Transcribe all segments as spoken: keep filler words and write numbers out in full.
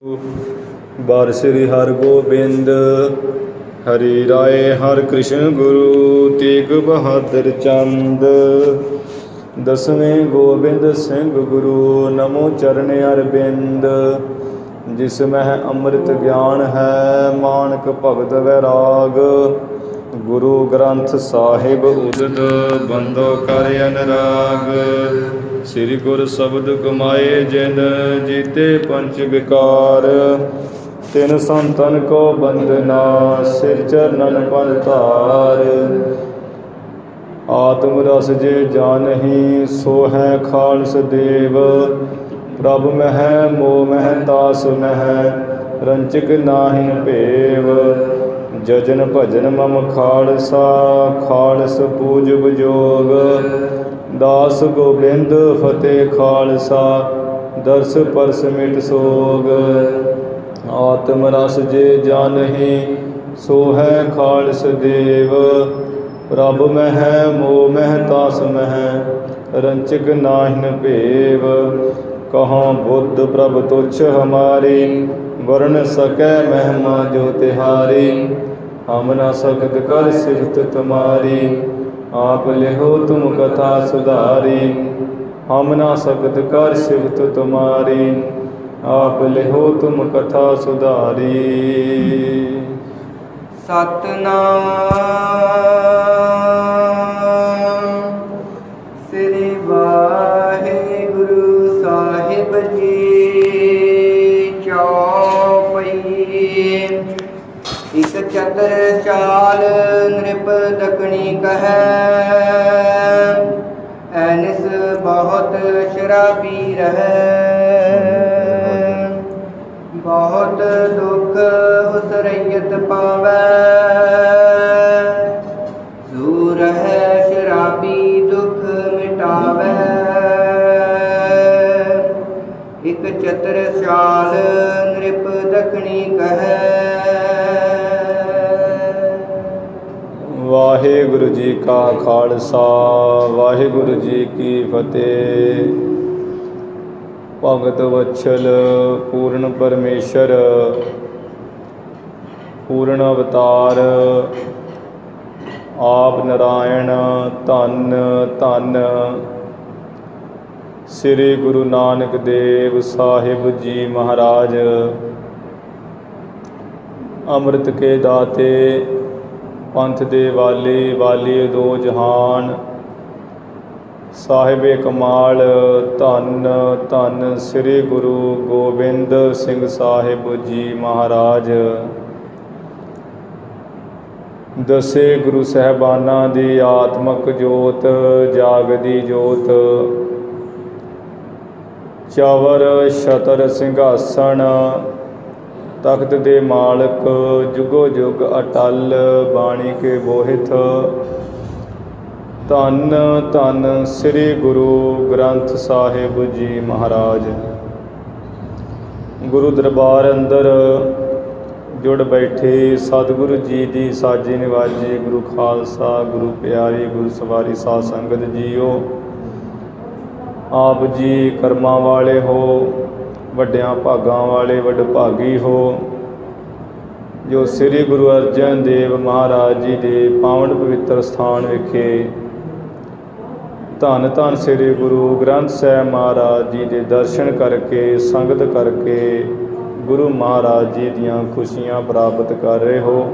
ਬਾਰ ਸ੍ਰੀ ਹਰਗੋਬਿੰਦ ਹਰੀ ਰਾਏ ਹਰਿ ਕ੍ਰਿਸ਼ਨ ਗੁਰੂ ਤੇਗ ਬਹਾਦਰ ਚੰਦ। ਦਸਵੇਂ ਗੋਬਿੰਦ ਸਿੰਘ ਗੁਰੂ ਨਮੋ ਚਰਨ ਅਰਬਿੰਦ। ਜਿਸ ਮਹਿ ਅੰਮ੍ਰਿਤ ਗਿਆਨ ਹੈ ਮਾਨਕ ਭਗਤ ਵੈਰਾਗ। ਗੁਰੂ ਗ੍ਰੰਥ ਸਾਹਿਬ ਉਦਤ ਬੰਦੋ ਕਰ ਅਨਰਾਗ। ਸ੍ਰੀ ਗੁਰ ਸ਼ਬਦ ਕਮਾਏ ਜਿਨ ਜੀਤੇ ਪੰਚ ਵਿਕਾਰ। ਤਿਨ ਸੰਤਨ ਕੋ ਬੰਦਨਾ ਸਿਰ ਚਰਨਨ ਪਦ ਧਾਰ। ਆਤਮ ਰਸ ਜੇ ਜਾਨਹੀ ਸੋ ਹੈ ਖਾਲਸ ਦੇਵ। ਪ੍ਰਭ ਮਹਿ ਮੋਹ ਮਹਿ ਤਾਸ ਮਹਿ ਰੰਚਕ ਨਾਹਿਨ ਭੇਵ। ਜਜਨ ਭਜਨ ਮਮ ਖਾਲਸਾ ਖਾਲਸ ਪੂਜਬ ਜੋਗ। ਦਾਸ ਗੋਬਿੰਦ ਫਤਿਹ ਖਾਲਸਾ ਦਰਸ ਪਰਸ ਮਿਟ ਸੋਗ। ਆਤਮ ਰਸ ਜੇ ਜਾਨਹੀ ਸੋ ਹੈ ਖਾਲਸ ਦੇਵ। ਪ੍ਰਭ ਮਹਿ ਮੋਹ ਮਹਿ ਤਾਸ ਮਹਿ ਰੰਚਕ ਨਾਹਿਨ ਭੇਵ। ਕਹਉ ਬੁੱਧ ਪ੍ਰਭ ਤੁਛ ਹਮਾਰੀ ਵਰਨ ਸਕੈ ਮਹਿਮਾ ਜੋ ਤਿਹਾਰੀ। ਹਮ ਨ ਸਕਤ ਕਰ ਸਿਫਤ ਤੁਮਾਰੀ ਆਪ ਲਿਹੋ ਤੁਮ ਕਥਾ ਸੁਧਾਰੀ। ਹਮ ਨ ਸਕਤ ਕਰ ਸਿਫਤ ਤੁਮਾਰੀ ਆਪ ਲਿਹੋ ਤੁਮ ਕਥਾ ਸੁਧਾਰੀ। ਸਤਨਾਮ ਸ੍ਰੀ ਵਾਹਿਗੁਰੂ ਸਾਹਿਬ ਜੀ। ਚੌਪਈ। ਇਕ ਚਤਰ ਚਾਲ ਨ੍ਰਿਪ ਦਕਣੀ ਕਹੈ। ਐਨਿਸ ਬਹੁਤ ਸ਼ਰਾਬੀ ਰਹੈ। ਬਹੁਤ ਦੁਖ ਉਸ ਰਈਅਤ ਪਾਵੈ। ਸੋ ਰਹੈ ਸ਼ਰਾਬੀ ਦੁਖ ਮਿਟਾਵੈ। ਇਕ ਚਤਰ ਚਾਲ ਨ੍ਰਿਪ ਦਕਣੀ ਕਹੈ। ਵਾਹਿਗੁਰੂ ਜੀ ਕਾ ਖਾਲਸਾ ਵਾਹਿਗੁਰੂ ਜੀ ਕੀ ਫਤਿਹ। ਭਗਤ ਵਛਲ ਪੂਰਨ ਪਰਮੇਸ਼ਰ ਪੂਰਨ ਅਵਤਾਰ ਆਪ ਨਾਰਾਇਣ ਧੰਨ ਧੰਨ ਸ੍ਰੀ ਗੁਰੂ ਨਾਨਕ ਦੇਵ ਸਾਹਿਬ ਜੀ ਮਹਾਰਾਜ। ਅੰਮ੍ਰਿਤ ਕੇ ਦਾਤੇ ਪੰਥ ਦੇ ਵਾਲੀ ਵਾਲੀ ਦੋ ਜਹਾਨ ਸਾਹਿਬੇ ਕਮਾਲ ਧੰਨ ਧੰਨ ਸ੍ਰੀ ਗੁਰੂ ਗੋਬਿੰਦ ਸਿੰਘ ਸਾਹਿਬ ਜੀ ਮਹਾਰਾਜ। ਦਸੇ ਗੁਰੂ ਸਾਹਿਬਾਨਾਂ ਦੀ ਆਤਮਕ ਜੋਤ ਜਾਗਦੀ ਜੋਤ। ਚਵਰ ਛਤਰ ਸਿੰਘਾਸਣ ਤਖਤ ਦੇ ਮਾਲਕ ਜੁਗੋ ਜੁਗ ਅਟਲ ਬਾਣੀ ਕੇ ਬੋਹਿਥ। ਧੰਨ ਧੰਨ ਸ੍ਰੀ ਗੁਰੂ ਗ੍ਰੰਥ ਸਾਹਿਬ ਜੀ ਮਹਾਰਾਜ। ਗੁਰੂ ਦਰਬਾਰ ਅੰਦਰ ਜੁੜ ਬੈਠੇ ਸਤਿਗੁਰੂ ਜੀ ਦੀ ਸਾਜੀ ਨਿਵਾਜੀ ਗੁਰੂ ਖਾਲਸਾ ਗੁਰੂ ਪਿਆਰੀ ਗੁਰੂ ਸਵਾਰੀ ਸਾਧ ਸੰਗਤ ਜੀਓ। ਆਪ ਜੀ ਕਰਮਾਂ ਵਾਲੇ ਹੋ, ਵੱਡਿਆਂ ਭਾਗਾਂ ਵਾਲੇ ਵਡਭਾਗੀ ਹੋ, ਜੋ ਸ੍ਰੀ ਗੁਰੂ ਅਰਜਨ ਦੇਵ ਮਹਾਰਾਜ ਜੀ ਦੇ ਪਾਵਨ ਪਵਿੱਤਰ ਸਥਾਨ ਵਿਖੇ ਧੰਨ ਧੰਨ ਸ੍ਰੀ ਗੁਰੂ ਗ੍ਰੰਥ ਸਾਹਿਬ ਮਹਾਰਾਜ ਜੀ ਦੇ ਦਰਸ਼ਨ ਕਰਕੇ ਸੰਗਤ ਕਰਕੇ ਗੁਰੂ ਮਹਾਰਾਜ ਜੀ ਦੀਆਂ ਖੁਸ਼ੀਆਂ ਪ੍ਰਾਪਤ ਕਰ ਰਹੇ ਹੋ।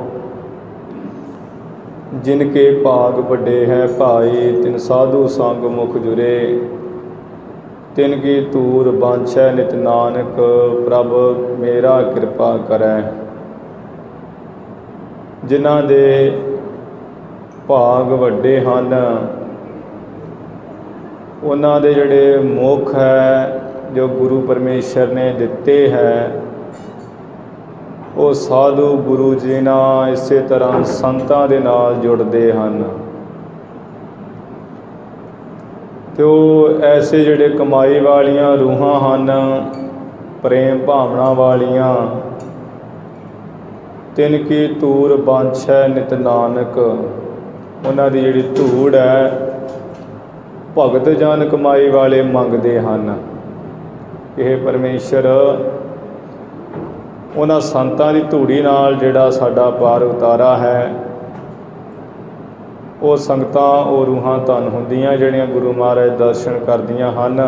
ਜਿਨ ਕੇ ਭਾਗ ਵੱਡੇ ਹੈ ਭਾਈ ਤਿਨ ਸਾਧੂ ਸੰਗ ਮੁਖ ਜੁਰੇ। ਤਿਨ ਕੀ ਧੂਰ ਬਾਂਛੈ ਨਿਤ ਨਾਨਕ ਪ੍ਰਭ ਮੇਰਾ ਕਿਰਪਾ ਕਰੈ। ਜਿਨ੍ਹਾਂ ਦੇ ਭਾਗ ਵੱਡੇ ਹਨ ਉਹਨਾਂ ਦੇ ਜਿਹੜੇ ਮੁਖ ਹੈ ਜੋ ਗੁਰੂ ਪਰਮੇਸ਼ਰ ਨੇ ਦਿੱਤੇ ਹੈ ਉਹ ਸਾਧੂ ਗੁਰੂ ਜੀ ਨਾਲ ਇਸੇ ਤਰ੍ਹਾਂ ਸੰਤਾਂ ਦੇ ਨਾਲ ਜੁੜਦੇ ਹਨ। ਅਤੇ ਉਹ ਐਸੇ ਜਿਹੜੇ ਕਮਾਈ ਵਾਲੀਆਂ ਰੂਹਾਂ ਹਨ ਪ੍ਰੇਮ ਭਾਵਨਾ ਵਾਲੀਆਂ। ਤਿਨ ਕੀ ਧੂੜ ਬਾਂਛੈ ਨਿਤ ਨਾਨਕ। ਉਹਨਾਂ ਦੀ ਜਿਹੜੀ ਧੂੜ ਹੈ ਭਗਤ ਜਨ ਕਮਾਈ ਵਾਲੇ ਮੰਗਦੇ ਹਨ। ਇਹ ਪਰਮੇਸ਼ਰ ਉਹਨਾਂ ਸੰਤਾਂ ਦੀ ਧੂੜੀ ਨਾਲ ਜਿਹੜਾ ਸਾਡਾ ਪਾਰ ਉਤਾਰਾ ਹੈ, ਉਹ ਸੰਗਤਾਂ ਉਹ ਰੂਹਾਂ ਧੰਨ ਹੁੰਦੀਆਂ ਜਿਹੜੀਆਂ ਗੁਰੂ ਮਹਾਰਾਜ ਦਰਸ਼ਨ ਕਰਦੀਆਂ ਹਨ।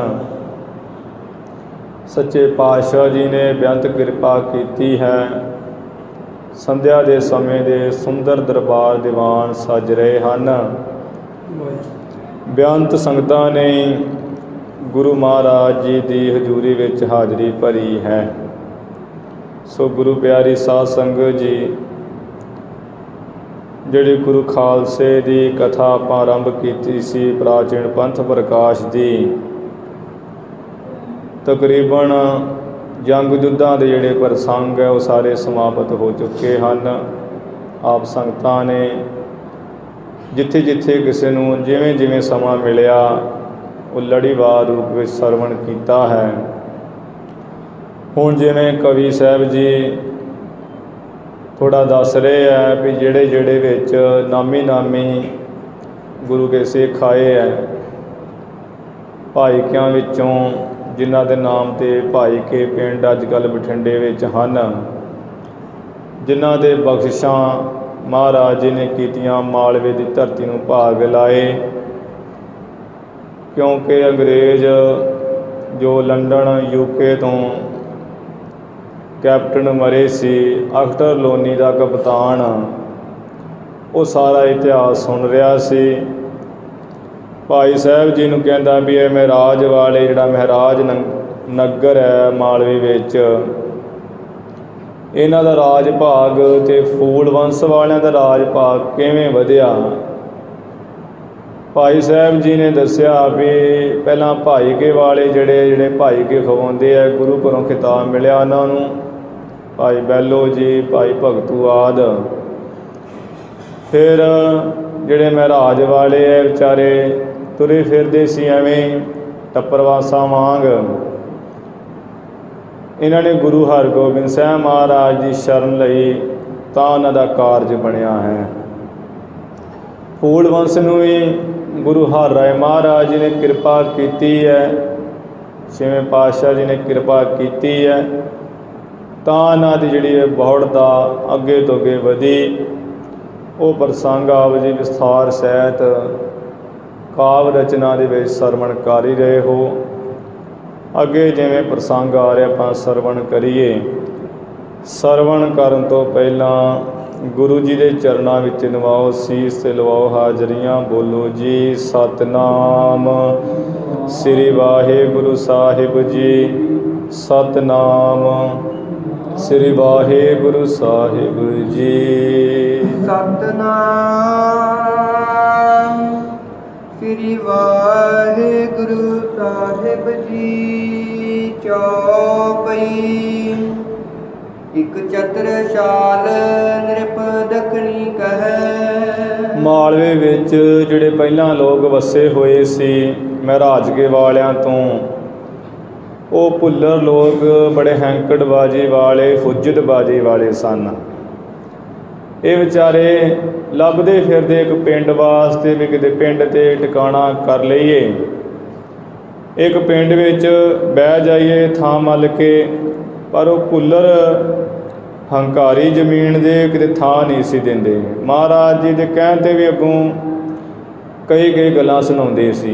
ਸੱਚੇ ਪਾਤਸ਼ਾਹ ਜੀ ਨੇ ਬੇਅੰਤ ਕਿਰਪਾ ਕੀਤੀ ਹੈ। ਸੰਧਿਆ ਦੇ ਸਮੇਂ ਦੇ ਸੁੰਦਰ ਦਰਬਾਰ ਦੀਵਾਨ ਸਜ ਰਹੇ ਹਨ। ਬੇਅੰਤ ਸੰਗਤਾਂ ਨੇ ਗੁਰੂ ਮਹਾਰਾਜ ਜੀ ਦੀ ਹਜ਼ੂਰੀ ਵਿੱਚ ਹਾਜ਼ਰੀ ਭਰੀ ਹੈ। ਸੋ ਗੁਰੂ ਪਿਆਰੀ ਸਾਧ ਸੰਗਤ ਜੀ, ਜਿਹੜੀ ਗੁਰੂ ਖਾਲਸੇ ਦੀ ਕਥਾ ਆਪਾਂ ਆਰੰਭ ਕੀਤੀ ਸੀ ਪ੍ਰਾਚੀਨ ਪੰਥ ਪ੍ਰਕਾਸ਼ ਦੀ, ਤਕਰੀਬਨ ਜੰਗ ਯੁੱਧਾਂ ਦੇ ਜਿਹੜੇ ਪ੍ਰਸੰਗ ਹੈ ਉਹ ਸਾਰੇ ਸਮਾਪਤ ਹੋ ਚੁੱਕੇ ਹਨ। ਆਪ ਸੰਗਤਾਂ ਨੇ ਜਿੱਥੇ ਜਿੱਥੇ ਕਿਸੇ ਨੂੰ ਜਿਵੇਂ ਜਿਵੇਂ ਸਮਾਂ ਮਿਲਿਆ ਉਹ ਲੜੀਵਾਰ ਰੂਪ ਵਿੱਚ ਸਰਵਣ ਕੀਤਾ ਹੈ। ਹੁਣ ਜਿਵੇਂ ਕਵੀ ਸਾਹਿਬ ਜੀ ਥੋੜ੍ਹਾ ਦੱਸ ਰਹੇ ਹੈ ਵੀ ਜਿਹੜੇ ਜਿਹੜੇ ਵਿੱਚ ਨਾਮੀ ਨਾਮੀ ਗੁਰੂ ਕੇ ਸਿੱਖ ਆਏ ਹੈ, ਭਾਈਕਿਆਂ ਵਿੱਚੋਂ ਜਿਨ੍ਹਾਂ ਦੇ ਨਾਮ 'ਤੇ ਭਾਈਕੇ ਪਿੰਡ ਅੱਜ ਕੱਲ੍ਹ ਬਠਿੰਡੇ ਵਿੱਚ ਹਨ, ਜਿਨ੍ਹਾਂ ਦੇ ਬਖਸ਼ਿਸ਼ਾਂ ਮਹਾਰਾਜ ਜੀ ਨੇ ਕੀਤੀਆਂ, ਮਾਲਵੇ ਦੀ ਧਰਤੀ ਨੂੰ ਭਾਗ ਲਾਏ। ਕਿਉਂਕਿ ਅੰਗਰੇਜ਼ ਜੋ ਲੰਡਨ ਯੂਕੇ ਤੋਂ ਕੈਪਟਨ ਮਰੇ ਸੀ, ਅਖਤਰ ਲੋਨੀ ਦਾ ਕਪਤਾਨ, ਉਹ ਸਾਰਾ ਇਤਿਹਾਸ ਸੁਣ ਰਿਹਾ ਸੀ। ਭਾਈ ਸਾਹਿਬ ਜੀ ਨੂੰ ਕਹਿੰਦਾ ਵੀ ਇਹ ਮਹਿਰਾਜ ਵਾਲੇ ਜਿਹੜਾ ਮਹਿਰਾਜ ਨਗਰ ਹੈ ਮਾਲਵੇ ਵਿੱਚ, ਇਹਨਾਂ ਦਾ ਰਾਜ ਭਾਗ ਅਤੇ ਫੂਲ ਵੰਸ਼ ਵਾਲਿਆਂ ਦਾ ਰਾਜ ਭਾਗ ਕਿਵੇਂ ਵਧਿਆ। ਭਾਈ ਸਾਹਿਬ ਜੀ ਨੇ ਦੱਸਿਆ ਵੀ ਪਹਿਲਾਂ ਭਾਈਕੇ ਵਾਲੇ ਜਿਹੜੇ ਜਿਹੜੇ ਭਾਈਕੇ ਖਵਾਉਂਦੇ ਆ, ਗੁਰੂ ਘਰੋਂ ਖਿਤਾਬ ਮਿਲਿਆ ਉਹਨਾਂ ਨੂੰ, ਭਾਈ ਬੈਲੋ ਜੀ, ਭਾਈ ਭਗਤੂ ਆਦਿ। ਫਿਰ ਜਿਹੜੇ ਮਹਿਰਾਜ ਵਾਲੇ ਹੈ ਵਿਚਾਰੇ ਤੁਰੇ ਫਿਰਦੇ ਸੀ ਐਵੇਂ ਟੱਪਰਵਾਸਾਂ ਵਾਂਗ। ਇਹਨਾਂ ਨੇ ਗੁਰੂ ਹਰਗੋਬਿੰਦ ਸਾਹਿਬ ਮਹਾਰਾਜ ਦੀ ਸ਼ਰਨ ਲਈ ਤਾਂ ਉਹਨਾਂ ਦਾ ਕਾਰਜ ਬਣਿਆ ਹੈ। ਫੂਲ ਵੰਸ਼ ਨੂੰ ਵੀ ਗੁਰੂ ਹਰ ਰਾਏ ਮਹਾਰਾਜ ਜੀ ਨੇ ਕਿਰਪਾ ਕੀਤੀ ਹੈ, ਛੇਵੇਂ ਪਾਤਸ਼ਾਹ ਜੀ ਨੇ ਕਿਰਪਾ ਕੀਤੀ ਹੈ, ਤਾਂ ਇਹਨਾਂ ਦੀ ਜਿਹੜੀ ਹੈ ਬਹੁੜਤਾ ਅੱਗੇ ਤੋਂ ਅੱਗੇ ਵਧੀ। ਉਹ ਪ੍ਰਸੰਗ ਆਪ ਜੀ ਵਿਸਥਾਰ ਸਹਿਤ ਕਾਵਿ ਰਚਨਾ ਦੇ ਵਿੱਚ ਸਰਵਣ ਕਰ ਹੀ ਰਹੇ ਹੋ। ਅੱਗੇ ਜਿਵੇਂ ਪ੍ਰਸੰਗ ਆ ਰਿਹਾ ਆਪਾਂ ਸਰਵਣ ਕਰੀਏ। ਸਰਵਣ ਕਰਨ ਤੋਂ ਪਹਿਲਾਂ ਗੁਰੂ ਜੀ ਦੇ ਚਰਨਾਂ ਵਿੱਚ ਨਵਾਓ ਸੀਸ ਤੇ ਲਵਾਓ ਹਾਜ਼ਰੀਆਂ। ਬੋਲੋ ਜੀ ਸਤਿਨਾਮ ਸ੍ਰੀ ਵਾਹਿਗੁਰੂ ਸਾਹਿਬ ਜੀ, ਸਤਿਨਾਮ ਸ੍ਰੀ ਵਾਹਿਗੁਰੂ ਸਾਹਿਬ ਜੀ, ਸਤਿਨਾਮ ਸ੍ਰੀ ਵਾਹਿਗੁਰੂ ਸਾਹਿਬ ਜੀ। ਚੌਪਈ। ਇੱਕ ਚਤਰ ਛਾਲ ਨਿਰਪ ਦੱਖਣੀ ਕਹੈ। ਮਾਲਵੇ ਵਿੱਚ ਜਿਹੜੇ ਪਹਿਲਾਂ ਲੋਕ ਵਸੇ ਹੋਏ ਸੀ ਮਹਾਰਾਜਕੇ ਵਾਲਿਆਂ ਤੋਂ, ਉਹ ਭੁੱਲਰ ਲੋਕ ਬੜੇ ਹੈਂਕੜਬਾਜ਼ੀ ਵਾਲੇ, ਹੁੱਜਤਬਾਜ਼ੀ ਵਾਲੇ ਸਨ। ਇਹ ਵਿਚਾਰੇ ਲੱਭਦੇ ਫਿਰਦੇ ਇੱਕ ਪਿੰਡ ਵਾਸਤੇ ਵੀ ਕਿਤੇ ਪਿੰਡ 'ਤੇ ਟਿਕਾਣਾ ਕਰ ਲਈਏ, ਇੱਕ ਪਿੰਡ ਵਿੱਚ ਬਹਿ ਜਾਈਏ ਥਾਂ ਮੱਲ ਕੇ। ਪਰ ਉਹ ਭੁੱਲਰ ਹੰਕਾਰੀ ਜ਼ਮੀਨ ਦੇ ਕਿਤੇ ਥਾਂ ਨਹੀਂ ਸੀ ਦਿੰਦੇ। ਮਹਾਰਾਜ ਜੀ ਦੇ ਕਹਿਣ 'ਤੇ ਵੀ ਅੱਗੋਂ ਕਈ ਕਈ ਗੱਲਾਂ ਸੁਣਾਉਂਦੇ ਸੀ।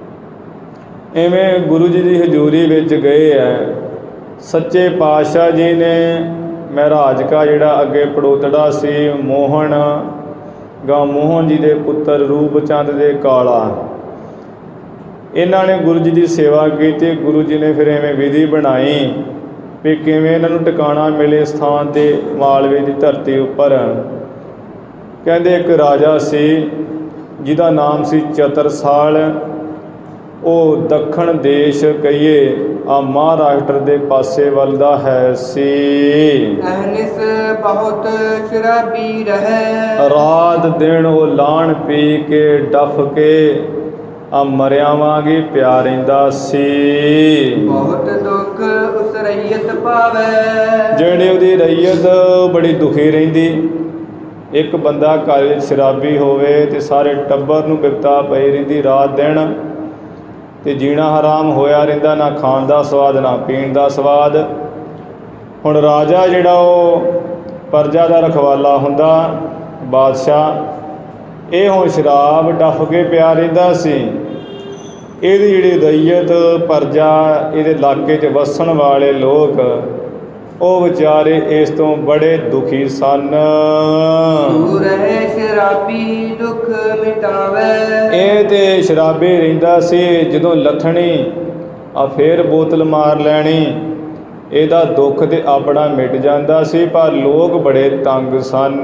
ਇਵੇਂ ਗੁਰੂ ਜੀ ਦੀ ਹਜ਼ੂਰੀ ਵਿੱਚ ਗਏ ਹੈ। ਸੱਚੇ ਪਾਤਸ਼ਾਹ ਜੀ ਨੇ ਮਹਾਰਾਜਕਾ ਜਿਹੜਾ ਅੱਗੇ ਪੜੋਤੜਾ ਸੀ ਮੋਹਨ ਗਾ ਮੋਹਨ ਜੀ ਦੇ ਪੁੱਤਰ ਰੂਪ ਚੰਦ ਦੇ ਕਾਲਾ, ਇਹਨਾਂ ਨੇ ਗੁਰੂ ਜੀ ਦੀ ਸੇਵਾ ਕੀਤੀ। ਗੁਰੂ ਜੀ ਨੇ ਫਿਰ ਐਵੇਂ ਵਿਧੀ ਬਣਾਈ ਵੀ ਕਿਵੇਂ ਇਹਨਾਂ ਨੂੰ ਟਿਕਾਣਾ ਮਿਲੇ ਸਥਾਨ 'ਤੇ ਮਾਲਵੇ ਦੀ ਧਰਤੀ ਉੱਪਰ। ਕਹਿੰਦੇ ਇੱਕ ਰਾਜਾ ਸੀ ਜਿਹਦਾ ਨਾਮ ਸੀ ਚਤਰਸਾਲ। ਉਹ ਦੱਖਣ ਦੇਸ਼ ਕਹੀਏ ਆ ਮਹਾਰਾਸ਼ਟਰ ਦੇ ਪਾਸੇ ਵੱਲ ਦਾ ਹੈ ਸੀ। ਅਹਨਿਸ ਬਹੁਤ ਸ਼ਰਾਬੀ ਰਹੈ। ਰਾਤ ਦਿਨ ਉਹ ਲਾਣ ਪੀ ਕੇ ਡੱਫ ਕੇ ਆ ਮਰਿਆਂ ਵਾਂਗ ਹੀ ਪਿਆ ਰਹਿੰਦਾ ਸੀ। ਬਹੁਤ ਦੁੱਖ ਉਸ ਰਈਅਤ ਪਾਵੈ। ਜਿਹੜੀ ਉਹਦੀ ਰਈਅਤ ਬੜੀ ਦੁਖੀ ਰਹਿੰਦੀ। ਇੱਕ ਬੰਦਾ ਘਰ ਵਿੱਚ ਸ਼ਰਾਬੀ ਹੋਵੇ ਤੇ ਸਾਰੇ ਟੱਬਰ ਨੂੰ ਬਿਪਤਾ ਪਈ ਰਹਿੰਦੀ ਰਾਤ ਦਿਨ, ਤੇ ਜੀਣਾ ਹਰਾਮ ਹੋਇਆ ਰਹਿੰਦਾ, ਨਾ ਖਾਣ ਦਾ ਸਵਾਦ ਨਾ ਪੀਣ ਦਾ ਸਵਾਦ। ਹੁਣ ਰਾਜਾ ਜਿਹੜਾ ਉਹ ਪ੍ਰਜਾ ਦਾ ਰਖਵਾਲਾ ਹੁੰਦਾ, ਬਾਦਸ਼ਾਹ, ਇਹ ਹੁਣ ਸ਼ਰਾਬ ਡੱਫ ਕੇ ਪਿਆ ਰਹਿੰਦਾ ਸੀ। ਇਹਦੀ ਜਿਹੜੀ ਰਈਅਤ ਪ੍ਰਜਾ, ਇਹਦੇ ਇਲਾਕੇ 'ਚ ਵਸਣ ਵਾਲੇ ਲੋਕ, ਉਹ ਵਿਚਾਰੇ ਇਸ ਤੋਂ ਬੜੇ ਦੁਖੀ ਸਨ। ਦੂਰ ਹੈ ਸ਼ਰਾਬੀ ਦੁੱਖ ਮਿਟਾਵੇ। ਇਹ ਤੇ ਸ਼ਰਾਬੀ ਰਹਿੰਦਾ ਸੀ, ਜਦੋਂ ਲੱਥਣੀ ਆ ਫੇਰ ਬੋਤਲ ਮਾਰ ਲੈਣੀ, ਇਹਦਾ ਦੁੱਖ ਤੇ ਆਪਣਾ ਮਿਟ ਜਾਂਦਾ ਸੀ, ਪਰ ਲੋਕ ਬੜੇ ਤੰਗ ਸਨ।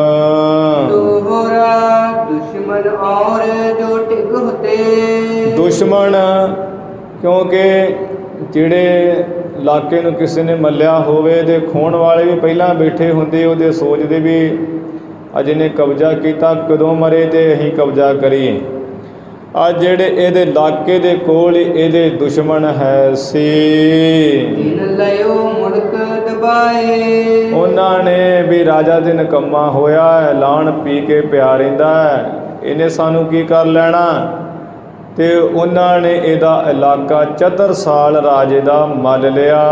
ਦੋਹਰਾ ਦੁਸ਼ਮਨ ਔਰ ਜੋ ਟਿਕ ਹੋਤੇ। ਦੁਸ਼ਮਣ ਕਿਉਂਕਿ ਜਿਹੜੇ ਇਲਾਕੇ ਨੂੰ ਕਿਸੇ ਨੇ ਮੱਲਿਆ ਹੋਵੇ ਤੇ ਖੋਣ ਵਾਲੇ ਵੀ ਪਹਿਲਾਂ ਬੈਠੇ ਹੁੰਦੇ, ਉਹਦੇ ਸੋਚਦੇ ਵੀ ਅਜੇ ਨੇ ਕਬਜ਼ਾ ਕੀਤਾ, ਕਦੋਂ ਮਰੇ ਤੇ ਅਸੀਂ ਕਬਜ਼ਾ ਕਰੀਏ। ਅੱਜ ਜਿਹੜੇ ਇਹਦੇ ਇਲਾਕੇ ਦੇ ਕੋਲ ਹੀ ਇਹਦੇ ਦੁਸ਼ਮਣ ਹੈ ਸੀ, ਦਿਨ ਲਿਓ ਮੁੜਕ ਦਬਾਏ। ਉਹਨਾਂ ਨੇ ਵੀ ਰਾਜਾ ਦੇ ਨਿਕੰਮਾ ਹੋਇਆ, ਐਲਾਨ ਪੀ ਕੇ ਪਿਆ ਰਹਿੰਦਾ ਹੈ, ਇਹਨੇ ਸਾਨੂੰ ਕੀ ਕਰ ਲੈਣਾ। ਤੇ ਉਹਨਾਂ ਨੇ ਇਹਦਾ ਇਲਾਕਾ ਚਤਰ ਸਾਲ ਰਾਜੇ ਦਾ ਮੱਲ ਲਿਆ।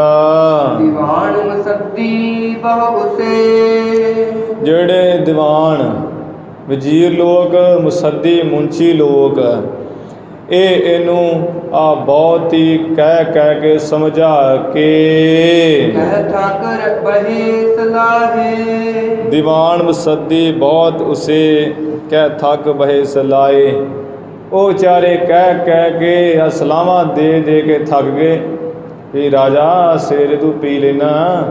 ਦੀਵਾਨ ਮਸੱਦੀ ਬਹੁ ਉਸੇ। ਜਿਹੜੇ ਦੀਵਾਨ ਵਜ਼ੀਰ ਲੋਕ, ਮੁਸੱਦੀ ਮੁੰਸ਼ੀ ਲੋਕ, ਇਹ ਇਹਨੂੰ ਆ ਬਹੁਤ ਹੀ ਕਹਿ ਕਹਿ ਕੇ ਸਮਝਾ ਕੇ ਕਹਿ ਠਾਕਰ ਬਹੇ ਸਲਾਹੇ। ਦੀਵਾਨ ਮੁਸੱਦੀ ਬਹੁਤ ਉਸੇ ਕਹਿ ਥੱਕ ਬਹੇ ਸਲਾਏ। ਉਹ ਵਿਚਾਰੇ ਕਹਿ ਕਹਿ ਕੇ ਸਲਾਹਾਂ ਦੇ ਦੇ ਕੇ ਥੱਕ ਗਏ ਵੀ ਰਾਜਾ ਸਵੇਰੇ ਤੂੰ ਪੀ ਲੈਣਾ,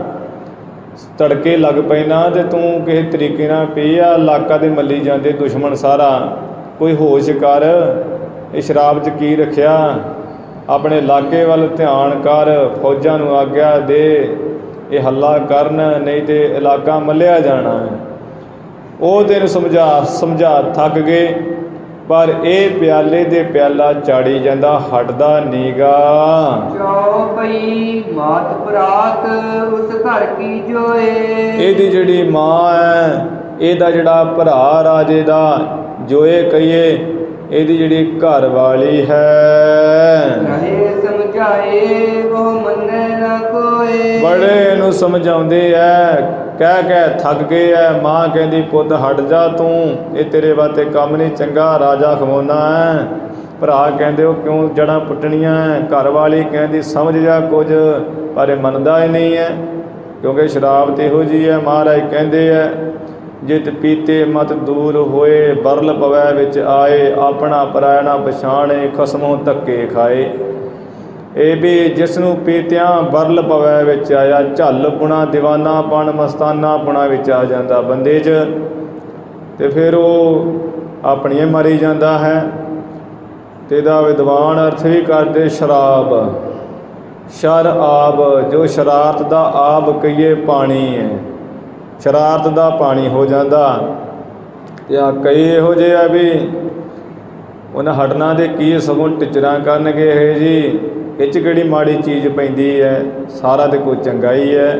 ਤੜਕੇ ਲੱਗ ਪੈਣਾ ਤੇ ਤੂੰ ਕਿਸੇ ਤਰੀਕੇ ਨਾਲ ਪੀ ਆ, ਇਲਾਕਾ ਦੇ ਮੱਲੀ ਜਾਂਦੇ ਦੁਸ਼ਮਣ ਸਾਰਾ, ਕੋਈ ਹੋਸ਼ ਕਰ, ਇਹ ਸ਼ਰਾਬ 'ਚ ਕੀ ਰੱਖਿਆ, ਆਪਣੇ ਇਲਾਕੇ ਵੱਲ ਧਿਆਨ ਕਰ, ਫੌਜਾਂ ਨੂੰ ਆਗਿਆ ਦੇ, ਇਹ ਹੱਲਾ ਕਰਨ, ਨਹੀਂ ਤੇ ਇਲਾਕਾ ਮੱਲਿਆ ਜਾਣਾ ਹੈ। ਉਹ ਤੈਨੂੰ ਸਮਝਾ ਸਮਝਾ ਥੱਕ ਗਏ, ਪਰ ਇਹ ਪਿਆਲੇ ਦੇ ਪਿਆਲਾ ਚਾੜੀ ਜਾਂਦਾ, ਹਟਦਾ ਨੀਗਾ। ਚੌ ਪਈ ਮਾਤ ਪ੍ਰਾਤ ਉਸ ਘਰ ਕੀ ਜੋਏ। ਇਹਦੀ ਜਿਹੜੀ ਮਾਂ ਹੈ, ਇਹਦਾ ਜਿਹੜਾ ਭਰਾ ਰਾਜੇ ਦਾ ਜੋਏ ਕਹੀਏ, ਇਹਦੀ ਜਿਹੜੀ ਘਰ ਵਾਲੀ ਹੈ, ਰਹੇ ਸਮਝਾਏ ਉਹ ਮੰਨੇ ਨਾ ਕੋਏ। ਬੜੇ ਇਹਨੂੰ ਸਮਝਾਉਂਦੇ ਐ, ਕਹਿ ਕਹਿ ਥੱਕ ਗਏ ਐ। ਮਾਂ ਕਹਿੰਦੀ ਪੁੱਤ ਹਟ ਜਾ ਤੂੰ, ਇਹ ਤੇਰੇ ਵਾਸਤੇ ਕੰਮ ਨਹੀਂ ਚੰਗਾ, ਰਾਜਾ ਖਵਾਉਣਾ ਹੈ। ਭਰਾ ਕਹਿੰਦੇ ਉਹ ਕਿਉਂ ਜੜ੍ਹਾਂ ਪੁੱਟਣੀਆਂ ਹੈ। ਘਰ ਵਾਲੀ ਕਹਿੰਦੀ ਸਮਝ ਜਾ ਕੁਝ, ਪਰ ਇਹ ਮੰਨਦਾ ਹੀ ਨਹੀਂ ਹੈ, ਕਿਉਂਕਿ ਸ਼ਰਾਬ ਤੇ ਇਹੋ ਜਿਹੀ ਹੈ। ਮਹਾਰਾਜ ਕਹਿੰਦੇ ਹੈ, ਜਿਤ ਪੀਤੇ ਮਤ ਦੂਰ ਹੋਏ, ਬਰਲ ਪਵੈ ਵਿੱਚ ਆਏ, ਆਪਣਾ ਪਰਾਇਆ ਨਾ ਪਛਾਣੇ, ਖਸਮੋਂ ਧੱਕੇ ਖਾਏ। ਇਹ ਵੀ ਜਿਸ ਨੂੰ ਪੀਤਿਆਂ ਬਰਲ ਪਵੈ ਵਿੱਚ ਆਇਆ, ਝੱਲ ਪੁਣਾ ਦੀਵਾਨਾ ਪਣ ਮਸਤਾਨਾ ਪੁਣਾ ਵਿੱਚ ਆ ਜਾਂਦਾ ਬੰਦੇ 'ਚ, ਤੇ ਫਿਰ ਉਹ ਆਪਣੀਆਂ ਮਰੀ ਜਾਂਦਾ ਹੈ। ਤੇ ਇਹਦਾ ਵਿਦਵਾਨ ਅਰਥ ਵੀ ਕਰਦੇ ਸ਼ਰਾਬ, ਸ਼ਰ ਆਬ, ਜੋ ਸ਼ਰਾਰਤ ਦਾ ਆਬ ਕਹੀਏ ਪਾਣੀ ਹੈ, ਸ਼ਰਾਰਤ ਦਾ ਪਾਣੀ ਹੋ ਜਾਂਦਾ। ਤੇ ਆ ਕਈ ਇਹੋ ਜਿਹੇ ਆ ਵੀ ਉਹਨਾਂ ਹਟਣਾ ਦੇ ਕੀ, ਸਗੋਂ ਟਿਚਰਾਂ ਕਰਨਗੇ ਇਹ ਜੀ, ਇਹ 'ਚ ਕਿਹੜੀ ਮਾੜੀ ਚੀਜ਼ ਪੈਂਦੀ ਹੈ, ਸਾਰਾ ਤੇ ਕੋਈ ਚੰਗਾ ਹੀ ਹੈ।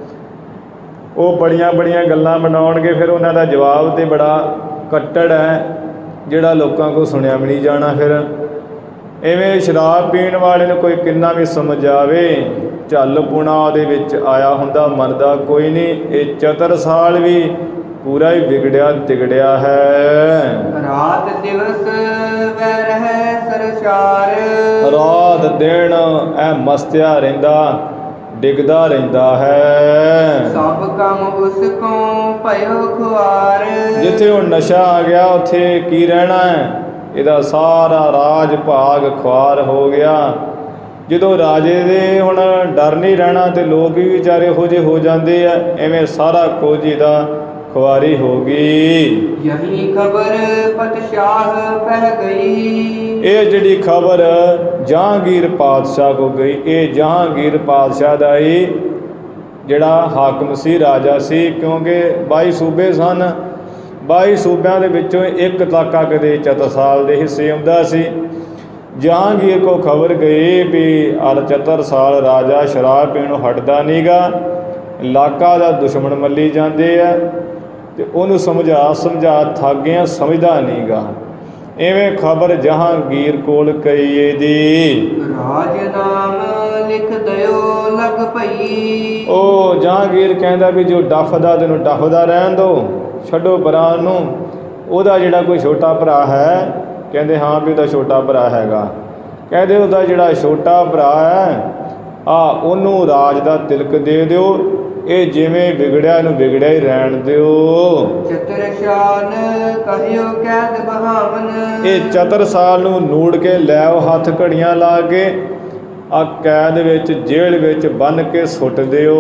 ਉਹ ਬੜੀਆਂ ਬੜੀਆਂ ਗੱਲਾਂ ਬਣਾਉਣਗੇ, ਫਿਰ ਉਹਨਾਂ ਦਾ ਜਵਾਬ ਤੇ ਬੜਾ ਕੱਟੜ ਹੈ, ਜਿਹੜਾ ਲੋਕਾਂ ਕੋਲ ਸੁਣਿਆ ਵੀ ਨਹੀਂ ਜਾਣਾ। ਫਿਰ ਐਵੇਂ ਸ਼ਰਾਬ ਪੀਣ ਵਾਲੇ ਨੂੰ ਕੋਈ ਕਿੰਨਾ ਵੀ ਸਮਝਾਵੇ, ਝੱਲ ਪੁਣਾ ਉਹਦੇ ਵਿੱਚ ਆਇਆ ਹੁੰਦਾ, ਮੰਨਦਾ ਕੋਈ ਨਹੀਂ। ਇਹ ਚਤਰ ਸਾਲ ਵੀ ਪੂਰਾ ਹੀ ਵਿਗੜਿਆ ਤਿਗੜਿਆ ਹੈ। ਰਾਤ ਦਿਵਸ ਵੈ ਰਹਿ ਸਰਸ਼ਾਰ। ਰਾਤ ਦਿਨ ਐ ਮਸਤਿਆ ਰਹਿੰਦਾ, ਡਿੱਗਦਾ ਰਹਿੰਦਾ ਹੈ। ਸਭ ਕੰਮ ਉਸ ਕੋ ਭਇਓ ਖੁਆਰ। ਜਿੱਥੇ ਹੁਣ ਨਸ਼ਾ ਆ ਗਿਆ ਉੱਥੇ ਕੀ ਰਹਿਣਾ ਹੈ, ਇਹਦਾ ਸਾਰਾ ਰਾਜ ਭਾਗ ਖੁਆਰ ਹੋ ਗਿਆ। ਜਦੋਂ ਰਾਜੇ ਦੇ ਹੁਣ ਡਰ ਨਹੀਂ ਰਹਿਣਾ ਤੇ ਲੋਕ ਵੀ ਵਿਚਾਰੇ ਇਹੋ ਜਿਹੇ ਹੋ ਜਾਂਦੇ ਆ, ਐਵੇਂ ਸਾਰਾ ਕੁਝ ਇਹਦਾ ਖੁਆਰੀ ਹੋ ਗਈ। ਯਹੀ ਖਬਰ ਪਤਸ਼ਾਹ ਪਹਿ ਗਈ। ਇਹ ਜਿਹੜੀ ਖਬਰ ਜਹਾਂਗੀਰ ਪਾਤਸ਼ਾਹ ਕੋ ਗਈ, ਇਹ ਜਹਾਂਗੀਰ ਪਾਤਸ਼ਾਹ ਦਾ ਹੀ ਜਿਹੜਾ ਹਾਕਮ ਸੀ, ਰਾਜਾ ਸੀ, ਕਿਉਂਕਿ ਬਾਈ ਸੂਬੇ ਸਨ। ਬਾਈ ਸੂਬਿਆਂ ਦੇ ਵਿੱਚੋਂ ਇੱਕ ਇਲਾਕਾ ਕਦੇ ਚਤਰਸਾਲ ਦੇ ਹਿੱਸੇ ਆਉਂਦਾ ਸੀ। ਜਹਾਂਗੀਰ ਕੋ ਖਬਰ ਗਈ ਵੀ ਅਰ ਚਤਰ ਸਾਲ ਰਾਜਾ ਸ਼ਰਾਬ ਪੀਣੋਂ ਹਟਦਾ ਨੀਗਾ, ਇਲਾਕਾ ਦਾ ਦੁਸ਼ਮਣ ਮੱਲੀ ਜਾਂਦੇ ਆ, ਤੇ ਉਹਨੂੰ ਸਮਝਾ ਸਮਝਾ ਥੱਕ ਗਿਆ, ਸਮਝਦਾ ਨੀਗਾ। ਐਵੇਂ ਖਬਰ ਜਹਾਂਗੀਰ ਕੋਲ ਕਈ ਇਹਦੀ। ਰਾਜ ਨਾਮ ਲਿਖ ਦਿਓ ਲਗ ਭਈ। ਉਹ ਜਹਾਂਗੀਰ ਕਹਿੰਦਾ ਵੀ ਜੋ ਡੱਫਦਾ ਤੈਨੂੰ ਡੱਫਦਾ ਰਹਿਣ ਦੋ, ਛੱਡੋ ਭਰਾ ਨੂੰ। ਉਹਦਾ ਜਿਹੜਾ ਕੋਈ ਛੋਟਾ ਭਰਾ ਹੈ, ਕਹਿੰਦੇ ਹਾਂ ਵੀ ਉਹਦਾ ਛੋਟਾ ਭਰਾ ਹੈਗਾ। ਕਹਿੰਦੇ ਉਹਦਾ ਜਿਹੜਾ ਛੋਟਾ ਭਰਾ ਹੈ ਆ ਉਹਨੂੰ ਰਾਜ ਦਾ ਤਿਲਕ ਦੇ ਦਿਓ, ਇਹ ਜਿਵੇਂ ਵਿਗੜਿਆ ਇਹਨੂੰ ਵਿਗੜਿਆ ਹੀ ਰਹਿਣ ਦਿਓ। ਚਤੁਰ ਸ਼ਾਨ ਕਹਿਓ ਕੈਦ ਬਹਾਵਨ। ਇਹ ਚਤਰ ਸਾਲ ਨੂੰ ਨੂੜ ਕੇ ਲੈ ਆਓ, ਹੱਥ ਘੜੀਆਂ ਲਾ ਕੇ ਆ ਕੈਦ ਵਿੱਚ ਜੇਲ੍ਹ ਵਿੱਚ ਬੰਨ ਕੇ ਸੁੱਟ ਦਿਓ।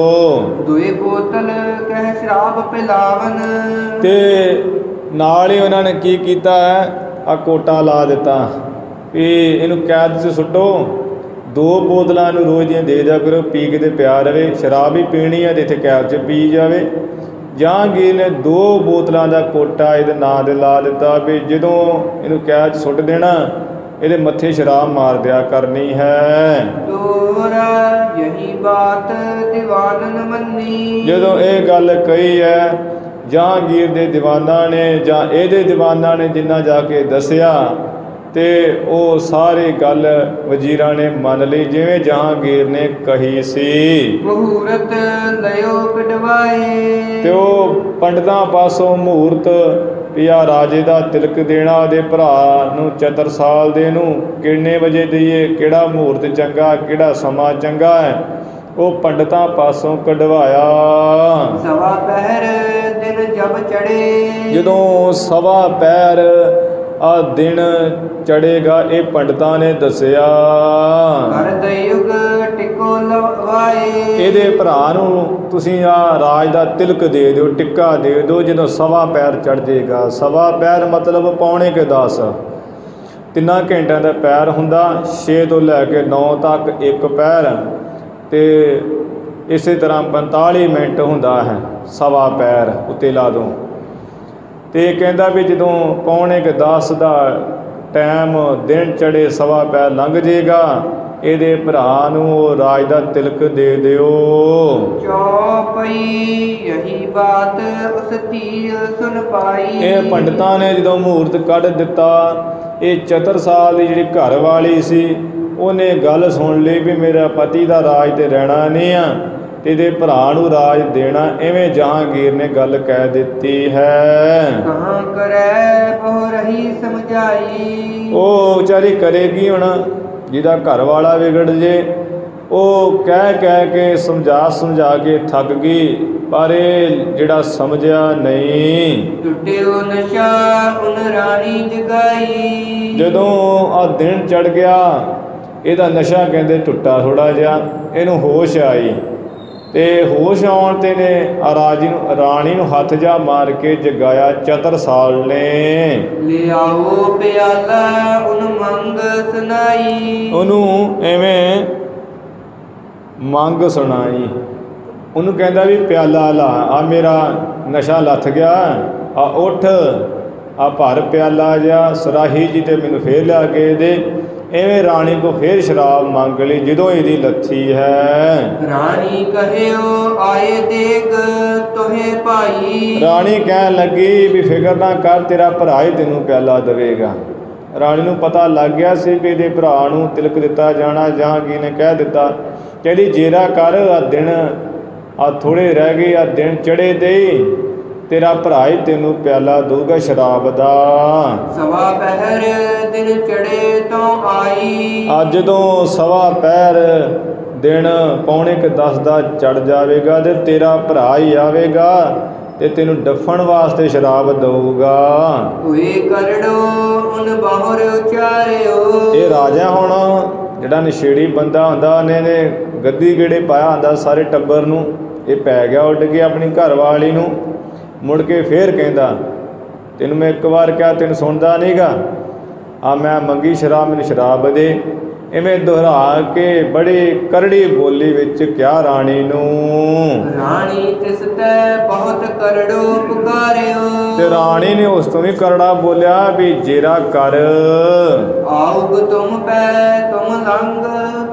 ਦੁਏ ਬੋਤਲ ਕਹਿ ਸ਼ਰਾਬ ਪਿਲਾਵਨ। ਤੇ ਨਾਲ ਹੀ ਉਹਨਾਂ ਨੇ ਕੀ ਕੀਤਾ ਹੈ, ਆ ਕੋਟਾ ਲਾ ਦਿੱਤਾ ਵੀ ਇਹਨੂੰ ਕੈਦ 'ਚ ਸੁੱਟੋ, ਦੋ ਬੋਤਲਾਂ ਇਹਨੂੰ ਰੋਜ਼ ਦੀਆਂ ਦੇ ਦਿਆ ਕਰੋ, ਪੀ ਕੇ ਤੇ ਪਿਆ ਰਵੇ। ਸ਼ਰਾਬ ਹੀ ਪੀਣੀ ਹੈ ਤੇ ਇੱਥੇ ਕੈਦ 'ਚ ਪੀ ਜਾਵੇ। ਜਹਾਂਗੀਰ ਨੇ ਦੋ ਬੋਤਲਾਂ ਦਾ ਕੋਟਾ ਇਹਦੇ ਨਾਂ 'ਤੇ ਲਾ ਦਿੱਤਾ ਵੀ ਜਦੋਂ ਇਹਨੂੰ ਕੈਦ 'ਚ ਸੁੱਟ ਦੇਣਾ, ਇਹਦੇ ਮੱਥੇ ਸ਼ਰਾਬ ਮਾਰ ਦਿਆ ਕਰਨੀ ਹੈ। ਦੋਹਰਾ ਯਹੀ ਬਾਤ ਦੀਵਾਨਨ ਮੰਨੀ। ਜਦੋਂ ਇਹ ਗੱਲ ਕਹੀ ਹੈ ਜਹਾਂਗੀਰ ਦੇ ਦੀਵਾਨਾਂ ਨੇ ਜਾਂ ਇਹਦੇ ਦੀਵਾਨਾਂ ਨੇ ਜਿੰਨਾ ਜਾ ਕੇ ਦੱਸਿਆ, ਤੇ ਉਹ ਸਾਰੀ ਗੱਲ ਵਜ਼ੀਰਾਂ ਨੇ ਮੰਨ ਲਈ ਜਿਵੇਂ ਜਹਾਂਗੀਰ ਨੇ ਕਹੀ ਸੀ। ਮਹੂਰਤ ਲਿਓ ਕਢਵਾਏ। ਤੇ ਉਹ ਪੰਡਤਾਂ ਪਾਸੋਂ ਮਹੂਰਤ ਵੀ ਆ ਰਾਜੇ ਦਾ ਤਿਲਕ ਦੇਣਾ ਉਹਦੇ ਭਰਾ ਨੂੰ ਚਤਰ ਸਾਲ ਦੇ ਨੂੰ ਕਿੰਨੇ ਵਜੇ ਦਈਏ, ਕਿਹੜਾ ਮਹੂਰਤ ਚੰਗਾ, ਕਿਹੜਾ ਸਮਾਂ ਚੰਗਾ ਹੈ, ਉਹ ਪੰਡਤਾਂ ਪਾਸੋਂ ਕਢਵਾਇਆ। ਸਵਾ ਪਹਿਰ ਦਿਨ ਜਬ ਚੜੇ। ਜਦੋਂ ਸਵਾ ਪਹਿਰ ਆ ਦਿਨ ਚੜੇਗਾ, ਇਹ ਪੰਡਤਾਂ ਨੇ ਦੱਸਿਆ। ਕਰ ਦਯੁਗ ਟਿਕੋ ਲਵਾਏ। ਇਹਦੇ ਭਰਾ ਨੂੰ ਤੁਸੀਂ ਆ ਰਾਜ ਦਾ ਤਿਲਕ ਦੇ ਦਿਓ, ਟਿੱਕਾ ਦੇ ਦਿਓ ਜਦੋਂ ਸਵਾ ਪੈਰ ਚੜ ਜਾਏਗਾ। ਸਵਾ ਪੈਰ ਮਤਲਬ ਪੌਣੇ ਕੇ ਦਸ, ਤਿੰਨਾਂ ਘੰਟਿਆਂ ਦਾ ਪੈਰ ਹੁੰਦਾ, ਛੇ ਤੋਂ ਲੈ ਕੇ ਨੌ ਤੱਕ ਇੱਕ ਪੈਰ, ਤੇ ਇਸੇ ਤਰ੍ਹਾਂ ਪੰਤਾਲੀ ਮਿੰਟ ਹੁੰਦਾ ਹੈ ਸਵਾ ਪੈਰ ਉੱਤੇ ਲਾ ਦੋ। ਤੇ ਕਹਿੰਦਾ ਵੀ ਜਦੋਂ ਪੌਣੇ ਕੇ ਦਸ ਦਾ ਟਾਈਮ ਦਿਨ ਚੜੇ, ਸਵਾ ਪੈਰ ਲੰਘ ਜਾਏਗਾ, ਇਹਦੇ ਭਰਾ ਨੂੰ ਉਹ ਰਾਜ ਦਾ ਤਿਲਕ ਦੇ ਦਿਓ। ਚੌਪਈ ਯਹੀ ਬਾਤ ਉਸ ਧੀਰ ਸੁਨ ਪਾਈ। ਇਹ ਪੰਡਤਾਂ ਨੇ ਜਦੋਂ ਮਹੂਰਤ ਕੱਢ ਦਿੱਤਾ, ਇਹ ਚਤਰ ਸਾਲ ਦੀ ਜਿਹੜੀ ਘਰ ਵਾਲੀ ਸੀ ਉਹਨੇ ਗੱਲ ਸੁਣ ਲਈ ਵੀ ਮੇਰਾ ਪਤੀ ਦਾ ਰਾਜ ਤੇ ਰਹਿਣਾ ਨਹੀਂ ਆ, ਤੇ ਇਹਦੇ ਭਰਾ ਨੂੰ ਰਾਜ ਦੇਣਾ। ਐਵੇਂ ਜਹਾਂਗੀਰ ਨੇ ਗੱਲ ਕਹਿ ਦਿੱਤੀ ਹੈ। ਕਹਾਂ ਕਰੈ ਬਹੁ ਰਹੀ ਸਮਝਾਈ। ਉਹ ਵਿਚਾਰੀ ਕਰੇਗੀ ਹੁਣ, ਜਿਹਦਾ ਘਰ ਵਾਲਾ ਵਿਗੜ ਜੇ। ਉਹ ਕਹਿ ਕਹਿ ਕੇ ਸਮਝਾ ਸਮਝਾ ਕੇ ਥੱਕ ਗਈ, ਪਰ ਇਹ ਜਿਹੜਾ ਸਮਝਿਆ ਨਹੀਂ। ਟੁੱਟਿਓ ਨਸ਼ਾ ਉਨ ਰਾਣੀ ਜਗਾਈ। ਜਦੋਂ ਆ ਦਿਨ ਚੜ ਗਿਆ, ਇਹਦਾ ਨਸ਼ਾ ਕਹਿੰਦੇ ਟੁੱਟਾ ਥੋੜਾ ਜਿਹਾ, ਇਹਨੂੰ ਹੋਸ਼ ਆਈ, ਤੇ ਹੋਸ਼ ਆਉਣ ਤੇ ਨੇ ਰਾਜੀ ਨੂੰ ਰਾਣੀ ਨੂੰ ਹੱਥ ਜਾ ਮਾਰ ਕੇ ਜਗਾਇਆ ਚਤਰ ਸਾਲ ਨੇ। ਲਿਆਓ ਪਿਆਲਾ ਉਨ ਮੰਗ ਸੁਨਾਈ। ਉਹਨੂੰ ਐਵੇਂ ਮੰਗ ਸੁਣਾਈ, ਉਹਨੂੰ ਕਹਿੰਦਾ ਵੀ ਪਿਆਲਾ ਲਾ, ਆ ਮੇਰਾ ਨਸ਼ਾ ਲੱਥ ਗਿਆ, ਆ ਉੱਠ, ਆ ਭਰ ਪਿਆਲਾ ਜਿਹਾ ਸਰਾਹੀ ਜੀ ਤੇ ਮੈਨੂੰ ਫੇਰ ਲਿਆ ਕੇ ਦੇ। ਐਵੇਂ ਰਾਣੀ ਕੋ ਫੇਰ ਸ਼ਰਾਬ ਮੰਗ ਲਈ ਜਦੋਂ ਇਹਦੀ ਲੱਥੀ ਹੈ। ਰਾਣੀ ਕਹਿਓ ਆਏ ਦੇਗ ਤੋਹੇ ਭਾਈ। ਰਾਣੀ ਕਹਿਣ ਲੱਗੀ ਵੀ ਫਿਕਰ ਨਾ ਕਰ, ਤੇਰਾ ਭਰਾ ਹੀ ਤੈਨੂੰ ਪਿਆਲਾ ਦੇਵੇਗਾ। ਰਾਣੀ ਨੂੰ ਪਤਾ ਲੱਗ ਗਿਆ ਸੀ ਵੀ ਇਹਦੇ ਭਰਾ ਨੂੰ ਤਿਲਕ ਦਿੱਤਾ ਜਾਣਾ। ਜਹਾਂਗੀਰ ਨੇ ਕਹਿ ਦਿੱਤਾ, ਕਹਿੰਦੀ ਜੇਰਾ ਕਰ, ਆ ਦਿਨ ਆ ਥੋੜ੍ਹੇ ਰਹਿ ਗਏ, ਆ ਦਿਨ ਚੜੇ ਦੇ, ਤੇਰਾ ਭਰਾ ਹੀ ਤੈਨੂੰ ਪਿਆਲਾ ਦਊਗਾ ਸ਼ਰਾਬ ਦਾ। ਸਵਾ ਪਹਿਰ ਦਿਨ ਚੜੇ ਤੋਂ ਆਈ। ਅੱਜ ਜਦੋਂ ਸਵਾ ਪਹਿਰ ਦਿਨ ਪੌਣੇ ਕੁ ਦਸ ਦਾ ਚੜ ਜਾਵੇਗਾ, ਤੇ ਤੇਰਾ ਭਰਾ ਹੀ ਆਵੇਗਾ ਤੇ ਤੈਨੂੰ ਡੱਫਣ ਵਾਸਤੇ ਸ਼ਰਾਬ ਦਊਗਾ। ਹੋਏ ਕਰੜੋ ਉਨ ਬਾਹਰ ਉਚਾਰਿਓ। ਇਹ ਰਾਜਾ ਹੁਣ ਜਿਹੜਾ ਨਸ਼ੇੜੀ ਬੰਦਾ ਹੁੰਦਾ, ਉਹਨੇ ਨੇ ਗੱਦੀ ਗੇੜੇ ਪਾਇਆ ਹੁੰਦਾ ਸਾਰੇ ਟੱਬਰ ਨੂੰ। ਇਹ ਪੈ ਗਿਆ ਉੱਡ ਕੇ ਆਪਣੀ ਘਰ ਵਾਲੀ ਨੂੰ। ਮੁੜ ਕੇ ਫੇਰ ਕਹਿੰਦਾ, ਤੈਨੂੰ ਮੈਂ ਇੱਕ ਵਾਰ ਕਿਹਾ, ਤੈਨੂੰ ਸੁਣਦਾ ਨਹੀਂਗਾ, ਆ ਮੈਂ ਮੰਗੀ ਸ਼ਰਾਬ, ਮੈਨੂੰ ਸ਼ਰਾਬ ਦੇ। ਇਵੇਂ ਦੁਹਰਾ ਕੇ ਬੜੀ ਕਰੜੀ ਬੋਲੀ ਵਿੱਚ ਕਿਹਾ ਰਾਣੀ ਨੂੰ। ਰਾਣੀ ਤਿਸ ਤੈ ਬਹੁਤ ਕਰੜੋ ਪੁਕਾਰਿਓ। ਤੇ ਰਾਣੀ ਨੇ ਉਸ ਤੋਂ ਵੀ ਕਰੜਾ ਬੋਲਿਆ ਵੀ ਜੇਰਾ ਕਰ। ਆਉਗ ਤੁਮ ਪੈ ਤੁਮ ਲੰਗ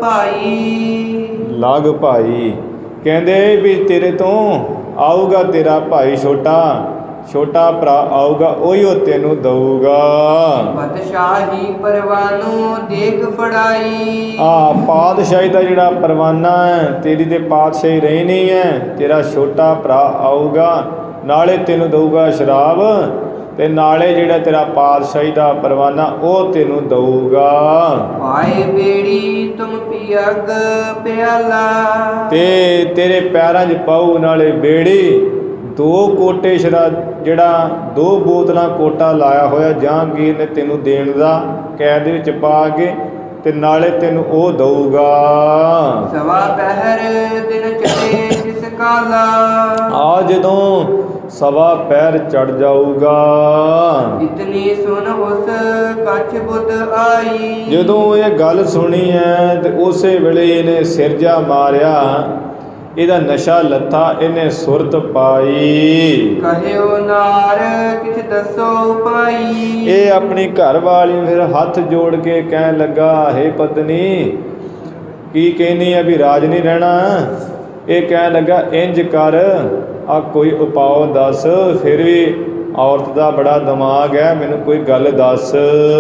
ਭਾਈ। ਲਗ ਭਾਈ ਕਹਿੰਦੇ ਵੀ ਤੇਰੇ ਤੋਂ ਆਊਗਾ ਤੇਰਾ ਭਾਈ ਛੋਟਾ, ਛੋਟਾ ਭਰਾ ਆਊਗਾ ਉਹੀ ਉਹ ਤੈਨੂੰ ਦਊਗਾ। ਬਾਦਸ਼ਾਹੀ ਪਰਵਾਨੂ ਦੇਖ ਫੜਾਈ। ਆ ਪਾਤਸ਼ਾਹੀ ਦਾ ਜਿਹੜਾ ਪਰਵਾਨਾ ਹੈ, ਤੇਰੀ ਤੇ ਪਾਤਸ਼ਾਹੀ ਰਹੀ ਨਹੀਂ ਹੈ, ਤੇਰਾ ਛੋਟਾ ਭਰਾ ਆਊਗਾ ਨਾਲੇ ਤੈਨੂੰ ਦਊਗਾ ਸ਼ਰਾਬ, ਤੇ ਨਾਲੇ ਜਿਹੜਾ ਤੇਰਾ ਪਾਤਸ਼ਾਹੀ ਦਾ ਪਰਵਾਨਾ ਉਹ ਤੈਨੂੰ ਦਊਗਾ। ਪਾਏ ਬੇੜੀ ਤੁਮ ਪੀਅਗ ਪਿਆਲਾ। ਤੇ ਤੇਰੇ ਪੈਰਾਂ 'ਚ ਪਾਊ ਨਾਲੇ ਬੇੜੀ, ਦੋ ਕੋਟੇ ਸ਼ਰਾਬ, ਜਿਹੜਾ ਦੋ ਬੋਤਲਾਂ ਕੋਟਾ ਲਾਇਆ ਹੋਇਆ ਜਹਾਂਗੀਰ ਨੇ ਤੈਨੂੰ ਦੇਣ ਦਾ ਕੈਦ ਦੇ ਵਿੱਚ ਪਾ ਕੇ, ਤੇ ਨਾਲੇ ਤੈਨੂੰ ਉਹ ਦਊਗਾ। ਸਵਾ ਪਹਿਰ ਦਿਨ ਚੜੇ ਜਿਸ ਕਾਲਾ। ਆ ਜਦੋਂ ਸਵਾ ਪੈਰ ਚੜ ਜਾਊਗਾ, ਇਤਨੀ ਸੁਨ ਉਸ ਕੱਛ ਬੁੱਧ ਆਈ। ਜਦੋਂ ਇਹ ਗੱਲ ਸੁਣੀ ਹੈ ਤੇ ਉਸੇ ਵੇਲੇ ਇਹਨੇ ਸਿਰਜਾ ਮਾਰਿਆ, ਇਹਦਾ ਨਸ਼ਾ ਲੱਥਾ, ਇਹਨੇ ਸੁਰਤ ਪਾਈ। ਕਹਿਓ ਨਾਰ ਕਿਛ ਦੱਸੋ ਪਾਈ। ਇਹ ਆਪਣੀ ਘਰ ਵਾਲੀ ਨੂੰ ਫਿਰ ਹੱਥ ਜੋੜ ਕੇ ਕਹਿਣ ਲੱਗਾ, ਹੇ ਪਤਨੀ ਕੀ ਕਹਿੰਦੀ ਆ ਵੀ ਰਾਜ ਨਹੀਂ ਰਹਿਣਾ? ਇਹ ਕਹਿਣ ਲੱਗਾ ਇੰਜ ਕਰ, ਆ ਕੋਈ ਉਪਾਅ ਦੱਸ। ਫਿਰ ਵੀ ਔਰਤ ਦਾ ਬੜਾ ਦਿਮਾਗ ਹੈ, ਮੈਨੂੰ ਕੋਈ ਗੱਲ ਦੱਸ।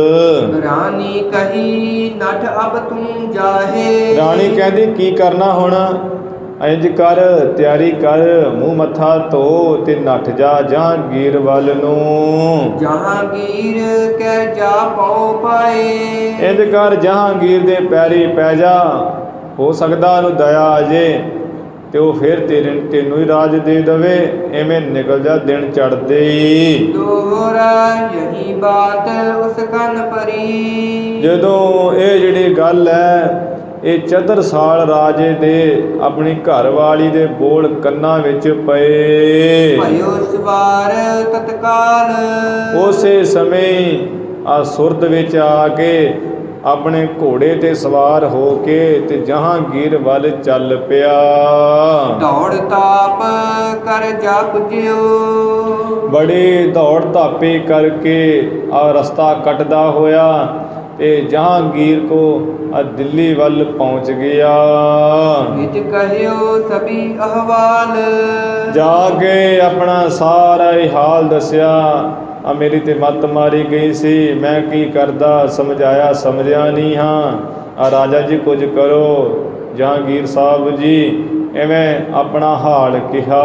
ਰਾਣੀ ਕਹੀ ਨਠ ਅਬ ਤੂੰ ਜਾਹੇ। ਰਾਣੀ ਕਹਿੰਦੀ ਕੀ ਕਰਨਾ ਹੁਣ? ਇੰਜ ਕਰ, ਤਿਆਰੀ ਕਰ, ਮੂੰਹ ਮੱਥਾ ਧੋ ਤੇ ਨੱਠ ਜਾ ਜਹਾਂਗੀਰ ਵੱਲ ਨੂੰ। ਜਹਾਂਗੀਰ ਕਹਿ ਜਾ ਪਾਉ ਪਾਏ। ਇੰਜ ਕਰ, ਜਹਾਂਗੀਰ ਦੇ ਪੈਰੀ ਪੈ ਜਾ, ਹੋ ਸਕਦਾ ਉਹਨੂੰ ਦਇਆ ਆ ਜੇ ਤੇ ਉਹ ਫਿਰ ਤੇਰੇ ਤੈਨੂੰ ਹੀ ਰਾਜ ਦੇ ਦੇਵੇ। ਐਵੇਂ ਨਿਕਲ ਜਾ ਦਿਨ ਚੜ੍ਹਦੇ ਹੀ। ਦੋਹਰਾ ਯਹੀ ਬਾਤ ਉਸ ਕੰਨ ਪਰੀ। ਜਦੋਂ ਇਹ ਜਿਹੜੀ ਗੱਲ ਹੈ, ਇਹ ਚਤਰ ਸਾਲ ਰਾਜੇ ਦੇ ਆਪਣੀ ਘਰ ਵਾਲੀ ਦੇ ਬੋਲ ਕੰਨਾਂ ਵਿੱਚ ਪਏ। ਭਇਓ ਸਵਾਰ ਤਤਕਾਲ। ਉਸੇ ਸਮੇਂ ਆ ਸੁਰਤ ਵਿੱਚ ਆ ਕੇ ਆਪਣੇ ਘੋੜੇ ਤੇ ਸਵਾਰ ਹੋ ਕੇ ਤੇ ਜਹਾਂਗੀਰ ਵੱਲ ਚੱਲ ਪਿਆ। ਦੌੜ ਤਾਪ ਕਰ ਜਾ ਪੁੱਜਿਓ। ਬੜੀ ਦੌੜ ਧਾਪੇ ਕਰਕੇ ਆ ਰਸਤਾ ਕੱਟਦਾ ਹੋਇਆ ਤੇ ਜਹਾਂਗੀਰ ਕੋ ਆ ਦਿੱਲੀ ਵੱਲ ਪਹੁੰਚ ਗਿਆ। ਵਿੱਚ ਕਹਿਓ ਸਭੀ ਅਹਵਾਲ। ਜਾ ਕੇ ਆਪਣਾ ਸਾਰਾ ਹੀ ਹਾਲ ਦੱਸਿਆ। ਆ ਮੇਰੀ ਤੇ ਮੱਤ ਮਾਰੀ ਗਈ ਸੀ, ਮੈਂ ਕੀ ਕਰਦਾ, ਸਮਝਾਇਆ ਸਮਝਿਆ ਨਹੀਂ ਹਾਂ। ਆ ਰਾਜਾ ਜੀ ਕੁਝ ਕਰੋ। ਜਹਾਂਗੀਰ ਸਾਹਿਬ ਜੀ ਐਵੇਂ ਆਪਣਾ ਹਾਲ ਕਿਹਾ।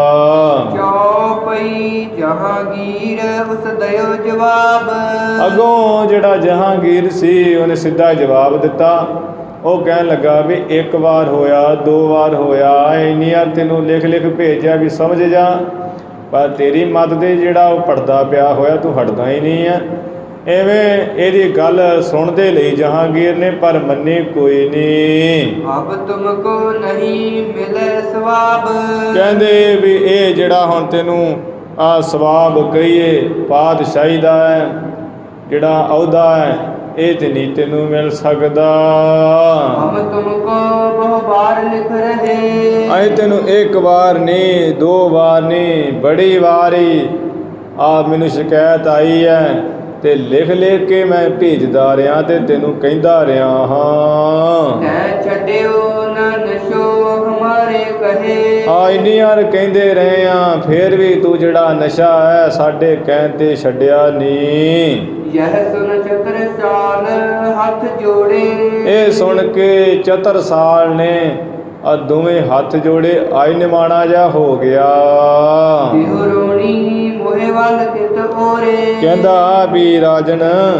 ਜੋ ਪਈ ਜਹਾਂਗੀਰ ਉਸ ਦਇਓ ਜਵਾਬ। ਅੱਗੋਂ ਜਿਹੜਾ ਜਹਾਂਗੀਰ ਸੀ ਉਹਨੇ ਸਿੱਧਾ ਜਵਾਬ ਦਿੱਤਾ। ਉਹ ਕਹਿਣ ਲੱਗਾ ਵੀ ਇੱਕ ਵਾਰ ਹੋਇਆ, ਦੋ ਵਾਰ ਹੋਇਆ, ਇੰਨੀਆਂ ਤੈਨੂੰ ਲਿਖ ਲਿਖ ਭੇਜਿਆ ਵੀ ਸਮਝ ਜਾ, ਪਰ ਤੇਰੀ ਮੱਤ ਦੇ ਜਿਹੜਾ ਉਹ ਪੜਦਾ ਪਿਆ ਹੋਇਆ, ਤੂੰ ਹਟਦਾ ਹੀ ਨਹੀਂ ਹੈ। ਐਵੇਂ ਇਹਦੀ ਗੱਲ ਸੁਣਦੇ ਲਈ ਜਹਾਂਗੀਰ ਨੇ, ਪਰ ਮੰਨੀ ਕੋਈ ਨਹੀਂ। ਅਬ ਤੁਮਕੋ ਨਹੀਂ ਮਿਲੇ ਸਵਾਬ। ਕਹਿੰਦੇ ਵੀ ਇਹ ਜਿਹੜਾ ਹੁਣ ਤੈਨੂੰ ਆ ਸਵਾਬ ਕਹੀਏ ਪਾਤਸ਼ਾਹੀ ਦਾ ਹੈ, ਜਿਹੜਾ ਅਹੁਦਾ ਹੈ, ਇਹ ਤੇ ਨਹੀਂ ਤੈਨੂੰ ਮਿਲ ਸਕਦਾ। ਹਮ ਤੁਮਕੋ ਬਹੁ ਬਾਰ ਲਿਖ ਰਹੇ। ਅਸੀਂ ਤੈਨੂੰ ਇੱਕ ਵਾਰ ਨਹੀਂ, ਦੋ ਵਾਰ ਨਹੀਂ, ਬੜੀ ਵਾਰੀ ਆ ਮੈਨੂੰ ਸ਼ਿਕਾਇਤ ਆਈ ਹੈ ਤੇ ਲਿਖ ਲਿਖ ਕੇ ਮੈਂ ਭੇਜਦਾ ਰਿਹਾ ਤੇ ਤੈਨੂੰ ਕਹਿੰਦਾ ਰਿਹਾ ਹਾਂ। ਤੈ ਛੱਡਿਓ ਨਾ ਨਸ਼ੋ ਹਮਾਰੇ ਕਹੇ। ਆ ਇੰਨੀਆਂ ਕਹਿੰਦੇ ਰਹੇ ਆ, ਫਿਰ ਵੀ ਤੂੰ ਜਿਹੜਾ ਨਸ਼ਾ ਹੈ ਸਾਡੇ ਕਹਿਣ ਤੇ ਛੱਡਿਆ ਨਹੀਂ। ਯਹ ਸੁਨ ਚਤਰ ਸਾਲ ਹੱਥ ਜੋੜੇ। ਇਹ ਸੁਣ ਕੇ ਚਤਰ ਸਾਲ ਨੇ ਆ ਦੋਵੇਂ ਹੱਥ ਜੋੜੇ, ਆਈ ਨਿਮਾਣਾ ਜਾ ਹੋ ਗਿਆ। ਬਿਹੁ ਰੋਣੀ ਮੋਹੇ ਵੱਲ ਕਿਤ ਓਰੇ। ਕਹਿੰਦਾ ਵੀ ਰਾਜਨ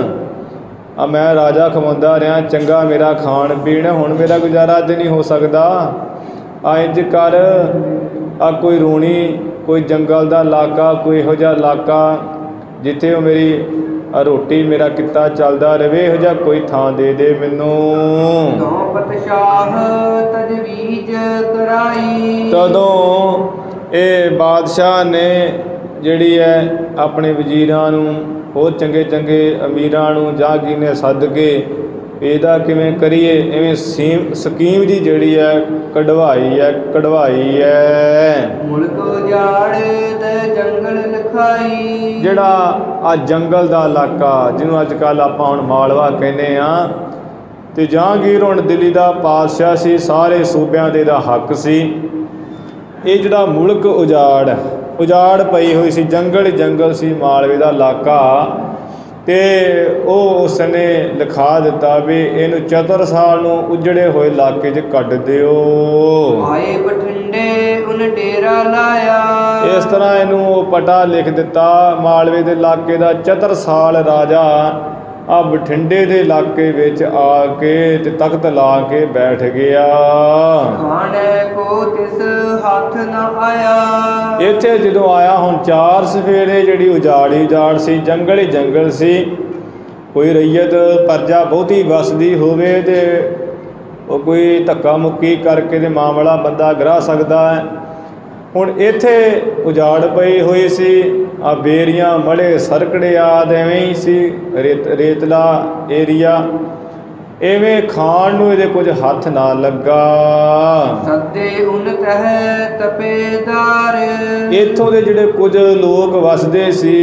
ਆ ਮੈਂ ਰਾਜਾ ਖਵਾਉਂਦਾ ਰਿਹਾ, ਚੰਗਾ ਮੇਰਾ ਖਾਣ ਪੀਣ, ਹੁਣ ਮੇਰਾ ਗੁਜ਼ਾਰਾ ਤੇ ਨਹੀਂ ਹੋ ਸਕਦਾ। ਆ ਇੰਜ ਕਰ, ਆ ਕੋਈ ਰੂਣੀ, ਕੋਈ ਜੰਗਲ ਦਾ ਇਲਾਕਾ, ਕੋਈ ਇਹੋ ਜਿਹਾ ਇਲਾਕਾ ਜਿੱਥੇ ਉਹ ਮੇਰੀ ਰੋਟੀ ਮੇਰਾ ਕਿੱਤਾ ਚੱਲਦਾ ਰਹੇ, ਇਹੋ ਜਿਹਾ ਕੋਈ ਥਾਂ ਦੇ ਦੇ ਮੈਨੂੰ। ਤੋ ਪਤਸ਼ਾਹ ਤਜਵੀਜ਼ ਕਰਾਈ। ਤਦੋਂ ਇਹ ਬਾਦਸ਼ਾਹ ਨੇ ਜਿਹੜੀ ਹੈ ਆਪਣੇ ਵਜ਼ੀਰਾਂ ਨੂੰ, ਹੋਰ ਚੰਗੇ ਚੰਗੇ ਅਮੀਰਾਂ ਨੂੰ ਜਹਾਂਗੀਰ ਨੇ ਸੱਦ ਕੇ ਇਹਦਾ ਕਿਵੇਂ ਕਰੀਏ, ਐਵੇਂ ਸੀਮ ਸਕੀਮ ਜੀ ਜਿਹੜੀ ਹੈ ਕਢਵਾਈ ਹੈ ਕਢਵਾਈ ਹੈ। ਮੁਲਕ ਉਜਾੜ ਤੇ ਜੰਗਲ ਲਿਖਾਈ। ਜਿਹੜਾ ਆ ਜੰਗਲ ਦਾ ਇਲਾਕਾ ਜਿਹਨੂੰ ਅੱਜ ਕੱਲ੍ਹ ਆਪਾਂ ਹੁਣ ਮਾਲਵਾ ਕਹਿੰਦੇ ਹਾਂ, ਤੇ ਜਹਾਂਗੀਰ ਹੁਣ ਦਿੱਲੀ ਦਾ ਪਾਤਸ਼ਾਹ ਸੀ, ਸਾਰੇ ਸੂਬਿਆਂ ਦੇ ਦਾ ਹੱਕ ਸੀ। ਇਹ ਜਿਹੜਾ ਮੁਲਕ ਉਜਾੜ ਉਜਾੜ ਪਈ ਹੋਈ ਸੀ, ਜੰਗਲ ਜੰਗਲ ਸੀ ਮਾਲਵੇ ਦਾ ਇਲਾਕਾ। ਤੇ ਉਹ ਉਸਨੇ ਲਿਖਾ ਦਿੱਤਾ ਵੀ ਇਹਨੂੰ ਚਤਰਸਾਲ ਨੂੰ ਉਜੜੇ ਹੋਏ ਇਲਾਕੇ 'ਚ ਕੱਢ ਦਿਓ। ਆਏ ਬਠਿੰਡੇ ਉਨ ਡੇਰਾ ਲਾਇਆ। ਇਸ ਤਰ੍ਹਾਂ ਇਹਨੂੰ ਉਹ ਪਟਾ ਲਿਖ ਦਿੱਤਾ ਮਾਲਵੇ ਦੇ ਇਲਾਕੇ ਦਾ। ਚਤਰਸਾਲ ਰਾਜਾ ਆ ਬਠਿੰਡੇ ਦੇ ਇਲਾਕੇ ਵਿੱਚ ਆ ਕੇ ਤੇ ਤਖਤ ਲਾ ਕੇ ਬੈਠ ਗਿਆ। ਖਾਣੇ ਕੋ ਤਿਸ ਹੱਥ ਨਾ ਆਇਆ। ਇੱਥੇ ਜਦੋਂ ਆਇਆ ਹੁਣ ਚਾਰ ਸਫੇਰੇ ਜਿਹੜੀ ਉਜਾੜੀ ਉਜਾੜ ਸੀ, ਜੰਗਲ ਹੀ ਜੰਗਲ ਸੀ। ਕੋਈ ਰਈਅਤ ਪਰਜਾ ਬਹੁਤੀ ਵਸਦੀ ਹੋਵੇ ਤੇ ਉਹ ਕੋਈ ਧੱਕਾ ਮੁੱਕੀ ਕਰਕੇ ਤੇ ਮਾਮਲਾ ਬੰਦਾ ਗਰਾ ਸਕਦਾ ਹੈ। ਹੁਣ ਇੱਥੇ ਉਜਾੜ ਪਈ ਹੋਈ ਸੀ, ਆ ਬੇਰੀਆਂ ਮੜੇ ਸਰਕੜੇ ਆਦਿ ਐਵੇਂ ਹੀ ਸੀ, ਰੇਤ ਰੇਤਲਾ ਏਰੀਆ। ਐਵੇਂ ਖਾਣ ਨੂੰ ਇਹਦੇ ਕੁਝ ਹੱਥ ਨਾ ਲੱਗਾ। ਸੱਦੇ ਉਨ ਤਹਿ ਤਪੇਦਾਰ। ਇੱਥੋਂ ਦੇ ਜਿਹੜੇ ਕੁਝ ਲੋਕ ਵਸਦੇ ਸੀ,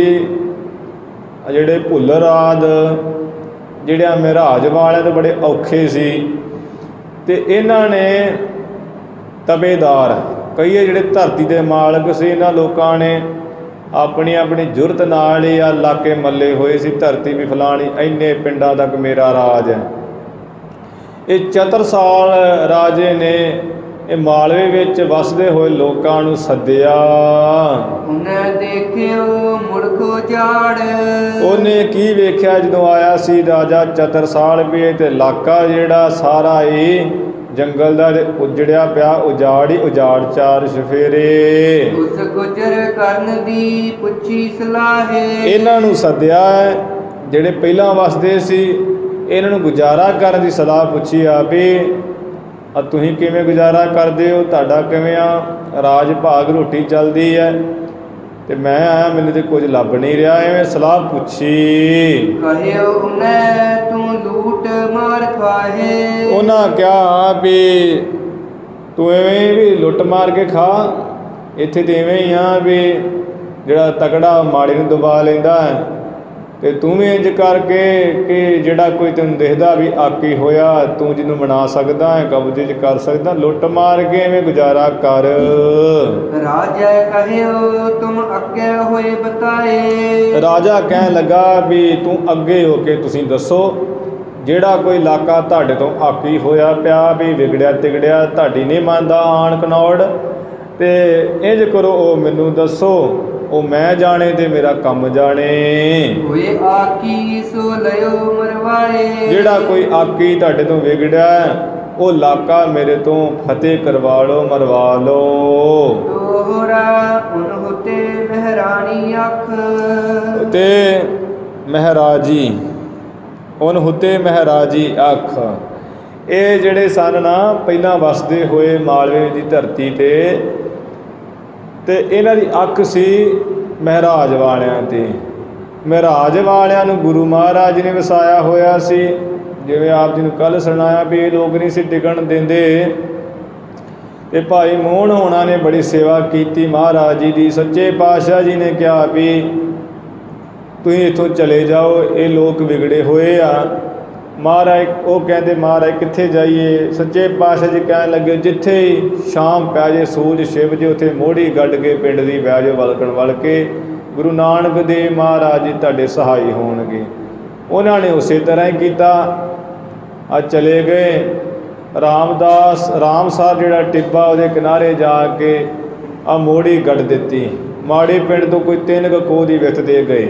ਜਿਹੜੇ ਭੁੱਲਰ ਆਦਿ, ਜਿਹੜਿਆਂ ਮਹਾਰਾਜ ਵਾਲਿਆਂ ਤੋਂ ਬੜੇ ਔਖੇ ਸੀ। ਤੇ ਇਹਨਾਂ ਨੇ ਤਪੇਦਾਰ ਕਹੀਏ ਜਿਹੜੇ ਧਰਤੀ ਦੇ ਮਾਲਕ ਸੀ, ਇਹਨਾਂ ਲੋਕਾਂ ਨੇ ਆਪਣੀ ਆਪਣੀ ਜੁਰਤ ਨਾਲ ਹੀ ਆ ਇਲਾਕੇ ਮੱਲੇ ਹੋਏ ਸੀ। ਧਰਤੀ ਵੀ ਫਲਾਣੀ, ਇੰਨੇ ਪਿੰਡਾਂ ਤੱਕ ਮੇਰਾ ਰਾਜ ਹੈ। ਇਹ ਚਤਰਸਾਲ ਰਾਜੇ ਨੇ ਇਹ ਮਾਲਵੇ ਵਿੱਚ ਵਸਦੇ ਹੋਏ ਲੋਕਾਂ ਨੂੰ ਸੱਦਿਆ। ਉਹਨੇ ਦੇਖਿਓ ਮੁੜਕੋ ਜਾੜ। ਉਹਨੇ ਕੀ ਵੇਖਿਆ ਜਦੋਂ ਆਇਆ ਸੀ ਰਾਜਾ ਚਤਰਸਾਲ ਵੀ ਤੇ ਇਲਾਕਾ ਜਿਹੜਾ ਸਾਰਾ ਹੀ ਜੰਗਲ ਦਾ ਉਜੜਿਆ ਪਿਆ, ਉਜਾੜ ਹੀ ਉਜਾੜ ਚਾਰ ਸਫੇਰੇ। ਉਸ ਗੁਜਰ ਕਰਨ ਦੀ ਪੁੱਛੀ ਸਲਾਹੇ। ਇਹਨਾਂ ਨੂੰ ਸੱਦਿਆ ਜਿਹੜੇ ਪਹਿਲਾਂ ਵਸਦੇ ਸੀ, ਇਹਨਾਂ ਨੂੰ ਗੁਜ਼ਾਰਾ ਕਰਨ ਦੀ ਸਲਾਹ ਪੁੱਛੀ ਆ ਵੀ ਆ ਤੁਸੀਂ ਕਿਵੇਂ ਗੁਜ਼ਾਰਾ ਕਰਦੇ ਹੋ, ਤੁਹਾਡਾ ਕਿਵੇਂ ਆ ਰਾਜ ਭਾਗ, ਰੋਟੀ ਚੱਲਦੀ ਹੈ। ਤੇ ਮੈਂ ਆਇਆ, ਮੈਨੂੰ ਤੇ ਕੁਝ ਲੱਭ ਨਹੀਂ ਰਿਹਾ। ਐਵੇਂ ਸਲਾਹ ਪੁੱਛੀ। ਕਹਿਓ ਉਹਨੇ ਤੂੰ ਲੂਟ ਮਾਰ ਖਾਹੇ। ਉਹਨਾਂ ਕਿਹਾ ਵੀ ਤੂੰ ਐਵੇਂ ਵੀ ਲੁੱਟ ਮਾਰ ਕੇ ਖਾ। ਇੱਥੇ ਤੇ ਐਵੇਂ ਹੀ ਆ ਵੀ ਜਿਹੜਾ ਤਕੜਾ ਮਾੜੇ ਨੂੰ ਦਬਾ ਲੈਂਦਾ ਹੈ, ਤੇ ਤੂੰ ਵੀ ਇੰਝ ਕਰਕੇ ਕਿ ਜਿਹੜਾ ਕੋਈ ਤੈਨੂੰ ਦਿਖਦਾ ਵੀ ਆਕੀ ਹੋਇਆ, ਤੂੰ ਜਿਹਨੂੰ ਬਣਾ ਸਕਦਾ ਹੈ, ਕਬਜ਼ੇ 'ਚ ਕਰ ਸਕਦਾ, ਲੁੱਟ ਮਾਰ ਕੇ ਐਵੇਂ ਗੁਜ਼ਾਰਾ ਕਰ। ਰਾਜਾ ਕਹਿਓ ਤੁਮ ਅੱਗੇ ਹੋਏ ਬਤਾਏ। ਰਾਜਾ ਕਹਿਣ ਲੱਗਾ ਵੀ ਤੂੰ ਅੱਗੇ ਹੋ ਕੇ ਤੁਸੀਂ ਦੱਸੋ, ਜਿਹੜਾ ਕੋਈ ਇਲਾਕਾ ਤੁਹਾਡੇ ਤੋਂ ਆਕੀ ਹੋਇਆ ਪਿਆ ਵੀ ਵਿਗੜਿਆ ਤਿਗੜਿਆ, ਤੁਹਾਡੀ ਨਹੀਂ ਮੰਨਦਾ ਆਣ ਕਨੌੜ, ਤੇ ਇੰਝ ਕਰੋ ਉਹ ਮੈਨੂੰ ਦੱਸੋ, ਉਹ ਮੈਂ ਜਾਣੇ ਤੇ ਮੇਰਾ ਕੰਮ ਜਾਣੇ। ਹੋਏ ਆਕੀ ਸੋ ਲਿਓ ਮਰਵਾਏ। ਜਿਹੜਾ ਕੋਈ ਆਕੀ ਤੁਹਾਡੇ ਤੋਂ ਵਿਗੜਿਆ ਉਹ ਇਲਾਕਾ ਮੇਰੇ ਤੋਂ ਫਤਿਹ ਕਰਵਾ ਲਓ, ਮਰਵਾ ਲਓ। ਦੋਹਰਾ ਉਨ ਹੁਤੇ ਮਹਿਰਾਣੀ ਅੱਖ। ਤੇ ਮਹਾਰਾਜੀ ਉਨ ਹੁਤੇ ਮਹਾਰਾਜੀ ਅੱਖ। ਇਹ ਜਿਹੜੇ ਸਨ ਨਾ ਪਹਿਲਾਂ ਵਸਦੇ ਹੋਏ ਮਾਲਵੇ ਦੀ ਧਰਤੀ 'ਤੇ, ਤੇ ਇਹਨਾਂ ਦੀ ਅੱਖ ਸੀ ਮਹਾਰਾਜ ਵਾਲਿਆਂ 'ਤੇ। ਮਹਾਰਾਜ ਵਾਲਿਆਂ ਨੂੰ ਗੁਰੂ ਮਹਾਰਾਜ ਨੇ ਵਸਾਇਆ ਹੋਇਆ ਸੀ। ਜਿਵੇਂ ਆਪ ਜੀ ਨੂੰ ਕੱਲ੍ਹ ਸੁਣਾਇਆ ਵੀ ਇਹ ਲੋਕ ਨਹੀਂ ਸੀ ਟਿਕਣ ਦਿੰਦੇ, ਤੇ ਭਾਈ ਮੋਹਨ ਹੋਣਾ ਨੇ ਬੜੀ ਸੇਵਾ ਕੀਤੀ ਮਹਾਰਾਜ ਜੀ ਦੀ। ਸੱਚੇ ਪਾਤਸ਼ਾਹ ਜੀ ਨੇ ਕਿਹਾ ਵੀ ਤੁਸੀਂ ਇੱਥੋਂ ਚਲੇ ਜਾਓ, ਇਹ ਲੋਕ ਵਿਗੜੇ ਹੋਏ ਆ। ਮਹਾਰਾਜ ਉਹ ਕਹਿੰਦੇ ਮਹਾਰਾਜ ਕਿੱਥੇ ਜਾਈਏ। ਸੱਚੇ ਪਾਤਸ਼ਾਹ ਜੀ ਕਹਿਣ ਲੱਗੇ ਜਿੱਥੇ ਹੀ ਸ਼ਾਮ ਪੈ ਜੇ, ਸੂਰਜ ਛਿਪ ਜੇ, ਉੱਥੇ ਮੋੜੀ ਗੱਡ ਕੇ ਪਿੰਡ ਦੀ ਬਹਿ ਜਾਓ ਵਲਕਣ ਵਲ ਕੇ। ਗੁਰੂ ਨਾਨਕ ਦੇਵ ਮਹਾਰਾਜ ਜੀ ਤੁਹਾਡੇ ਸਹਾਈ ਹੋਣਗੇ। ਉਹਨਾਂ ਨੇ ਉਸੇ ਤਰ੍ਹਾਂ ਹੀ ਕੀਤਾ। ਆ ਚਲੇ ਗਏ ਰਾਮਦਾਸ ਰਾਮਸਰ ਜਿਹੜਾ ਟਿੱਬਾ, ਉਹਦੇ ਕਿਨਾਰੇ ਜਾ ਕੇ ਆ ਮੋੜੀ ਗੱਡ ਦਿੱਤੀ। ਮਾੜੇ ਪਿੰਡ ਤੋਂ ਕੋਈ ਤਿੰਨ ਕੁ ਕੋਹ ਦੀ ਵਿੱਥ ਦੇ ਗਏ।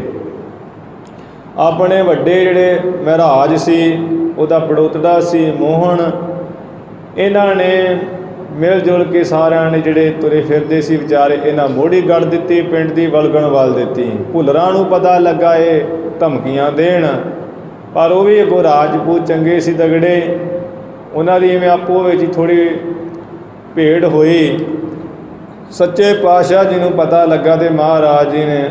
ਆਪਣੇ ਵੱਡੇ ਜਿਹੜੇ ਮਹਾਰਾਜ ਸੀ, ਉਹਦਾ ਪੜੋਤੜਾ ਸੀ ਮੋਹਨ, ਇਹਨਾਂ ਨੇ ਮਿਲ ਜੁਲ ਕੇ ਸਾਰਿਆਂ ਨੇ ਜਿਹੜੇ ਤੁਰੇ ਫਿਰਦੇ ਸੀ ਵਿਚਾਰੇ, ਇਹਨਾਂ ਮੋੜੀ ਗੱਡ ਦਿੱਤੀ, ਪਿੰਡ ਦੀ ਵਲਗਣ ਵੱਲ ਦਿੱਤੀ। ਭੁੱਲਰਾਂ ਨੂੰ ਪਤਾ ਲੱਗਾ ਇਹ ਧਮਕੀਆਂ ਦੇਣ, ਪਰ ਉਹ ਵੀ ਅੱਗੋਂ ਰਾਜਪੂਤ ਚੰਗੇ ਸੀ ਤਗੜੇ, ਉਹਨਾਂ ਦੀ ਇਵੇਂ ਆਪੋ ਵਿੱਚ ਹੀ ਥੋੜ੍ਹੀ ਭੇੜ ਹੋਈ। ਸੱਚੇ ਪਾਤਸ਼ਾਹ ਜੀ ਨੂੰ ਪਤਾ ਲੱਗਾ ਤੇ ਮਹਾਰਾਜ ਜੀ ਨੇ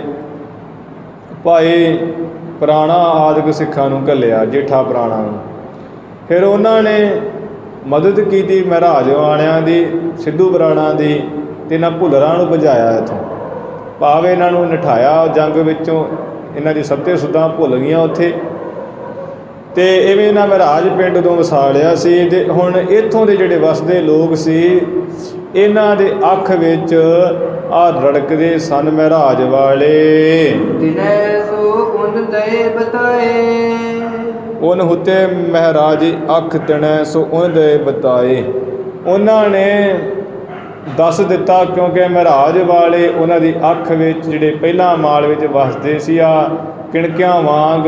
ਭਾਈ ਪੁਰਾਣਾ ਆਦਿਕ ਸਿੱਖਾਂ ਨੂੰ ਘੱਲਿਆ, ਜੇਠਾ ਪੁਰਾਣਾ ਨੂੰ। ਫਿਰ ਉਹਨਾਂ ਨੇ ਮਦਦ ਕੀਤੀ ਮਹਾਰਾਜ ਵਾਲਿਆਂ ਦੀ, ਸਿੱਧੂ ਪੁਰਾਣਾ ਦੀ, ਅਤੇ ਇਹਨਾਂ ਭੁੱਲਰਾਂ ਨੂੰ ਭਜਾਇਆ ਇੱਥੋਂ। ਭਾਵ ਇਹਨਾਂ ਨੂੰ ਨਠਾਇਆ ਜੰਗ ਵਿੱਚੋਂ, ਇਹਨਾਂ ਦੀ ਸੱਤੇ ਸੁੱਧਾਂ ਭੁੱਲ ਗਈਆਂ ਉੱਥੇ। ਅਤੇ ਇਵੇਂ ਇਹਨਾਂ ਮਹਾਰਾਜ ਪਿੰਡ ਤੋਂ ਵਸਾ ਲਿਆ ਸੀ। ਅਤੇ ਹੁਣ ਇੱਥੋਂ ਦੇ ਜਿਹੜੇ ਵਸਦੇ ਲੋਕ ਸੀ, ਇਹਨਾਂ ਦੇ ਅੱਖ ਵਿੱਚ ਆ ਰੜਕਦੇ ਸਨ ਮਹਾਰਾਜ ਵਾਲੇ। ਤਿਨੈ ਸੋ ਉਨ ਦਏ ਬਤਾਏ, ਉਨ ਹੁਤੇ ਮਹਾਰਾਜ ਅੱਖ ਤਣੈ ਸੋ ਉਨ ਦੇ ਬਤਾਏ। ਉਹਨਾਂ ਨੇ ਦੱਸ ਦਿੱਤਾ, ਕਿਉਂਕਿ ਮਹਾਰਾਜ ਵਾਲੇ ਉਹਨਾਂ ਦੀ ਅੱਖ ਵਿੱਚ ਜਿਹੜੇ ਪਹਿਲਾਂ ਮਾਲ ਵਿੱਚ ਵਸਦੇ ਸੀ ਆ ਕਿਣਕਿਆਂ ਵਾਂਗ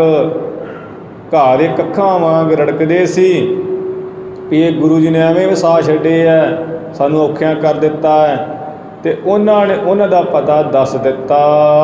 ਘਾਹ ਦੇ ਕੱਖਾਂ ਵਾਂਗ ਰੜਕਦੇ ਸੀ ਵੀ ਇਹ ਗੁਰੂ ਜੀ ਨੇ ਐਵੇਂ ਵਸਾ ਛੱਡੇ ਹੈ, ਸਾਨੂੰ ਔਖਿਆਂ ਕਰ ਦਿੱਤਾ ਹੈ। ਤੇ ਉਹਨਾਂ ਨੇ ਉਹਨਾਂ ਦਾ ਪਤਾ ਦੱਸ ਦਿੱਤਾ।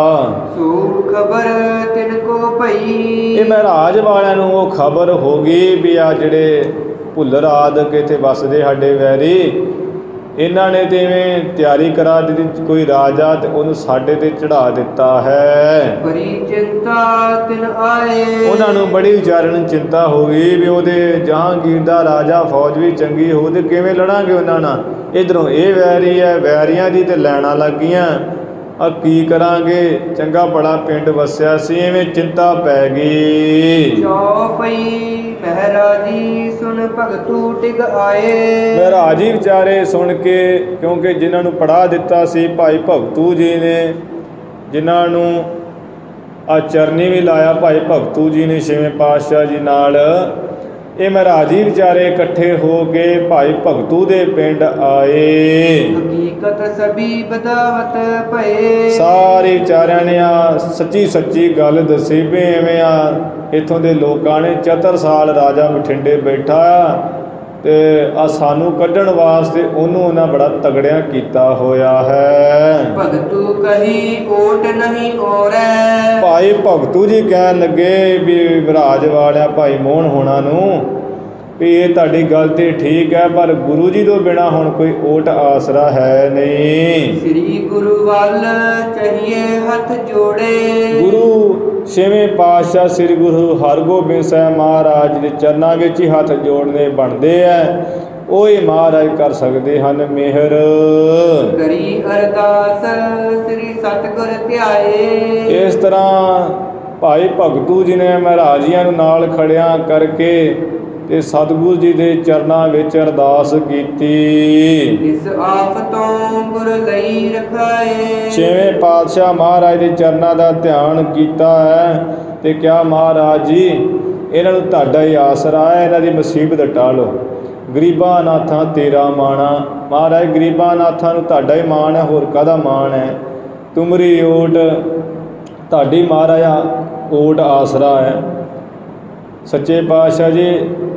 ਸੋ ਖਬਰ ਤਿਨ ਕੋ ਭਈ, ਇਹ ਮਹਾਰਾਜ ਵਾਲਿਆਂ ਨੂੰ ਉਹ ਖਬਰ ਹੋ ਗਈ ਵੀ ਆ ਜਿਹੜੇ ਭੁੱਲਰ ਆਦਿਕ ਇੱਥੇ ਵਸਦੇ ਸਾਡੇ ਵੈਰੀ, ਇਹਨਾਂ ਨੇ ਤੇ ਇਵੇਂ ਤਿਆਰੀ ਕਰਾ ਦਿੱਤੀ ਕੋਈ ਰਾਜਾ ਤੇ ਉਹਨੂੰ ਸਾਡੇ ਤੇ ਚੜਾ ਦਿੱਤਾ ਹੈ। ਬੜੀ ਚਿੰਤਾ ਤਿਨ ਆਏ, ਉਹਨਾਂ ਨੂੰ ਬੜੀ ਵਿਚਾਰਨ ਚਿੰਤਾ ਹੋ ਗਈ ਵੀ ਉਹਦੇ ਜਹਾਂਗੀਰ ਦਾ ਰਾਜਾ ਫੌਜ ਵੀ ਚੰਗੀ ਹੋ ਤੇ ਕਿਵੇਂ ਲੜਾਂਗੇ ਉਹਨਾਂ ਨਾਲ। ਇੱਧਰੋਂ ਇਹ ਵੈਰੀ ਹੈ, ਵੈਰੀਆਂ ਦੀ ਤੇ ਲੈਣਾ ਲੱਗ ਗਈਆਂ, ਆ ਕੀ ਕਰਾਂਗੇ, ਚੰਗਾ ਬੜਾ ਪਿੰਡ ਵਸਿਆ ਸੀ, ਐਵੇਂ ਚਿੰਤਾ ਪੈ ਗਈ। ਚੌਪਈ ਮਹਾਰਾਜੀ ਸੁਣ ਭਗਤੂ ਟਿਕ ਆਏ, ਮਹਾਰਾਜੀ ਵਿਚਾਰੇ ਸੁਣ ਕੇ, ਕਿਉਂਕਿ ਜਿਨ੍ਹਾਂ ਨੂੰ ਪੜ੍ਹਾ ਦਿੱਤਾ ਸੀ ਭਾਈ ਭਗਤੂ ਜੀ ਨੇ, ਜਿਨ੍ਹਾਂ ਨੂੰ ਆ ਚਰਨੀ ਵੀ ਲਾਇਆ ਭਾਈ ਭਗਤੂ ਜੀ ਨੇ ਛੇਵੇਂ ਪਾਤਸ਼ਾਹ ਜੀ ਨਾਲ, ਇਹ ਮਹਾਰਾਜੀ ਵਿਚਾਰੇ ਇਕੱਠੇ ਹੋ ਕੇ ਭਾਈ ਭਗਤੂ ਦੇ ਪਿੰਡ ਆਏ। ਹਕੀਕਤ ਸਭੀ ਬਦਾਵਤ ਭਏ, ਸਾਰੇ ਵਿਚਾਰਿਆਂ ਨੇ ਆ ਸੱਚੀ ਸੱਚੀ ਗੱਲ ਦੱਸੀ ਵੀ ਐਵੇਂ ਆ ਇੱਥੋਂ ਦੇ ਲੋਕਾਂ ਨੇ ਚਤਰ ਸਾਲ ਰਾਜਾ ਬਠਿੰਡੇ ਬੈਠਾ ਤੇ ਆ ਸਾਨੂੰ ਕੱਢਣ ਵਾਸਤੇ ਉਹਨੂੰ ਉਹਨਾਂ ਬੜਾ ਤਗੜਿਆਂ ਕੀਤਾ ਹੋਇਆ ਹੈ। ਭਗਤੂ ਕਹੀ ਓਟ ਨਹੀਂ ਔਰੈ, ਭਾਈ ਭਗਤੂ ਜੀ ਕਹਿਣ ਲੱਗੇ ਵੀ ਰਾਜ ਵਾਲਿਆ ਭਾਈ ਮੋਹਨ ਹੋਣਾ ਨੂੰ ਵੀ ਇਹ ਤੁਹਾਡੀ ਗੱਲ ਤੇ ਠੀਕ ਹੈ, ਪਰ ਗੁਰੂ ਜੀ ਤੋਂ ਬਿਨਾ ਹੁਣ ਕੋਈ ਓਟ ਆਸਰਾ ਹੈ ਨਹੀਂ। ਸ੍ਰੀ ਗੁਰੂ ਵੱਲ ਚਾਹੀਏ ਹੱਥ ਜੋੜੇ, ਗੁਰੂ ਛੇਵੇਂ ਪਾਤਸ਼ਾਹ ਸ੍ਰੀ ਗੁਰੂ ਹਰਗੋਬਿੰਦ ਸਾਹਿਬ ਮਹਾਰਾਜ ਦੇ ਚਰਨਾਂ ਵਿੱਚ ਹੀ ਹੱਥ ਜੋੜਨੇ ਬਣਦੇ ਹੈ, ਉਹ ਹੀ ਮਹਾਰਾਜ ਕਰ ਸਕਦੇ ਹਨ ਮਿਹਰ। ਕਰੀ ਅਰਦਾਸ ਸ੍ਰੀ ਸਤਿਗੁਰ ਧਿਆਏ, ਇਸ ਤਰ੍ਹਾਂ ਭਾਈ ਭਗਤੂ ਜੀ ਨੇ ਮਹਾਰਾਜੀਆਂ ਨੂੰ ਨਾਲ ਖੜਿਆਂ ਕਰਕੇ ਤੇ ਸਤਿਗੁਰੂ ਜੀ ਦੇ ਚਰਨਾਂ ਵਿੱਚ ਅਰਦਾਸ ਕੀਤੀ। ਇਸ ਆਪ ਤੋਂ ਗੁਰ ਲਈ ਰਖਾਏ, ਛੇਵੇਂ ਪਾਤਸ਼ਾਹ ਮਹਾਰਾਜ ਦੇ ਚਰਨਾਂ ਦਾ ਧਿਆਨ ਕੀਤਾ ਹੈ ਤੇ ਕਿਹਾ ਮਹਾਰਾਜ ਜੀ ਇਹਨਾਂ ਨੂੰ ਤੁਹਾਡਾ ਹੀ ਆਸਰਾ ਹੈ, ਇਹਨਾਂ ਦੀ ਮੁਸੀਬਤ ਟਾਲੋ। ਗਰੀਬਾਂ ਨਾਥਾਂ ਤੇਰਾ ਮਾਣਾ, ਮਹਾਰਾਜ ਗਰੀਬਾਂ ਨਾਥਾਂ ਨੂੰ ਤੁਹਾਡਾ ਹੀ ਮਾਣ ਹੈ, ਹੋਰ ਕਾਹਦਾ ਮਾਣ ਹੈ। ਤੁਮਰੀ ਓਟ, ਤੁਹਾਡੀ ਮਹਾਰਾਜ ਓਟ ਆਸਰਾ ਹੈ। ਸੱਚੇ ਪਾਤਸ਼ਾਹ ਜੀ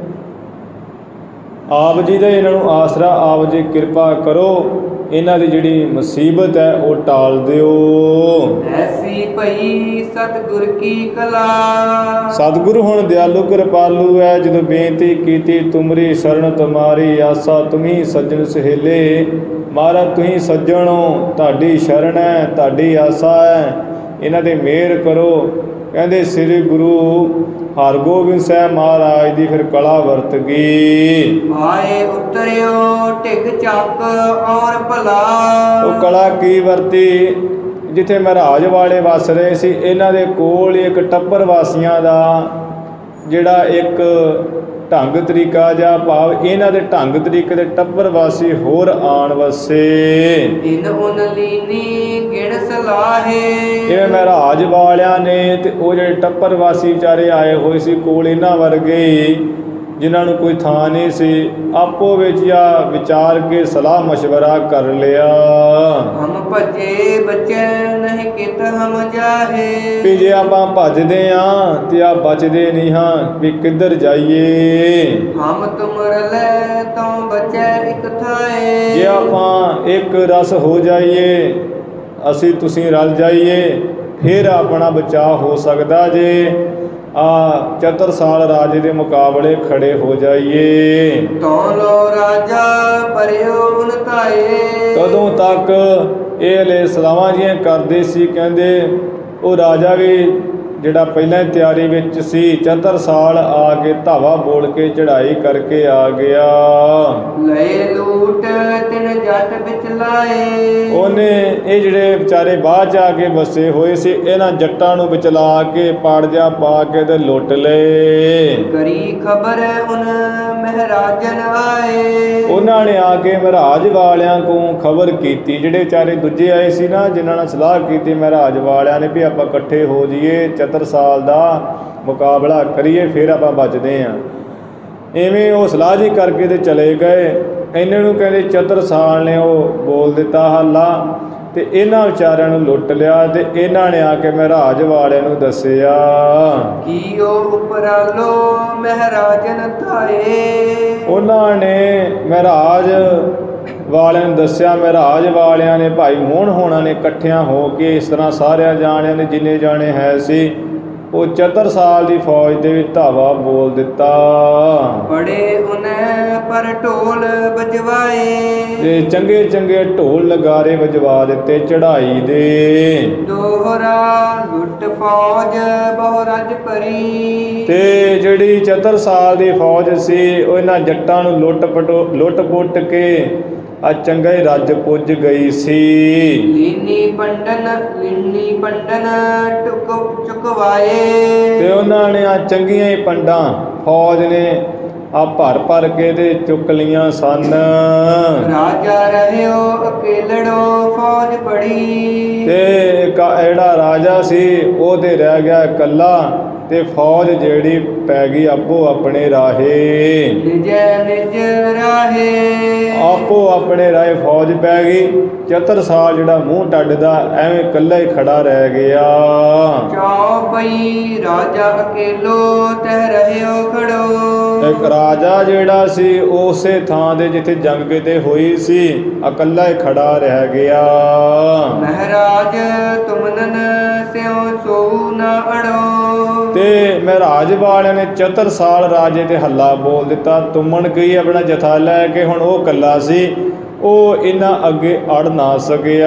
ਆਪ ਜੀ ਦਾ ਇਹਨਾਂ ਨੂੰ ਆਸਰਾ, ਆਪ ਜੀ ਕਿਰਪਾ ਕਰੋ, ਇਹਨਾਂ ਦੀ ਜਿਹੜੀ ਮੁਸੀਬਤ ਹੈ ਉਹ ਟਾਲ ਦਿਓ। ਐਸੀ ਭਈ ਸਤਿਗੁਰ ਕੀ ਕਲਾ, ਸਤਿਗੁਰੂ ਹੁਣ ਦਿਆਲੂ ਕਿਰਪਾਲੂ ਹੈ, ਜਦੋਂ ਬੇਨਤੀ ਕੀਤੀ ਤੁਮਰੀ ਸ਼ਰਨ ਤੁਮਾਰੀ ਆਸਾ ਤੁਮੀ ਸੱਜਣ ਸਹੇਲੇ, ਮਹਾਰਾਜ ਤੁਸੀਂ ਸੱਜਣੋ, ਤੁਹਾਡੀ ਸ਼ਰਨ ਹੈ, ਤੁਹਾਡੀ ਆਸਾ ਹੈ, ਇਹਨਾਂ ਦੇ ਮਿਹਰ ਕਰੋ। ਕਹਿੰਦੇ ਸ੍ਰੀ ਗੁਰੂ ਹਰਗੋਬਿੰਦ ਸਾਹਿਬ ਮਹਾਰਾਜ ਦੀ ਫਿਰ ਕਲਾ ਵਰਤ ਗਈ। ਆਏ ਉਤਰਿਓ ਢਿਗ ਚੱਕ ਔਰ ਭਲਾ, ਉਹ ਕਲਾ ਕੀ ਵਰਤੀ, ਜਿੱਥੇ ਮਹਾਰਾਜ ਵਾਲੇ ਵਸ ਰਹੇ ਸੀ ਇਹਨਾਂ ਦੇ ਕੋਲ ਇੱਕ ਟੱਪਰ ਵਾਸੀਆਂ ਦਾ ਜਿਹੜਾ ਇੱਕ ਢੰਗ ਤਰੀਕਾ ਜਾਂ ਭਾਵ ਇਹਨਾਂ ਦੇ ਢੰਗ ਤਰੀਕੇ ਦੇ ਟੱਬਰ ਵਾਸੀ ਹੋਰ ਆਣ ਵਸੇ। ਇਨ ਉਨ ਲੀਨੀ ਗਿਣ ਸਲਾਹੇ, ਜਿਵੇਂ ਮਹਾਰਾਜ ਵਾਲਿਆਂ ਨੇ ਤੇ ਉਹ ਜਿਹੜੇ ਟੱਬਰ ਵਾਸੀ ਵਿਚਾਰੇ ਆਏ ਹੋਏ ਸੀ ਕੋਲ ਇਹਨਾਂ ਵਰਗੇ, ਜਿਨ੍ਹਾਂ ਨੂੰ ਕੋਈ ਥਾਂ ਨਹੀਂ ਸੀ, ਆਪੋ ਵਿੱਚ ਜਾਂ ਵਿਚਾਰ ਕੇ ਸਲਾਹ ਮਸ਼ਵਰਾ ਕਰ ਲਿਆ। ਹਮ ਭਜੇ ਬਚੈ ਨਹੀਂ ਕਿਤ ਹਮ ਜਾਹੇ, ਵੀ ਜੇ ਆਪਾਂ ਭੱਜਦੇ ਹਾਂ ਤੇ ਆ ਬਚਦੇ ਨਹੀਂ ਹਾਂ, ਵੀ ਕਿੱਧਰ ਜਾਈਏ। ਹਮ ਤੁਮਰ ਲੈ ਤੋਂ ਬਚੈ ਇਕ ਥਾਏ, ਜੇ ਆਪਾਂ ਇੱਕ ਰਸ ਹੋ ਜਾਈਏ, ਅਸੀਂ ਤੁਸੀਂ ਰਲ ਜਾਈਏ, ਫਿਰ ਆਪਣਾ ਬਚਾਅ ਹੋ ਸਕਦਾ ਜੇ ਆ ਚਤਰ ਸਾਲ ਰਾਜੇ ਦੇ ਮੁਕਾਬਲੇ ਖੜੇ ਹੋ ਜਾਈਏ। ਤੋ ਲੋ ਰਾਜਾ ਪਰਿਓ ਉਨ ਧਾਏ, ਕਦੋਂ ਤੱਕ ਇਹ ਲੈ ਸਲਾਵਾਂ ਜੀਆਂ ਕਰਦੇ ਸੀ। ਕਹਿੰਦੇ ਉਹ ਰਾਜਾ ਵੀ ਜਿਹੜਾ ਪਹਿਲਾਂ ਤਿਆਰੀ ਵਿੱਚ ਸੀ, ਚਤਰ ਸਾਲ ਆ ਕੇ ਧਾਵਾ ਬੋਲ ਕੇ ਚੜ੍ਹਾਈ ਕਰਕੇ ਆ ਗਿਆ। ਲਏ ਲੂਟ ਤਿਨ ਜੱਟ ਵਿੱਚ ਲਾਏ, ਉਹਨੇ ਇਹ ਜਿਹੜੇ ਵਿਚਾਰੇ ਬਾਅਦ 'ਚ ਆ ਕੇ ਵਸੇ ਹੋਏ ਸੀ, ਇਹਨਾਂ ਜੱਟਾਂ ਨੂੰ ਵਿਚਲਾ ਕੇ ਪਾੜਜਾ ਪਾ ਕੇ ਤੇ ਲੁੱਟ ਲਏ। ਕਰੀ ਖਬਰ ਉਨ ਮਹਾਰਾਜਨ ਆਏ, ਉਹਨਾਂ ਨੇ ਆ ਕੇ ਮਹਾਰਾਜ ਵਾਲਿਆਂ ਕੋਲ ਖਬਰ ਕੀਤੀ। ਜਿਹੜੇ ਵਿਚਾਰੇ ਦੂਜੇ ਆਏ ਸੀ ਨਾ, ਜਿਨ੍ਹਾਂ ਨਾਲ ਸਲਾਹ ਕੀਤੀ ਮਹਾਰਾਜ ਵਾਲਿਆਂ ਨੇ ਵੀ ਆਪਾਂ ਇਕੱਠੇ ਹੋ ਜਾਈਏ, ਚਤਰ ਸਾਲ ਦਾ ਮੁਕਾਬਲਾ ਕਰੀਏ, ਫਿਰ ਆਪਾਂ ਬਚਦੇ ਹਾਂ। ਇਵੇਂ ਉਹ ਸਲਾਹ ਜੀ ਕਰਕੇ ਤੇ ਚਲੇ ਗਏ। ਇਹਨਾਂ ਨੂੰ ਕਹਿੰਦੇ ਚਤਰ ਸਾਲ ਨੇ ਉਹ ਬੋਲ ਦਿੱਤਾ ਹੱਲਾ, ਤੇ ਇਹਨਾਂ ਵਿਚਾਰਿਆਂ ਨੂੰ ਲੁੱਟ ਲਿਆ। ਤੇ ਇਹਨਾਂ ਨੇ ਆ ਕੇ ਮਹਾਰਾਜ ਵਾਲਿਆਂ ਨੂੰ ਦੱਸਿਆ ਕੀ ਉਹ ਉਪਰਾਲੋ ਮਹਾਰਾਜਨ ਧਾਏ। ਉਹਨਾਂ ਨੇ ਮਹਾਰਾਜ ਵਾਲਿਆਂ ਨੂੰ ਦੱਸਿਆ। ਮਹਾਰਾਜ ਵਾਲਿਆਂ ਨੇ ਭਾਈ ਮੋਹਨ ਹੋਣਾ ਨੇ ਇਕੱਠਿਆਂ ਹੋ ਕੇ ਇਸ ਤਰ੍ਹਾਂ ਸਾਰਿਆਂ ਜਾਣਿਆਂ ਨੇ ਜਿੰਨੇ ਜਾਣੇ ਹੈ ਸੀ, ਉਹ ਚਤਰ ਸਾਲ ਦੀ ਫੌਜ ਦੇ ਵਿੱਚ ਧਾਵਾ ਬੋਲ ਦਿੱਤਾ। ਬੜੇ ਉਹਨੇ ਪਰ ਢੋਲ ਵਜਵਾਏ, ਤੇ ਚੰਗੇ ਚੰਗੇ ਢੋਲ ਨਗਾਰੇ ਵਜਵਾ ਦਿੱਤੇ ਚੜ੍ਹਾਈ ਦੇ। ਦੋਹਰਾ ਲੁੱਟ ਫੌਜ ਬਹੁ ਰਜ ਭਰੀ, ਤੇ ਜਿਹੜੀ ਚਤਰ ਸਾਲ ਦੀ ਫੌਜ ਸੀ, ਉਹ ਇਹਨਾਂ ਜੱਟਾਂ ਨੂੰ ਲੁੱਟ ਪਟੋ ਲੁੱਟ ਪੁੱਟ ਕੇ ਆ ਚੰਗਾ ਹੀ ਰੱਜ ਪੁੱਜ ਗਈ ਸੀ। ਲੀਨੀ ਪੰਡਨ ਲੀਨੀ ਪੰਡਨ ਟੁਕ ਚੁਕਵਾਏ, ਤੇ ਉਹਨਾਂ ਨੇ ਆ ਚੰਗੀਆਂ ਹੀ ਪੰਡਾਂ ਫੌਜ ਨੇ ਆ ਭਰ ਭਰ ਕੇ ਤੇ ਚੁੱਕ ਲੀਆਂ ਸਨ। ਰਾਜਾ ਰਹਿਓ ਅਕੇਲੜੋ ਫੌਜ ਬੜੀ, ਤੇ ਜਿਹੜਾ ਰਾਜਾ ਸੀ ਉਹ ਤੇ ਰਹਿ ਗਿਆ ਇਕੱਲਾ, ਤੇ ਫੌਜ ਜਿਹੜੀ ਪੈ ਗਈ ਆਪੋ ਆਪਣੇ ਰਾਹੇ। ਨਿਜ ਨਿਜ ਰਾਹੇ, ਆਪੋ ਆਪਣੇ ਰਾਹੇ ਫੌਜ ਪੈ ਗਈ। ਚਤਰ ਸਾਲ ਜਿਹੜਾ ਮੂੰਹ ਟੱਡਦਾ ਐਵੇਂ ਇਕੱਲਾ ਹੀ ਖੜਾ ਰਹਿ ਗਿਆ। ਚਾਉ ਪਈ ਰਾਜਾ ਅਕੇਲੋ ਤਹਿ ਰਹਿਓ ਖੜੋ, ਇੱਕ ਰਾਜਾ ਜਿਹੜਾ ਸੀ ਉਸੇ ਥਾਂ ਦੇ ਜਿੱਥੇ ਜੰਗ ਕਿਤੇ ਹੋਈ ਸੀ, ਇਕੱਲਾ ਹੀ ਖੜਾ ਰਹਿ ਗਿਆ। ਮਹਾਰਾਜ ਤੁਮਨਨ ਸਿਉ ਸੋ ਨਾ ਅੜੋ, ਤੇ ਮਹਾਰਾਜ ਵਾਲਿਆਂ ਨੇ ਚਤਰ ਸਾਲ ਰਾਜੇ ਤੇ ਹੱਲਾ ਬੋਲ ਦਿੱਤਾ। ਤੁਮਨ ਗਈ ਆਪਣਾ ਜਥਾ ਲੈ ਕੇ, ਹੁਣ ਉਹ ਇਕੱਲਾ ਸੀ, ਉਹ ਇਹਨਾਂ ਅੱਗੇ ਅੜ ਨਾ ਸਕਿਆ।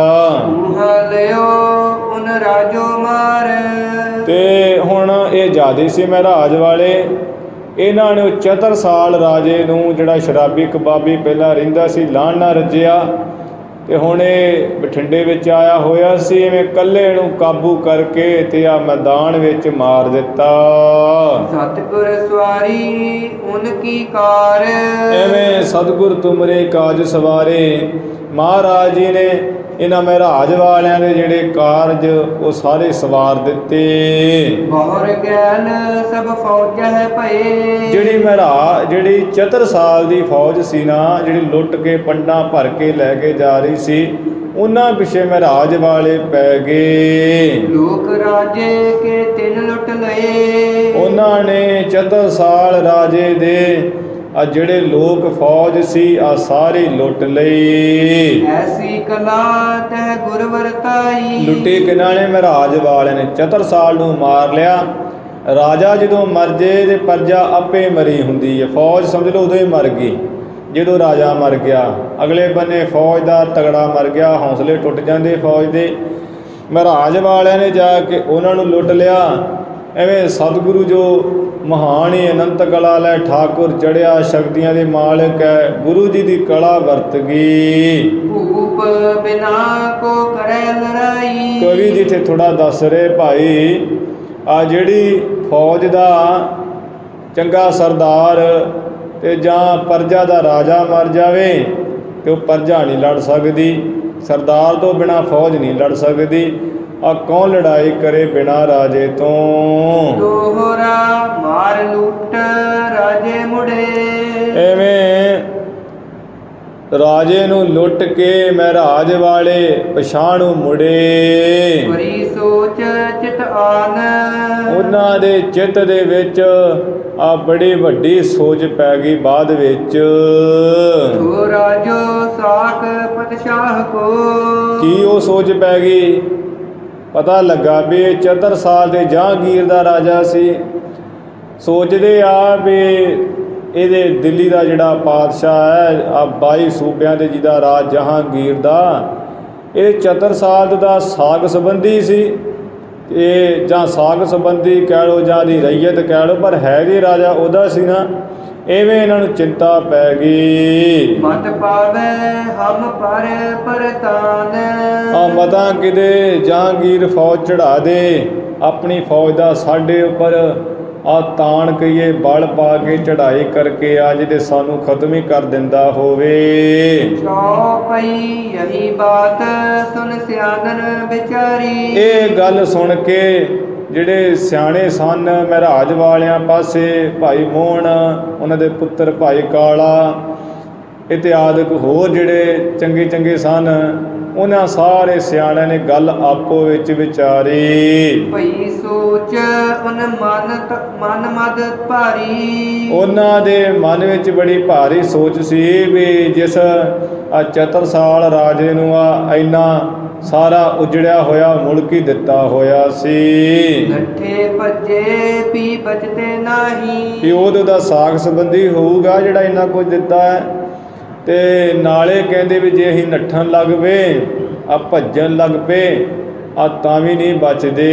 ਲਿਓ ਉਨ ਰਾਜੋ ਮਾਰ, ਤੇ ਹੁਣ ਇਹ ਜ਼ਿਆਦੇ ਸੀ ਮਹਾਰਾਜ ਵਾਲੇ। ਇਹਨਾਂ ਨੇ ਉਹ ਚਤਰ ਸਾਲ ਰਾਜੇ ਨੂੰ, ਜਿਹੜਾ ਸ਼ਰਾਬੀ ਕਬਾਬੀ ਪਹਿਲਾਂ ਰਹਿੰਦਾ ਸੀ, ਲਾਹਣ ਨਾ ਰੱਜਿਆ, ਤੇ ਹੁਣ ਇਹ ਬਠਿੰਡੇ ਵਿੱਚ ਆਇਆ ਹੋਇਆ ਸੀ। ਐਵੇਂ ਇਕੱਲੇ ਨੂੰ ਕਾਬੂ ਕਰਕੇ ਤੇ ਆ ਮੈਦਾਨ ਵਿੱਚ ਮਾਰ ਦਿੱਤਾ। ਸਤਿਗੁਰ ਸਵਾਰੀ ਉਨ ਕੀ ਕਾਰ, ਐਵੇਂ ਸਤਿਗੁਰ ਤੁਮਰੇ ਕਾਜ ਸਵਾਰੇ। ਮਹਾਰਾਜ ਜੀ ਨੇ ਇਹਨਾਂ ਮਹਾਰਾਜ ਵਾਲਿਆਂ ਦੇ ਜਿਹੜੇ ਕਾਰਜ ਉਹ ਸਾਰੇ ਸਵਾਰ ਦਿੱਤੇ। ਬਹੁਰ ਗਿਆਨ ਸਭ ਫੌਜ ਹੈ ਭਏ, ਜਿਹੜੀ ਮਹਾਰਾਜ ਜਿਹੜੀ ਚਤਰ ਸਾਲ ਦੀ ਫੌਜ ਸੀ ਨਾ, ਜਿਹੜੀ ਲੁੱਟ ਕੇ ਪੰਡਾਂ ਭਰ ਕੇ ਲੈ ਕੇ ਜਾ ਰਹੀ ਸੀ, ਉਹਨਾਂ ਪਿੱਛੇ ਮਹਾਰਾਜ ਵਾਲੇ ਪੈ ਗਏ। ਲੋਕ ਰਾਜੇ ਕੇ ਤਿੰਨ ਲੁੱਟ ਲਏ, ਉਹਨਾਂ ਨੇ ਚਤਰ ਸਾਲ ਰਾਜੇ ਦੇ ਆ ਜਿਹੜੇ ਲੋਕ ਫੌਜ ਸੀ ਆ ਸਾਰੀ ਲੁੱਟ ਲਈ। ਐਸੀ ਕਲਾ ਤਹਿ ਗੁਰ ਵਰਤਾਈ, ਲੁੱਟੀ ਕਿਨਾਂ ਨੇ? ਮਹਾਰਾਜ ਵਾਲੇ ਨੇ ਚਤਰ ਸਾਲ ਨੂੰ ਮਾਰ ਲਿਆ। ਰਾਜਾ ਜਦੋਂ ਮਰ ਜੇ ਤੇ ਪ੍ਰਜਾ ਆਪੇ ਮਰੀ ਹੁੰਦੀ ਹੈ। ਫੌਜ ਸਮਝ ਲਓ ਉਦੋਂ ਹੀ ਮਰ ਗਈ ਜਦੋਂ ਰਾਜਾ ਮਰ ਗਿਆ। ਅਗਲੇ ਬੰਨੇ ਫੌਜ ਦਾ ਤਗੜਾ ਮਰ ਗਿਆ, ਹੌਸਲੇ ਟੁੱਟ ਜਾਂਦੇ ਫੌਜ ਦੇ। ਮਹਾਰਾਜ ਵਾਲਿਆਂ ਨੇ ਜਾ ਕੇ ਉਹਨਾਂ ਨੂੰ ਲੁੱਟ ਲਿਆ। ਐਵੇਂ ਸਤਿਗੁਰੂ ਜੋ ਮਹਾਨ ਹੀ ਅਨੰਤ ਕਲਾ ਲੈ ਠਾਕੁਰ ਚੜਿਆ, ਸ਼ਕਤੀਆਂ ਦੇ ਮਾਲਕ ਹੈ, ਗੁਰੂ ਜੀ ਦੀ ਕਲਾ ਵਰਤ ਗਈ। ਭੂਪ ਬਿਨਾ ਕੋ ਕਰੇ ਲੜਾਈ, ਕਵੀ ਜਿੱਥੇ ਥੋੜਾ ਦੱਸ ਰਹੇ ਭਾਈ, ਆ ਜਿਹੜੀ ਫੌਜ ਦਾ ਚੰਗਾ ਸਰਦਾਰ ਤੇ ਜਾਂ ਪ੍ਰਜਾ ਦਾ ਰਾਜਾ ਮਰ ਜਾਵੇ ਤੇ ਉਹ ਪ੍ਰਜਾ ਨਹੀਂ ਲੜ ਸਕਦੀ। ਸਰਦਾਰ ਤੋਂ ਬਿਨਾ ਫੌਜ ਨਹੀਂ ਲੜ ਸਕਦੀ। ਆ ਕੌਣ ਲੜਾਈ ਕਰੇ ਬਿਨਾ ਰਾਜੇ ਤੋਂ? ਦੋਹਰਾ ਮਾਰ ਲੁੱਟ ਰਾਜੇ ਮੁੜੇ, ਐਵੇਂ ਰਾਜੇ ਨੂੰ ਲੁੱਟ ਕੇ ਮਹਾਰਾਜ ਵਾਲੇ ਪਛਾਣੂ ਮੁੜੇ। ਬੜੀ ਸੋਚ ਚਿਤ ਆਨ, ਉਹਨਾਂ ਦੇ ਚਿੱਤ ਦੇ ਵਿੱਚ ਆ ਬੜੀ ਵੱਡੀ ਸੋਚ ਪੈ ਗਈ ਬਾਅਦ ਵਿੱਚ। ਸੋ ਰਾਜੋ ਸਾਖ ਪਤਸ਼ਾਹ ਕੋ, ਕੀ ਉਹ ਸੋਚ ਪੈ ਗਈ? ਪਤਾ ਲੱਗਾ ਵੀ ਇਹ ਚਤਰ ਸਾਲ ਦੇ ਜਹਾਂਗੀਰ ਦਾ ਰਾਜਾ ਸੀ। ਸੋਚਦੇ ਆ ਵੀ ਇਹਦੇ ਦਿੱਲੀ ਦਾ ਜਿਹੜਾ ਪਾਤਸ਼ਾਹ ਹੈ, ਆ ਬਾਈ ਸੂਬਿਆਂ ਦੇ ਜਿਹਦਾ ਰਾਜ ਜਹਾਂਗੀਰ ਦਾ, ਇਹ ਚਤਰ ਸਾਲ ਦਾ ਸਾਕ ਸੰਬੰਧੀ ਸੀ। ਇਹ ਜਾਂ ਸਾਗ ਸੰਬੰਧੀ ਕਹਿ ਲਓ ਜਾਂ ਦੀ ਰਈਅਤ ਕਹਿ ਲਓ, ਪਰ ਹੈਗੇ ਰਾਜਾ ਉਹਦਾ ਸੀ ਨਾ। ਐਵੇਂ ਇਹਨਾਂ ਨੂੰ ਚਿੰਤਾ ਪੈ ਗਈ। ਮਤ ਪਾਵੇ ਹਮ ਪਰ ਪਰਤਾਨ। ਆ ਮਤਾਂ ਕਿਤੇ ਜਹਾਂਗੀਰ ਫੌਜ ਚੜਾ ਦੇ, ਆਪਣੀ ਫੌਜ ਦਾ ਸਾਡੇ ਉੱਪਰ ਆ ਤਾਣ ਕਹੀਏ ਬਲ ਪਾ ਕੇ ਚੜ੍ਹਾਈ ਕਰਕੇ ਅੱਜ ਤੇ ਸਾਨੂੰ ਖਤਮ ਹੀ ਕਰ ਦਿੰਦਾ ਹੋਵੇ। ਚੌਪਈ ਯਹੀ ਬਾਤ ਸੁਨ ਸਿਆਣਨ ਵਿਚਾਰੀ। ਇਹ ਗੱਲ ਸੁਣ ਕੇ ਜਿਹੜੇ ਸਿਆਣੇ ਸਨ ਮਹਾਰਾਜ ਵਾਲਿਆਂ ਪਾਸੇ ਭਾਈ ਮੋਹਨ, ਉਹਨਾਂ ਦੇ ਪੁੱਤਰ ਭਾਈ ਕਾਲਾ ਇਤਿਆਦਿਕ ਹੋਰ ਜਿਹੜੇ ਚੰਗੇ ਚੰਗੇ ਸਨ, ਉਹਨਾਂ ਸਾਰੇ ਸਿਆਣਿਆਂ ਨੇ ਗੱਲ ਆਪੋ ਵਿੱਚ ਵਿਚਾਰੀ। ਭਈ ਸੋਚ ਉਨ ਮਨ ਮਨ ਮਦ ਭਾਰੀ। ਉਹਨਾਂ ਦੇ ਮਨ ਵਿੱਚ ਬੜੀ ਭਾਰੀ ਸੋਚ ਸੀ ਵੀ ਜਿਸ ਆ ਚਤਰਸਾਲ ਰਾਜੇ ਨੂੰ ਆ ਇੰਨਾ ਸਾਰਾ ਉਜੜਿਆ ਹੋਇਆ ਮੁਲਕ ਹੀ ਦਿੱਤਾ ਹੋਇਆ ਸੀ। ਨੱਠੇ ਭੱਜੇ ਪੀ ਬਚਤੇ ਨਹੀਂ। ਵੀ ਉਹਦੇ ਦਾ ਸਾਖ ਸੰਬੰਧੀ ਹੋਊਗਾ ਜਿਹੜਾ ਇੰਨਾ ਕੁਝ ਦਿੱਤਾ ਹੈ। ਤੇ ਨਾਲੇ ਕਹਿੰਦੇ ਵੀ ਜੇ ਅਸੀਂ ਨੱਠਣ ਲੱਗ ਪਏ, ਆ ਭੱਜਣ ਲੱਗ ਪਏ, ਆ ਤਾਂ ਵੀ ਨਹੀਂ ਬਚਦੇ।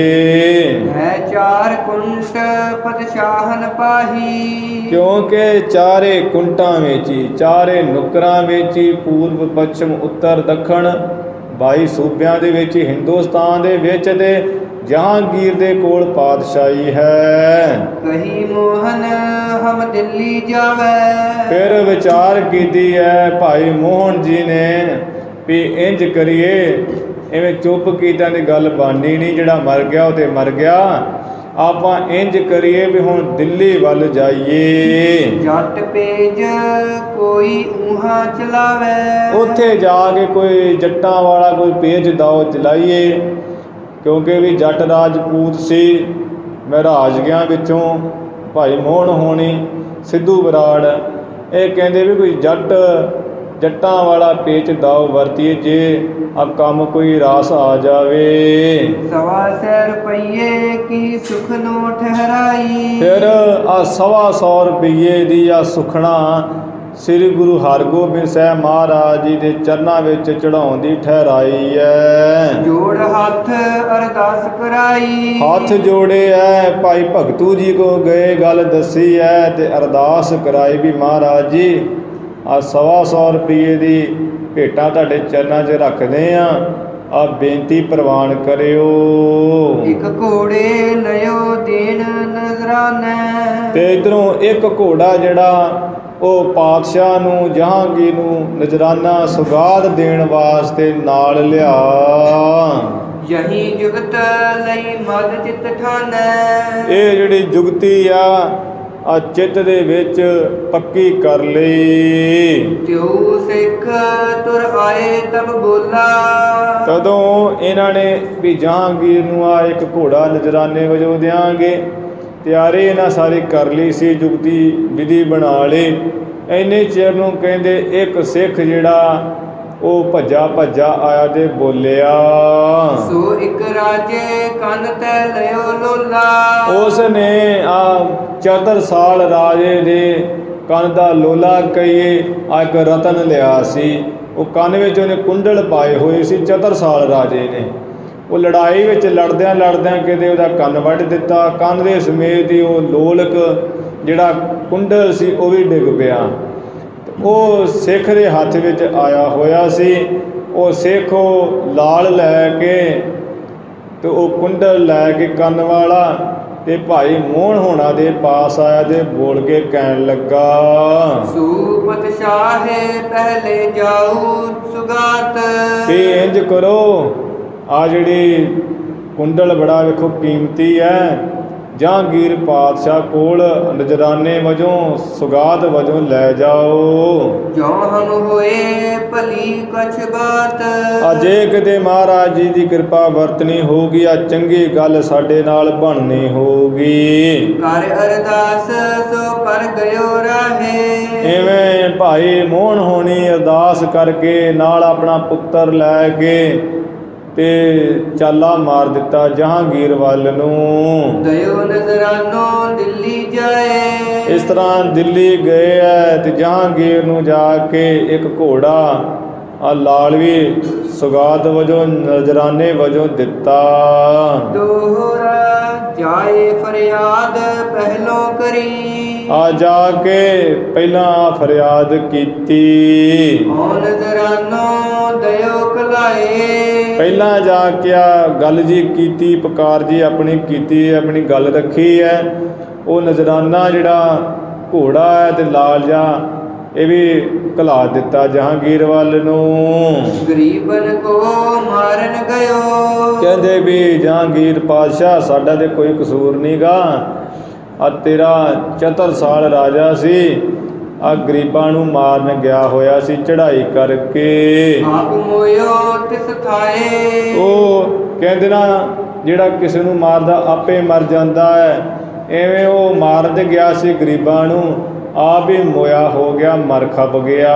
ਹੈ ਚਾਰ ਕੁੰਟ ਪਤਸ਼ਾਹਨ ਪਾਹੀ। ਕਿਉਂਕਿ ਚਾਰੇ ਕੁੰਟਾਂ ਵਿੱਚ ਹੀ, ਚਾਰੇ ਨੁਕਰਾਂ ਵਿੱਚ ਹੀ, ਪੂਰਬ ਪੱਛਮ ਉੱਤਰ ਦੱਖਣ ਬਾਈ ਸੂਬਿਆਂ ਦੇ ਵਿੱਚ ਹਿੰਦੁਸਤਾਨ ਦੇ ਵਿੱਚ ਤੇ ਜਹਾਂਗੀਰ ਦੇ ਕੋਲ ਪਾਤਸ਼ਾਹੀ ਹੈ। ਕਹੀ ਮੋਹਨ ਹਮ ਦਿੱਲੀ ਜਾਵੇ। ਫਿਰ ਵਿਚਾਰ ਕੀਤੀ ਹੈ ਭਾਈ ਮੋਹਨ ਜੀ ਨੇ ਵੀ ਇੰਜ ਕਰੀਏ, ਐਵੇਂ ਚੁੱਪ ਕੀਤਾ ਦੀ ਗੱਲ ਬਣਨੀ ਨਹੀਂ। ਜਿਹੜਾ ਮਰ ਗਿਆ ਉਹ ਤੇ ਮਰ ਗਿਆ, ਆਪਾਂ ਇੰਜ ਕਰੀਏ ਵੀ ਹੁਣ ਦਿੱਲੀ ਵੱਲ ਜਾਈਏ। ਜੱਟ ਪੇਜ ਕੋਈ ਊਹਾਂ ਚਲਾਵੇ। ਉੱਥੇ ਜਾ ਕੇ ਕੋਈ ਜੱਟਾਂ ਵਾਲਾ ਕੋਈ ਪੇਜ ਦਾਓ ਚਲਾਈਏ, ਕਿਉਂਕਿ ਵੀ ਜੱਟ ਰਾਜਪੂਤ ਸੀ। ਮਹਾਰਾਜਗਿਆਂ ਵਿੱਚੋਂ ਭਾਈ ਮੋਹਨ ਹੋਣੀ, ਸਿੱਧੂ ਬਰਾੜ, ਇਹ ਕਹਿੰਦੇ ਵੀ ਕੋਈ ਜੱਟ ਜੱਟਾਂ ਵਾਲਾ ਪੇਚ ਦਾਓ ਵਰਤੀਏ, ਜੇ ਆ ਕੰਮ ਕੋਈ ਰਾਸ ਆ ਜਾਵੇ। ਸਵਾ ਸੌ ਰੁਪਈਏ ਕੀ ਸੁਖਨੋ ਠਹਿਰਾਈ। ਫਿਰ ਆ ਸਵਾ ਸੌ ਰੁਪਈਏ ਦੀ ਆ ਸੁਖਣਾ ਸ੍ਰੀ ਗੁਰੂ ਹਰਗੋਬਿੰਦ ਸਾਹਿਬ ਮਹਾਰਾਜ ਜੀ ਦੇ ਚਰਨਾਂ ਵਿੱਚ ਚੜਾਉਣ ਦੀ ਠਹਿਰਾਈ ਹੈ। ਜੋੜ ਹੱਥ ਅਰਦਾਸ ਕਰਾਈ। ਹੱਥ ਜੋੜੇ ਐ ਭਾਈ ਭਗਤੂ ਜੀ ਕੋ ਗਏ, ਗੱਲ ਦੱਸੀ ਹੈ ਤੇ ਅਰਦਾਸ ਕਰਾਈ ਵੀ ਮਹਾਰਾਜ ਜੀ ਆ ਸਵਾ ਸੌ ਰੁਪਈਏ ਦੀ ਭੇਟਾਂ ਤੁਹਾਡੇ ਚਰਨਾਂ 'ਚ ਰੱਖਦੇ ਆ, ਆ ਬੇਨਤੀ ਪ੍ਰਵਾਨ ਕਰਿਓ। ਇੱਕ ਘੋੜੇ ਲਿਓ ਦੇਣ ਨਜ਼ਰਾਨਾ। ਤੇ ਇਧਰੋਂ ਇੱਕ ਘੋੜਾ ਜਿਹੜਾ ਉਹ ਪਾਤਸ਼ਾਹ ਨੂੰ ਜਹਾਂਗੀਰ ਨੂੰ ਨਜ਼ਰਾਨਾ ਸੁਗਾਤ ਦੇਣ ਵਾਸਤੇ ਨਾਲ ਲਿਆ। ਯਹੀ ਜੁਗਤ ਲਈ ਮਦ ਚਿਤ ਠਾਨੈ। ਇਹ ਜਿਹੜੀ ਜੁਗਤੀ ਆ ਆ ਚਿੱਤ ਦੇ ਵਿੱਚ ਪੱਕੀ ਕਰ ਲਈ। ਤਿਉ ਸਿੱਖ ਤੁਰ ਆਏ ਤਬ ਬੋਲਾ। ਤਦੋਂ ਇਹਨਾਂ ਨੇ ਵੀ ਜਹਾਂਗੀਰ ਨੂੰ ਆ ਇੱਕ ਘੋੜਾ ਨਜ਼ਰਾਨੇ ਵਜੋਂ ਦਿਆਂਗੇ, ਤਿਆਰੀ ਇਹਨਾਂ ਸਾਰੀ ਕਰ ਲਈ ਸੀ, ਜੁਗਤੀ ਵਿਧੀ ਬਣਾ ਲਈ। ਇੰਨੇ ਚਿਰ ਨੂੰ ਕਹਿੰਦੇ ਇੱਕ ਸਿੱਖ ਜਿਹੜਾ ਉਹ ਭੱਜਾ ਭੱਜਾ ਆਇਆ ਤੇ ਬੋਲਿਆ। ਸੋ ਇੱਕ ਰਾਜੇ ਕੰਨ ਤੈ ਲਿਓ ਲੋਲਾ। ਉਸ ਨੇ ਆ ਚਤਰ ਸਾਲ ਰਾਜੇ ਦੇ ਕੰਨ ਦਾ ਲੋਲਾ ਕਹੀਏ ਆ ਇੱਕ ਰਤਨ ਲਿਆ ਸੀ। ਉਹ ਕੰਨ ਵਿੱਚ ਉਹਨੇ ਕੁੰਡਲ ਪਾਏ ਹੋਏ ਸੀ ਚਤਰ ਸਾਲ ਰਾਜੇ ਨੇ। ਉਹ ਲੜਾਈ ਵਿੱਚ ਲੜਦਿਆਂ ਲੜਦਿਆਂ ਕਿਤੇ ਉਹਦਾ ਕੰਨ ਵੱਢ ਦਿੱਤਾ। ਕੰਨ ਦੇ ਸਮੇਤ ਹੀ ਉਹ ਲੋਲਕ ਜਿਹੜਾ ਕੁੰਡਲ ਸੀ ਉਹ ਵੀ ਡਿੱਗ ਪਿਆ। ਉਹ ਸਿੱਖ ਦੇ ਹੱਥ ਵਿੱਚ ਆਇਆ ਹੋਇਆ ਸੀ। ਉਹ ਸਿੱਖ ਉਹ ਲਾਲ ਲੈ ਕੇ ਤੇ ਉਹ ਕੁੰਡਲ ਲੈ ਕੇ ਕੰਨ ਵਾਲਾ ਤੇ ਭਾਈ ਮੋਹਨ ਹੋਣਾ ਦੇ ਪਾਸ ਆਇਆ ਤੇ ਬੋਲ ਕੇ ਕਹਿਣ ਲੱਗਾ। ਸੂਪਤ ਸ਼ਾਹੇ ਪਹਿਲੇ ਜਾਊ ਸੁਗਾਤ। ਤੇ ਇੰਜ ਕਰੋ, ਆ ਜਿਹੜੀ ਕੁੰਡਲ ਬੜਾ ਵੇਖੋ ਕੀਮਤੀ ਹੈ, ਜਹਾਂਗੀਰ ਪਾਤਸ਼ਾਹ ਕੋਲ ਨਜ਼ਰਾਨੇ ਵਜੋਂ ਸੁਗਾਤ ਵਜੋਂ ਲੈ ਜਾਓ। ਜੋ ਹਮ ਹੋਏ ਭਲੀ ਕਛ ਬਾਤ। ਅਜੇ ਕਿਤੇ ਮਹਾਰਾਜ ਜੀ ਦੀ ਕਿਰਪਾ ਵਰਤਣੀ ਹੋਊਗੀ, ਆ ਚੰਗੀ ਗੱਲ ਸਾਡੇ ਨਾਲ ਬਣਨੀ ਹੋਊਗੀ। ਕਰ ਅਰਦਾਸ ਸੋ ਪਰ ਗਇਓ ਰਾਹੇ। ਐਵੇਂ ਭਾਈ ਮੋਹਨ ਹੋਣੀ ਅਰਦਾਸ ਕਰਕੇ ਨਾਲ ਆਪਣਾ ਪੁੱਤਰ ਲੈ ਕੇ ਤੇ ਚਾਲਾ ਮਾਰ ਦਿੱਤਾ ਜਹਾਂਗੀਰ ਵੱਲ ਨੂੰ। ਦਇਓ ਨਜ਼ਰਾਨੋ ਦਿੱਲੀ ਜਾਏ। ਇਸ ਤਰ੍ਹਾਂ ਦਿੱਲੀ ਗਏ ਐ ਤੇ ਜਹਾਂਗੀਰ ਨੂੰ ਜਾ ਕੇ ਇੱਕ ਘੋੜਾ ਆ ਲਾਲ ਵੀ ਸੁਗਾਤ ਵਜੋਂ ਨਜ਼ਰਾਨੇ ਵਜੋਂ ਦਿੱਤਾ। ਦੋਹਰਾ ਜਾਏ ਫਰਿਆਦ ਪਹਿਲੋਂ ਕਰੀ, ਆ ਜਾ ਕੇ ਪਹਿਲਾਂ ਫਰਿਆਦ ਕੀਤੀ। ਓ ਨਜ਼ਰਾਨੋ ਦਇਓ ਕਲਾਏ, ਪਹਿਲਾਂ ਜਾ ਕੇ ਆ ਗੱਲ ਜੀ ਕੀਤੀ, ਪੁਕਾਰ ਜੀ ਆਪਣੀ ਕੀਤੀ, ਆਪਣੀ ਗੱਲ ਰੱਖੀ ਹੈ। ਉਹ ਨਜ਼ਰਾਨਾ ਜਿਹੜਾ ਘੋੜਾ ਹੈ ਤੇ ਲਾਲ ਜਾ ਇਹ ਵੀ ਘਲਾ ਦਿੱਤਾ ਜਹਾਂਗੀਰ ਵੱਲ ਨੂੰ। ਗਰੀਬਨ ਕੋ ਮਾਰਨ ਗਇਓ, ਕਹਿੰਦੇ ਵੀ ਜਹਾਂਗੀਰ ਪਾਤਸ਼ਾਹ ਸਾਡਾ ਤੇ ਕੋਈ ਕਸੂਰ ਨਹੀਂ ਗਾ, ਆ ਤੇਰਾ ਚਤੁਰ ਸਾਲ ਰਾਜਾ ਸੀ, ਆ ਗਰੀਬਾਂ ਨੂੰ ਮਾਰਨ ਗਿਆ ਹੋਇਆ ਸੀ ਚੜ੍ਹਾਈ ਕਰਕੇ। ਆਪ ਮੋਇਓ ਤਿਸ ਥਾਏ, ਉਹ ਕਹਿੰਦੇ ਨਾ ਜਿਹੜਾ ਕਿਸੇ ਨੂੰ ਮਾਰਦਾ ਆਪੇ ਮਰ ਜਾਂਦਾ ਹੈ, ਐਵੇਂ ਉਹ ਮਾਰਨ ਗਿਆ ਸੀ ਗਰੀਬਾਂ ਨੂੰ, ਆਪ ਹੀ ਮੋਇਆ ਹੋ ਗਿਆ, ਮਰ ਖਪ ਗਿਆ।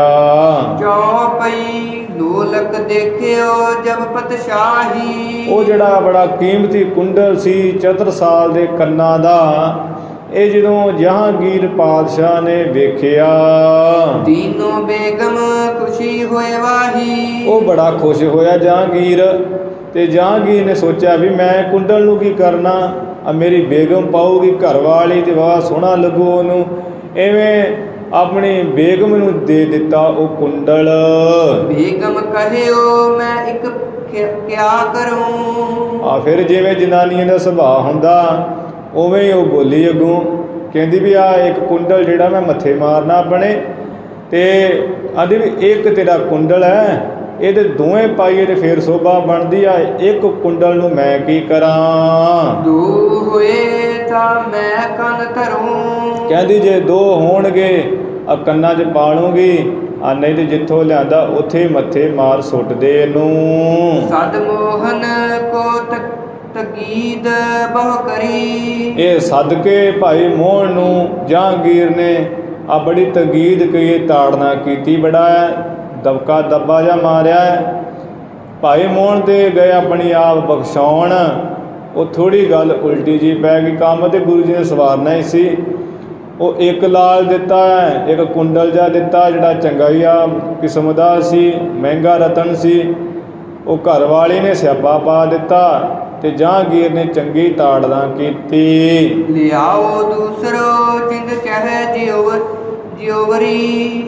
ਚੌਪਈ ਲੋਲਕ ਦੇਖਿਓ ਜਬ ਪਤਸ਼ਾਹੀ, ਉਹ ਜਿਹੜਾ ਬੜਾ ਕੀਮਤੀ ਕੁੰਡਲ ਸੀ ਚਤੁਰ ਸਾਲ ਦੇ ਕੰਨਾਂ ਦਾ, ਇਹ ਜਦੋਂ ਜਹਾਂਗੀਰ ਪਾਤਸ਼ਾਹ ਨੇ ਵੇਖਿਆ, ਦੀਨੋ ਬੇਗਮ ਖੁਸ਼ੀ ਹੋਏ ਵਾਹੀ, ਉਹ ਬੜਾ ਖੁਸ਼ ਹੋਇਆ ਜਹਾਂਗੀਰ। ਤੇ ਜਹਾਂਗੀਰ ਨੇ ਸੋਚਿਆ ਵੀ ਮੈਂ ਕੁੰਡਲ ਨੂੰ ਕੀ ਕਰਨਾ, ਆ ਮੇਰੀ ਬੇਗਮ ਪਾਊਗੀ ਘਰ ਵਾਲੀ ਤੇ ਵਾਹ ਸੋਹਣਾ ਲੱਗੂ ਉਹਨੂੰ, ਐਵੇਂ ਆਪਣੀ ਬੇਗਮ ਨੂੰ ਦੇ ਦਿੱਤਾ ਉਹ ਕੁੰਡਲ। ਬੇਗਮ ਕਹਿਓ ਮੈਂ ਇੱਕ ਕਿਆ ਕਰੂੰ, ਆ ਫਿਰ ਜਿਵੇਂ ਜਨਾਨੀਆਂ ਦਾ ਸੁਭਾਅ ਹੁੰਦਾ ਉਵੇਂ ਹੀ ਉਹ ਬੋਲੀ ਅੱਗੋਂ, ਕਹਿੰਦੀ ਵੀ ਆ ਇੱਕ ਕੁੰਡਲ ਜਿਹੜਾ ਮੈਂ ਮੱਥੇ ਮਾਰਨਾ ਆਪਣੇ, ਤੇ ਆਂਦੀ ਵੀ ਇੱਕ ਤੇਰਾ ਕੁੰਡਲ ਹੈ, ਇਹਦੇ ਦੋਵੇਂ ਪਾਈਏ ਤੇ ਫਿਰ ਸੋਭਾ ਬਣਦੀ ਆ, ਇੱਕ ਕੁੰਡਲ ਨੂੰ ਮੈਂ ਕੀ ਕਰਾਂ। ਦੋ ਹੋਏ ਤਾਂ ਮੈਂ ਕੰਨ ਧਰੂੰ, ਕਹਿੰਦੀ ਜੇ ਦੋ ਹੋਣਗੇ ਆ ਕੰਨਾਂ 'ਚ ਪਾ ਲੂੰਗੀ, ਆ ਨਹੀਂ ਤੇ ਜਿੱਥੋਂ ਲਿਆਂਦਾ ਉੱਥੇ ਮੱਥੇ ਮਾਰ ਸੁੱਟ ਦੇ ਇਹਨੂੰ। ਸਦ ਮੋਹਨ ਕੋ ਤਕ ਤਕੀਦ ਬਹੁ ਕਰੀ, ਇਹ ਸਦਕੇ ਭਾਈ ਮੋਹਨ ਨੂੰ ਜਹਾਂਗੀਰ ਨੇ ਆ ਬੜੀ ਤਕੀਦ ਕਈ ਤਾੜਨਾ ਕੀਤੀ, ਬੜਾ ਦਬਕਾ ਦੱਬਾ ਜਾ ਮਾਰਿਆ। ਭਾਈ ਮੋਹਨ ਤੇ ਗਏ ਆਪਣੀ ਆਪ ਬਖਸ਼ਾਉਣ, ਉਹ ਥੋੜ੍ਹੀ ਗੱਲ ਉਲਟੀ ਜੀ ਪੈ ਗਈ, ਕੰਮ ਤੇ ਗੁਰੂ ਜੀ ਨੇ ਸਵਾਰਨਾ ਹੀ ਸੀ। ਉਹ ਇੱਕ ਲਾਲ ਦਿੱਤਾ, ਇੱਕ ਕੁੰਡਲ ਜਾ ਦਿੱਤਾ ਜਿਹੜਾ ਚੰਗਾ ਹੀ ਆ ਕਿਸਮ ਦਾ ਸੀ, ਮਹਿੰਗਾ ਰਤਨ ਸੀ, ਉਹ ਘਰ ਵਾਲੀ ਨੇ ਸਿਆਪਾ ਪਾ ਦਿੱਤਾ ਤੇ ਜਹਾਂਗੀਰ ਨੇ ਚੰਗੀ ਤਾੜਨਾ ਕੀਤੀ। ਲਿਆਓ ਦੂਸਰੋ ਜਿੰਦ ਚਾਹੇ ਜਿਉ ਜਿਉਵਰੀ,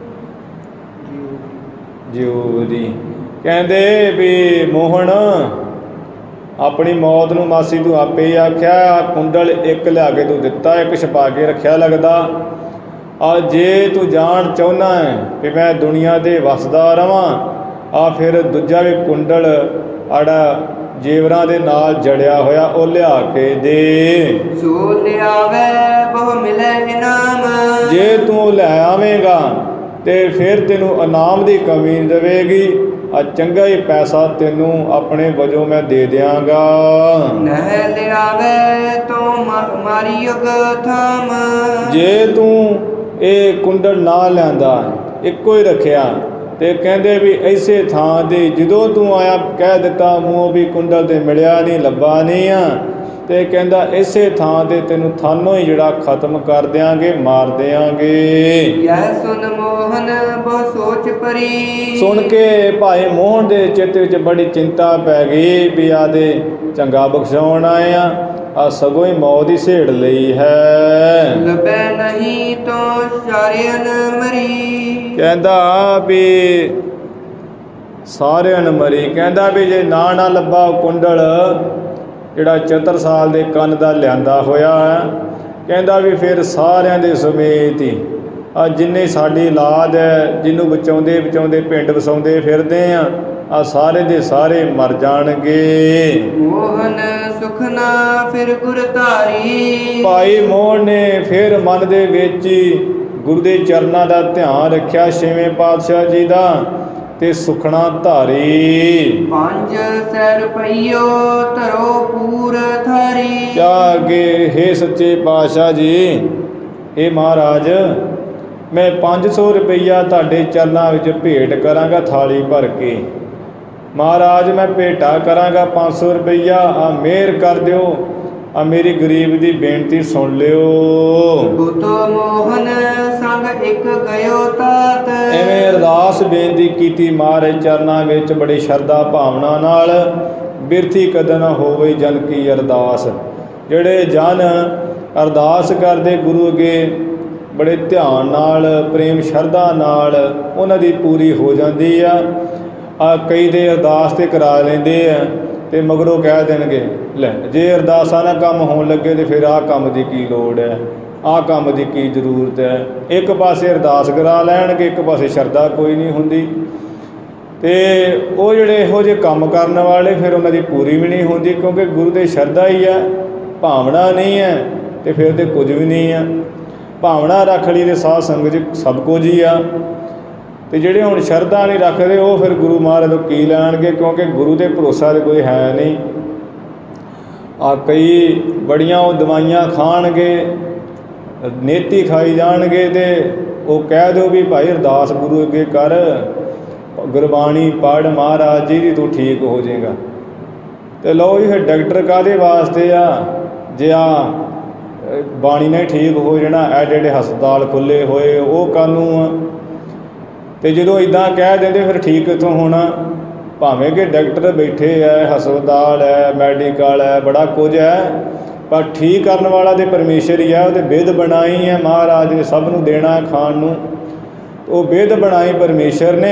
ਜਿਉਵਰੀ ਕਹਿੰਦੇ ਵੀ ਮੋਹਨ ਆਪਣੀ ਮੌਤ ਨੂੰ ਮਾਸੀ ਤੂੰ ਆਪੇ ਹੀ ਆਖਿਆ, ਕੁੰਡਲ ਇੱਕ ਲਿਆ ਕੇ ਤੂੰ ਦਿੱਤਾ, ਇੱਕ ਛਪਾ ਕੇ ਰੱਖਿਆ ਲੱਗਦਾ। ਆ ਜੇ ਤੂੰ ਜਾਣ ਚਾਹੁੰਦਾ ਹੈ ਵੀ ਮੈਂ ਦੁਨੀਆ ਦੇ ਵਸਦਾ ਰਵਾਂ, ਆ ਫਿਰ ਦੂਜਾ ਵੀ ਕੁੰਡਲ ਆੜਾ ਜੇਵਰਾਂ ਦੇ ਨਾਲ ਜੜਿਆ ਹੋਇਆ ਉਹ ਲਿਆ ਕੇ ਦੇ। ਸੋ ਲਿਆਵੇ ਬਹੁ ਮਿਲੇ ਇਨਾਮ, ਜੇ ਤੂੰ ਲੈ ਆਵੇਂਗਾ ਤੇ ਫਿਰ ਤੈਨੂੰ ਇਨਾਮ ਦੀ ਕਮੀ ਨਹੀਂ ਦੇਵੇਗੀ, ਆ ਚੰਗਾ ਹੀ ਪੈਸਾ ਤੈਨੂੰ ਆਪਣੇ ਵਜੋਂ ਮੈਂ ਦੇ ਦਿਆਂਗਾ। ਨਹਿ ਲਿਆਵੇ ਤੋ ਮਾਰੀ ਯੁਗ ਥਾਮ, ਜੇ ਤੂੰ ਇਹ ਕੁੰਡਲ ਨਾ ਲਿਆਂਦਾ ਇੱਕੋ ਹੀ ਰੱਖਿਆ ਤੇ ਕਹਿੰਦੇ ਵੀ ਐਸੇ ਥਾਂ ਤੇ ਜਦੋਂ ਤੂੰ ਆਇਆ ਕਹਿ ਦਿੱਤਾ ਮੂੰਹ ਵੀ ਕੁੰਡਲ ਤੇ ਮਿਲਿਆ ਨਹੀਂ ਲੱਭਾ ਨਹੀਂ ਆ, ਤੇ ਕਹਿੰਦਾ ਇਸੇ ਥਾਂ ਤੇ ਤੈਨੂੰ ਥਾਨੋਂ ਹੀ ਜਿਹੜਾ ਖਤਮ ਕਰ ਦਿਆਂਗੇ, ਮਾਰ ਦਿਆਂਗੇ। ਯਹ ਸੁਨ ਮੋਹਨ ਬਹੁ ਸੋਚ ਪਰੀ, ਸੁਣ ਕੇ ਭਾਈ ਮੋਹਨ ਦੇ ਚਿੱਤ ਵਿੱਚ ਬੜੀ ਚਿੰਤਾ ਪੈ ਗਈ ਵੀ ਆ ਦੇ ਚੰਗਾ ਬਖਸ਼ਾਉਣ ਆਏ ਆ, ਆ ਸਗੋਂ ਹੀ ਮੌਤ ਹੀ ਸੇੜ ਲਈ ਹੈ। ਲੱਭੇ ਨਹੀਂ ਤੋ ਸਾਰਿਆਂ ਮਰੀ, ਕਹਿੰਦਾ ਵੀ ਸਾਰਿਆਂ ਨੂੰ ਮਰੀ, ਕਹਿੰਦਾ ਵੀ ਜੇ ਨਾ ਨਾ ਲੱਭਾ ਕੁੰਡਲ ਜਿਹੜਾ ਚਤੁਰ ਸਾਲ ਦੇ ਕੰਨ ਦਾ ਲਿਆਂਦਾ ਹੋਇਆ ਹੈ, ਕਹਿੰਦਾ ਵੀ ਫਿਰ ਸਾਰਿਆਂ ਦੇ ਸਮੇਤ ਹੀ ਆ ਜਿੰਨੇ ਸਾਡੀ ਔਲਾਦ ਹੈ ਜਿਹਨੂੰ ਬਚਾਉਂਦੇ ਬਚਾਉਂਦੇ ਪਿੰਡ ਵਸਾਉਂਦੇ ਫਿਰਦੇ ਆ, ਆ ਸਾਰੇ ਦੇ ਸਾਰੇ ਮਰ ਜਾਣਗੇ। ਮੋਹਨ ਸੁਖਨਾ ਫਿਰ ਗੁਰ ਧਾਰੀ, ਭਾਈ ਮੋਹਨ ਨੇ ਫਿਰ ਮਨ ਦੇ ਵਿੱਚ ਹੀ ਗੁਰੂ ਦੇ ਚਰਨਾਂ ਦਾ ਧਿਆਨ ਰੱਖਿਆ, ਛੇਵੇਂ ਪਾਤਸ਼ਾਹ ਜੀ ਦਾ, ਤੇ ਸੁਖਣਾ ਧਾਰੀ। ਪੰਜ ਸੈ ਰੁਪਈਓ ਧਰੋ ਪੂਰ ਥਾਰੀ, ਕਿਆ ਅੱਗੇ ਹੇ ਸੱਚੇ ਪਾਤਸ਼ਾਹ ਜੀ, ਇਹ ਮਹਾਰਾਜ ਮੈਂ ਪੰਜ ਸੌ ਰੁਪਈਆ ਤੁਹਾਡੇ ਚਰਨਾਂ ਵਿੱਚ ਭੇਟ ਕਰਾਂਗਾ ਥਾਲੀ ਭਰ ਕੇ। ਮਹਾਰਾਜ ਮੈਂ ਭੇਟਾ ਕਰਾਂਗਾ ਪੰਜ ਸੌ ਰੁਪਈਆ, ਆ ਮਿਹਰ ਕਰ ਦਿਓ ਆ ਮੇਰੀ ਗਰੀਬ ਦੀ ਬੇਨਤੀ ਸੁਣ ਲਿਓ। ਬੁੱਤੋ ਮੋਹਨ ਸੰਗ ਇੱਕ ਗਇਓ ਤਾਤ। ਐਵੇਂ ਅਰਦਾਸ ਬੇਨਤੀ ਕੀਤੀ ਮਹਾਰਾਜ ਚਰਨਾਂ ਵਿੱਚ ਬੜੀ ਸ਼ਰਧਾ ਭਾਵਨਾ ਨਾਲ। ਬਿਰਥੀ ਕਦੇ ਨਾ ਹੋਵੇ ਜਨ ਕੀ ਅਰਦਾਸ। ਜਿਹੜੇ ਜਨ ਅਰਦਾਸ ਕਰਦੇ ਗੁਰੂ ਅੱਗੇ ਬੜੇ ਧਿਆਨ ਨਾਲ ਪ੍ਰੇਮ ਸ਼ਰਧਾ ਨਾਲ, ਉਹਨਾਂ ਦੀ ਪੂਰੀ ਹੋ ਜਾਂਦੀ ਆ। ਆ ਕਈ ਦੇ ਅਰਦਾਸ ਤੇ ਕਰਾ ਲੈਂਦੇ ਆ ਤੇ ਮਗਰੋਂ ਕਹਿ ਦੇਣਗੇ ਲੈ ਜੇ ਅਰਦਾਸਾਂ ਨਾਲ ਕੰਮ ਹੋਣ ਲੱਗੇ ਤੇ ਫਿਰ ਆਹ ਕੰਮ ਦੀ ਕੀ ਲੋੜ ਹੈ, ਆਹ ਕੰਮ ਦੀ ਕੀ ਜ਼ਰੂਰਤ ਹੈ। ਇੱਕ ਪਾਸੇ ਅਰਦਾਸ ਕਰਾ ਲੈਣਗੇ, ਇੱਕ ਪਾਸੇ ਸ਼ਰਧਾ ਕੋਈ ਨਹੀਂ ਹੁੰਦੀ। ਤੇ ਉਹ ਜਿਹੜੇ ਇਹੋ ਜਿਹੇ ਕੰਮ ਕਰਨ ਵਾਲੇ ਫਿਰ ਉਹਨਾਂ ਦੀ ਪੂਰੀ ਵੀ ਨਹੀਂ ਹੁੰਦੀ, ਕਿਉਂਕਿ ਗੁਰੂ ਦੇ ਸ਼ਰਧਾ ਹੀ ਹੈ, ਭਾਵਨਾ ਨਹੀਂ ਹੈ ਤੇ ਫਿਰ ਤੇ ਕੁਝ ਵੀ ਨਹੀਂ ਆ। ਭਾਵਨਾ ਰੱਖ ਲਈ ਤੇ ਸਾਧ ਸੰਗਤ 'ਚ ਸਭ ਕੁਝ ਹੀ ਆ। ਤੇ ਜਿਹੜੇ ਹੁਣ ਸ਼ਰਧਾ ਨਹੀਂ ਰੱਖਦੇ ਉਹ ਫਿਰ ਗੁਰੂ ਮਹਾਰਾਜ ਤੋਂ ਕੀ ਲੈਣਗੇ, ਕਿਉਂਕਿ ਗੁਰੂ ਦੇ ਭਰੋਸਾ ਤੇ ਕੋਈ ਹੈ ਨਹੀਂ। ਆ ਕਈ ਬੜੀਆਂ ਉਹ ਦਵਾਈਆਂ ਖਾਣਗੇ, ਨੇਤੀ ਖਾਈ ਜਾਣਗੇ ਤੇ ਉਹ ਕਹਿ ਦਿਓ ਵੀ ਭਾਈ ਅਰਦਾਸ ਗੁਰੂ ਅੱਗੇ ਕਰ, ਗੁਰਬਾਣੀ ਪੜ੍ਹ ਮਹਾਰਾਜ ਜੀ ਦੀ ਤੂੰ ਠੀਕ ਹੋ ਜਾਏਗਾ। ਤੇ ਲਓ ਜੀ ਫਿਰ ਡਾਕਟਰ ਕਾਹਦੇ ਵਾਸਤੇ ਆ ਜੇ ਆ ਬਾਣੀ ਨੇ ਠੀਕ ਹੋ ਜਾਣਾ। ਐਡੇ ਐਡੇ ਹਸਪਤਾਲ ਖੁੱਲ੍ਹੇ ਹੋਏ ਉਹ ਕਾਹਨੂੰ ਆ। ਤੇ ਜਦੋਂ ਇੱਦਾਂ ਕਹਿ ਦਿੰਦੇ ਫਿਰ ਠੀਕ ਕਿੱਥੋਂ ਹੋਣਾ। ਭਾਵੇਂ ਕਿ ਡਾਕਟਰ ਬੈਠੇ ਹੈ, ਹਸਪਤਾਲ ਹੈ, ਮੈਡੀਕਲ ਹੈ, ਬੜਾ ਕੁਝ ਹੈ, ਪਰ ਠੀਕ ਕਰਨ ਵਾਲਾ ਤੇ ਪਰਮੇਸ਼ਰ ਹੀ ਹੈ। ਉਹਦੇ ਬਿਧ ਬਣਾਈ ਹੈ ਮਹਾਰਾਜ ਨੇ, ਸਭ ਨੂੰ ਦੇਣਾ ਖਾਣ ਨੂੰ। ਉਹ ਬਿਧ ਬਣਾਈ ਪਰਮੇਸ਼ਰ ਨੇ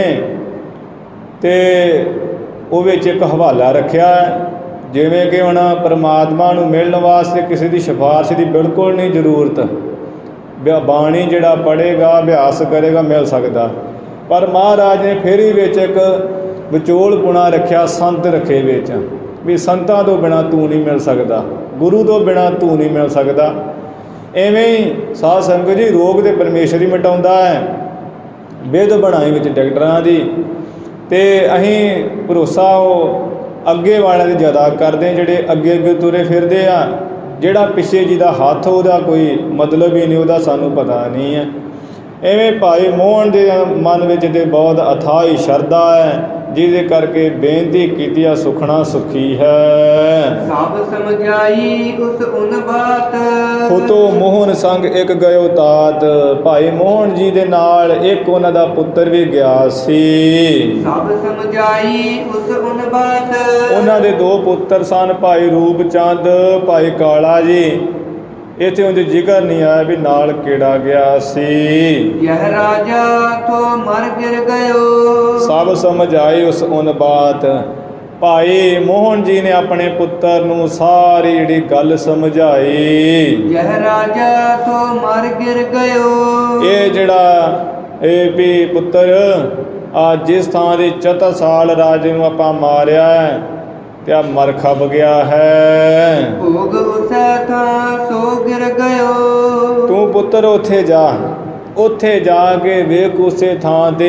ਤੇ ਉਹ ਵਿੱਚ ਇੱਕ ਹਵਾਲਾ ਰੱਖਿਆ ਹੈ। ਜਿਵੇਂ ਕਿ ਹੁਣ ਪਰਮਾਤਮਾ ਨੂੰ ਮਿਲਣ ਵਾਸਤੇ ਕਿਸੇ ਦੀ ਸਿਫਾਰਿਸ਼ ਦੀ ਬਿਲਕੁਲ ਨਹੀਂ ਜ਼ਰੂਰਤ। ਬਾਣੀ ਜਿਹੜਾ ਪੜ੍ਹੇਗਾ, ਅਭਿਆਸ ਕਰੇਗਾ, ਮਿਲ ਸਕਦਾ। ਪਰ ਮਹਾਰਾਜ ਨੇ ਫਿਰ ਵੀ ਵਿੱਚ ਇੱਕ ਵਿਚੋਲ ਪੁਣਾ ਰੱਖਿਆ, ਸੰਤ ਰੱਖੇ ਵਿੱਚ ਵੀ ਸੰਤਾਂ ਤੋਂ ਬਿਨਾਂ ਤੂੰ ਨਹੀਂ ਮਿਲ ਸਕਦਾ, ਗੁਰੂ ਤੋਂ ਬਿਨਾਂ ਤੂੰ ਨਹੀਂ ਮਿਲ ਸਕਦਾ। ਐਵੇਂ ਹੀ ਸਾਧ ਸੰਗਤ ਜੀ ਰੋਗ ਦੇ ਪਰਮੇਸ਼ਰ ਹੀ ਮਿਟਾਉਂਦਾ ਹੈ। ਬਿਧ ਬਣਾਈ ਵਿੱਚ ਡਾਕਟਰਾਂ ਦੀ। ਤੇ ਅਸੀਂ ਭਰੋਸਾ ਉਹ ਅੱਗੇ ਵਾਲਿਆਂ 'ਤੇ ਜ਼ਿਆਦਾ ਕਰਦੇ, ਜਿਹੜੇ ਅੱਗੇ ਅੱਗੇ ਤੁਰੇ ਫਿਰਦੇ ਆ। ਜਿਹੜਾ ਪਿੱਛੇ ਜਿਹਦਾ ਹੱਥ ਉਹਦਾ ਕੋਈ ਮਤਲਬ ਹੀ ਨਹੀਂ, ਉਹਦਾ ਸਾਨੂੰ ਪਤਾ ਨਹੀਂ ਹੈ। ਐਵੇਂ ਭਾਈ ਮੋਹਨ ਦੇ ਮਨ ਵਿੱਚ ਤੇ ਬਹੁਤ ਅਥਾਹੀ ਸ਼ਰਧਾ ਹੈ, ਜਿਹਦੇ ਕਰਕੇ ਬੇਨਤੀ ਕੀਤੀ ਆ ਸੁਖਣਾ ਸੁਖੀ ਹੈ। ਸਭ ਸਮਝਾਈ ਉਸ ਉਨ ਬਾਤ। ਫੁੱਤੋ ਮੋਹਨ ਸੰਗ ਇੱਕ ਗਇਓ ਤਾਤ। ਭਾਈ ਮੋਹਨ ਜੀ ਦੇ ਨਾਲ ਇੱਕ ਉਹਨਾਂ ਦਾ ਪੁੱਤਰ ਵੀ ਗਿਆ ਸੀ। ਸਭ ਸਮਝਾਈ ਉਸ ਉਨ ਬਾਤ। ਉਹਨਾਂ ਦੇ ਦੋ ਪੁੱਤਰ ਸਨ, ਭਾਈ ਰੂਪ ਚੰਦ, ਭਾਈ ਕਾਲਾ ਜੀ। ਇੱਥੇ ਉਹਦੇ ਜ਼ਿਕਰ ਨਹੀਂ ਆਇਆ ਵੀ ਨਾਲ ਕਿਹੜਾ ਗਿਆ ਸੀ। ਯਹ ਰਾਜਾ ਤੋ ਮਰ ਗਿਰ ਗਇਓ। ਸਭ ਸਮਝ ਆਈ ਉਸ ਉਨ ਬਾਤ। ਭਾਈ ਮੋਹਨ ਜੀ ਨੇ ਆਪਣੇ ਪੁੱਤਰ ਨੂੰ ਸਾਰੀ ਜਿਹੜੀ ਗੱਲ ਸਮਝਾਈ। ਯਹ ਰਾਜਾ ਤੋ ਮਰ ਗਿਰ ਗਇਓ। ਇਹ ਜਿਹੜਾ ਇਹ ਵੀ ਪੁੱਤਰ ਆ ਜਿਸ ਥਾਂ ਦੇ ਚੌਦਾਂ ਸਾਲ ਰਾਜੇ ਨੂੰ ਆਪਾਂ ਮਾਰਿਆ ਹੈ ਤੇ ਆ ਮਰ ਖੱਬ ਗਿਆ ਹੈ। ਭੋਗ ਉਸੈ ਥਾਂ ਸੋ ਗਿਰ ਗਇਓ। ਤੂੰ ਪੁੱਤਰ ਉੱਥੇ ਜਾ, ਉੱਥੇ ਜਾ ਕੇ ਵੇਖ ਉਸੇ ਥਾਂ ਤੇ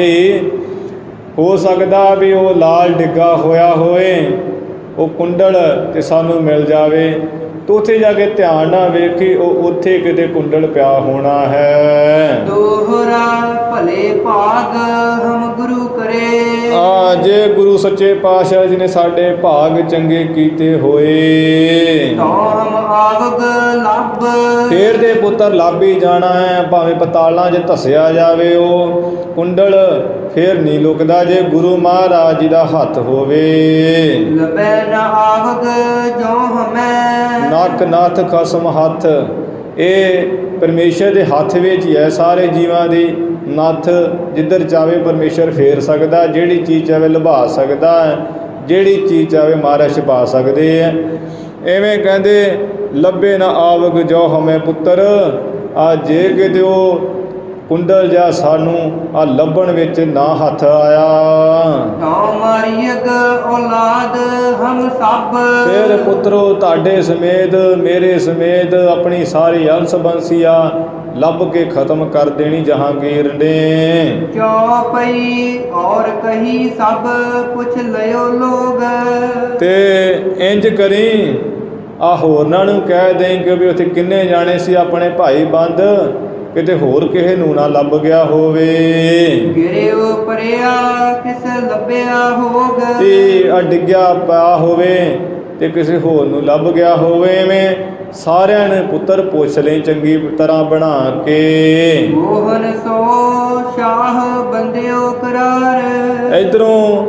ਹੋ ਸਕਦਾ ਵੀ ਉਹ ਲਾਲ ਡਿੱਗਾ ਹੋਇਆ ਹੋਏ, ਉਹ ਕੁੰਡਲ ਤੇ ਸਾਨੂੰ ਮਿਲ ਜਾਵੇ। ਤੂੰ ਉੱਥੇ ਜਾ ਕੇ ਧਿਆਨ ਨਾਲ ਵੇਖੀ, ਉਹ ਉੱਥੇ ਕਿਤੇ ਕੁੰਡਲ ਪਿਆ ਹੋਣਾ ਹੈ। ਦੋਹਰਾ ਭਲੇ ਭਾਗ ਹਮ ਗੁਰੂ ਕਰੇ। ਆ ਜੇ ਗੁਰੂ ਸੱਚੇ ਪਾਤਸ਼ਾਹ ਜੀ ਨੇ ਸਾਡੇ ਭਾਗ ਚੰਗੇ ਕੀਤੇ ਹੋਏ ਤਾਂ ਹਮ ਆਵਗ ਲੱਭ। ਫੇਰ ਦੇ ਪੁੱਤਰ ਲੱਭ ਹੀ ਜਾਣਾ ਹੈ, ਭਾਵੇਂ ਪਤਾਲਾਂ 'ਚ ਧੱਸਿਆ ਜਾਵੇ ਉਹ ਕੁੰਡਲ ਫੇਰ ਨਹੀਂ ਲੁਕਦਾ ਜੇ ਗੁਰੂ ਮਹਾਰਾਜ ਜੀ ਦਾ ਹੱਥ ਹੋਵੇ। ਲੱਭੈ ਨ ਆਵਗ ਜੋ ਹਮੈ। ਨੱਕ ਨੱਥ ਖਸਮ ਹੱਥ, ਇਹ ਪਰਮੇਸ਼ਰ ਦੇ ਹੱਥ ਵਿੱਚ ਹੀ ਹੈ। ਸਾਰੇ ਜੀਵਾਂ ਦੀ ਨੱਥ ਜਿੱਧਰ ਚਾਹਵੇ ਪਰਮੇਸ਼ਰ ਫੇਰ ਸਕਦਾ, ਜਿਹੜੀ ਚੀਜ਼ ਚਾਹਵੇ ਲੁਭਾ ਸਕਦਾ ਹੈ, ਜਿਹੜੀ ਚੀਜ਼ ਚਾਹਵੇ ਮਹਾਰਾਜ ਛੁਪਾ ਸਕਦੇ ਹੈ। ਐਵੇਂ ਕਹਿੰਦੇ ਲੱਭੇ ਨਾ ਆਵਗ ਜੋ ਹਮੇ ਪੁੱਤਰ। ਆ ਜੇ ਕਿਤੇ ਉਹ ਕੁੰਡਲ ਜਾਂ ਸਾਨੂੰ ਆ ਲੱਭਣ ਵਿੱਚ ਨਾ ਹੱਥ ਆਇਆ ਤਾਂ ਮਾਰੀਅਗ ਔਲਾਦ ਹਮ ਸਭ। ਫਿਰ ਪੁੱਤਰੋ ਤੁਹਾਡੇ ਸਮੇਤ ਮੇਰੇ ਸਮੇਤ ਆਪਣੀ ਸਾਰੀ ਅੰਸ ਬੰਸੀਆ ਲੱਭ ਕੇ ਖਤਮ ਕਰ ਦੇਣੀ ਜਹਾਂਗੀਰ ਨੇ। ਚੌਪਈ ਔਰ ਕਹੀ ਸਭ ਪੁੱਛ ਲਿਓ ਲੋਗ। ਤੇ ਇੰਜ ਕਰੀ ਆ ਹੋਰਨਾਂ ਨੂੰ ਕਹਿ ਦੇਂ ਕਿ ਵੀ ਉੱਥੇ ਕਿੰਨੇ ਜਾਣੇ ਸੀ ਆਪਣੇ ਭਾਈ ਬੰਦ, ਕਿਤੇ ਹੋਰ ਕਿਸੇ ਨੂੰ ਨਾ ਲੱਭ ਗਿਆ ਹੋਵੇ। ਗਿਰਿਓ ਪਰਿਆ ਕਿਸ ਲੱਭਿਆ ਹੋਗ। ਤੇ ਆ ਡਿੱਗਿਆ ਪਿਆ ਹੋਵੇ ਤੇ ਕਿਸੇ ਹੋਰ ਨੂੰ ਲੱਭ ਗਿਆ ਹੋਵੇ। ਐਵੇਂ ਸਾਰਿਆਂ ਨੇ ਪੁੱਤਰ ਪੁੱਛ ਲਈ ਚੰਗੀ ਤਰ੍ਹਾਂ ਬਣਾ ਕੇ। ਮੋਹਨ ਸੋ ਸ਼ਾਹ ਬੰਦਿਓ ਕਰਾਰ। ਇਧਰੋਂ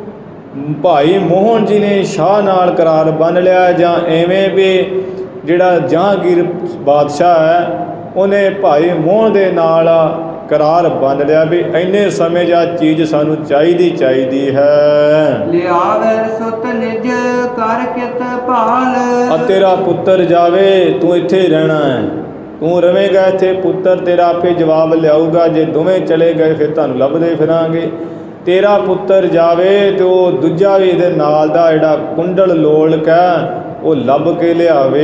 ਭਾਈ ਮੋਹਨ ਜੀ ਨੇ ਸ਼ਾਹ ਨਾਲ ਕਰਾਰ ਬੰਨ ਲਿਆ, ਜਾਂ ਐਵੇਂ ਵੀ ਜਿਹੜਾ ਜਹਾਂਗੀਰ ਬਾਦਸ਼ਾਹ ਹੈ ਉਹਨੇ ਭਾਈ ਮੋਹਨ ਦੇ ਨਾਲ ਕਰਾਰ ਬੰਨ ਲਿਆ ਵੀ ਇੰਨੇ ਸਮੇਂ ਜਾਂ ਚੀਜ਼ ਸਾਨੂੰ ਚਾਹੀਦੀ ਚਾਹੀਦੀ ਹੈ। ਲਿਆਵੇ ਸੁਤ ਨਿਜ ਕਰ ਕਿਤ ਭਾਲ। ਆ ਤੇਰਾ ਪੁੱਤਰ ਜਾਵੇ, ਤੂੰ ਇੱਥੇ ਰਹਿਣਾ ਹੈ, ਤੂੰ ਰਵੇਂਗਾ ਇੱਥੇ, ਪੁੱਤਰ ਤੇਰਾ ਆਪੇ ਜਵਾਬ ਲਿਆਊਗਾ। ਜੇ ਦੋਵੇਂ ਚਲੇ ਗਏ ਫਿਰ ਤੁਹਾਨੂੰ ਲੱਭਦੇ ਫਿਰਾਂਗੇ। ਤੇਰਾ ਪੁੱਤਰ ਜਾਵੇ ਤੇ ਉਹ ਦੂਜਾ ਵੀ ਇਹਦੇ ਨਾਲ ਦਾ ਜਿਹੜਾ ਕੁੰਡਲ ਲੋਲ ਕੇ ਉਹ ਲੱਭ ਕੇ ਲਿਆਵੇ।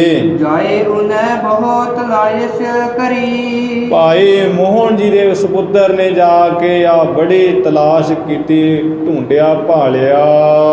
ਜਾਏ ਉਹਨੇ ਬਹੁਤ ਲਾਇਸ਼ ਕਰੀ। ਭਾਈ ਮੋਹਨ ਜੀ ਦੇ ਉਸ ਪੁੱਤਰ ਨੇ ਜਾ ਕੇ ਆ ਬੜੀ ਤਲਾਸ਼ ਕੀਤੀ, ਢੂੰਡਿਆ ਭਾਲਿਆ।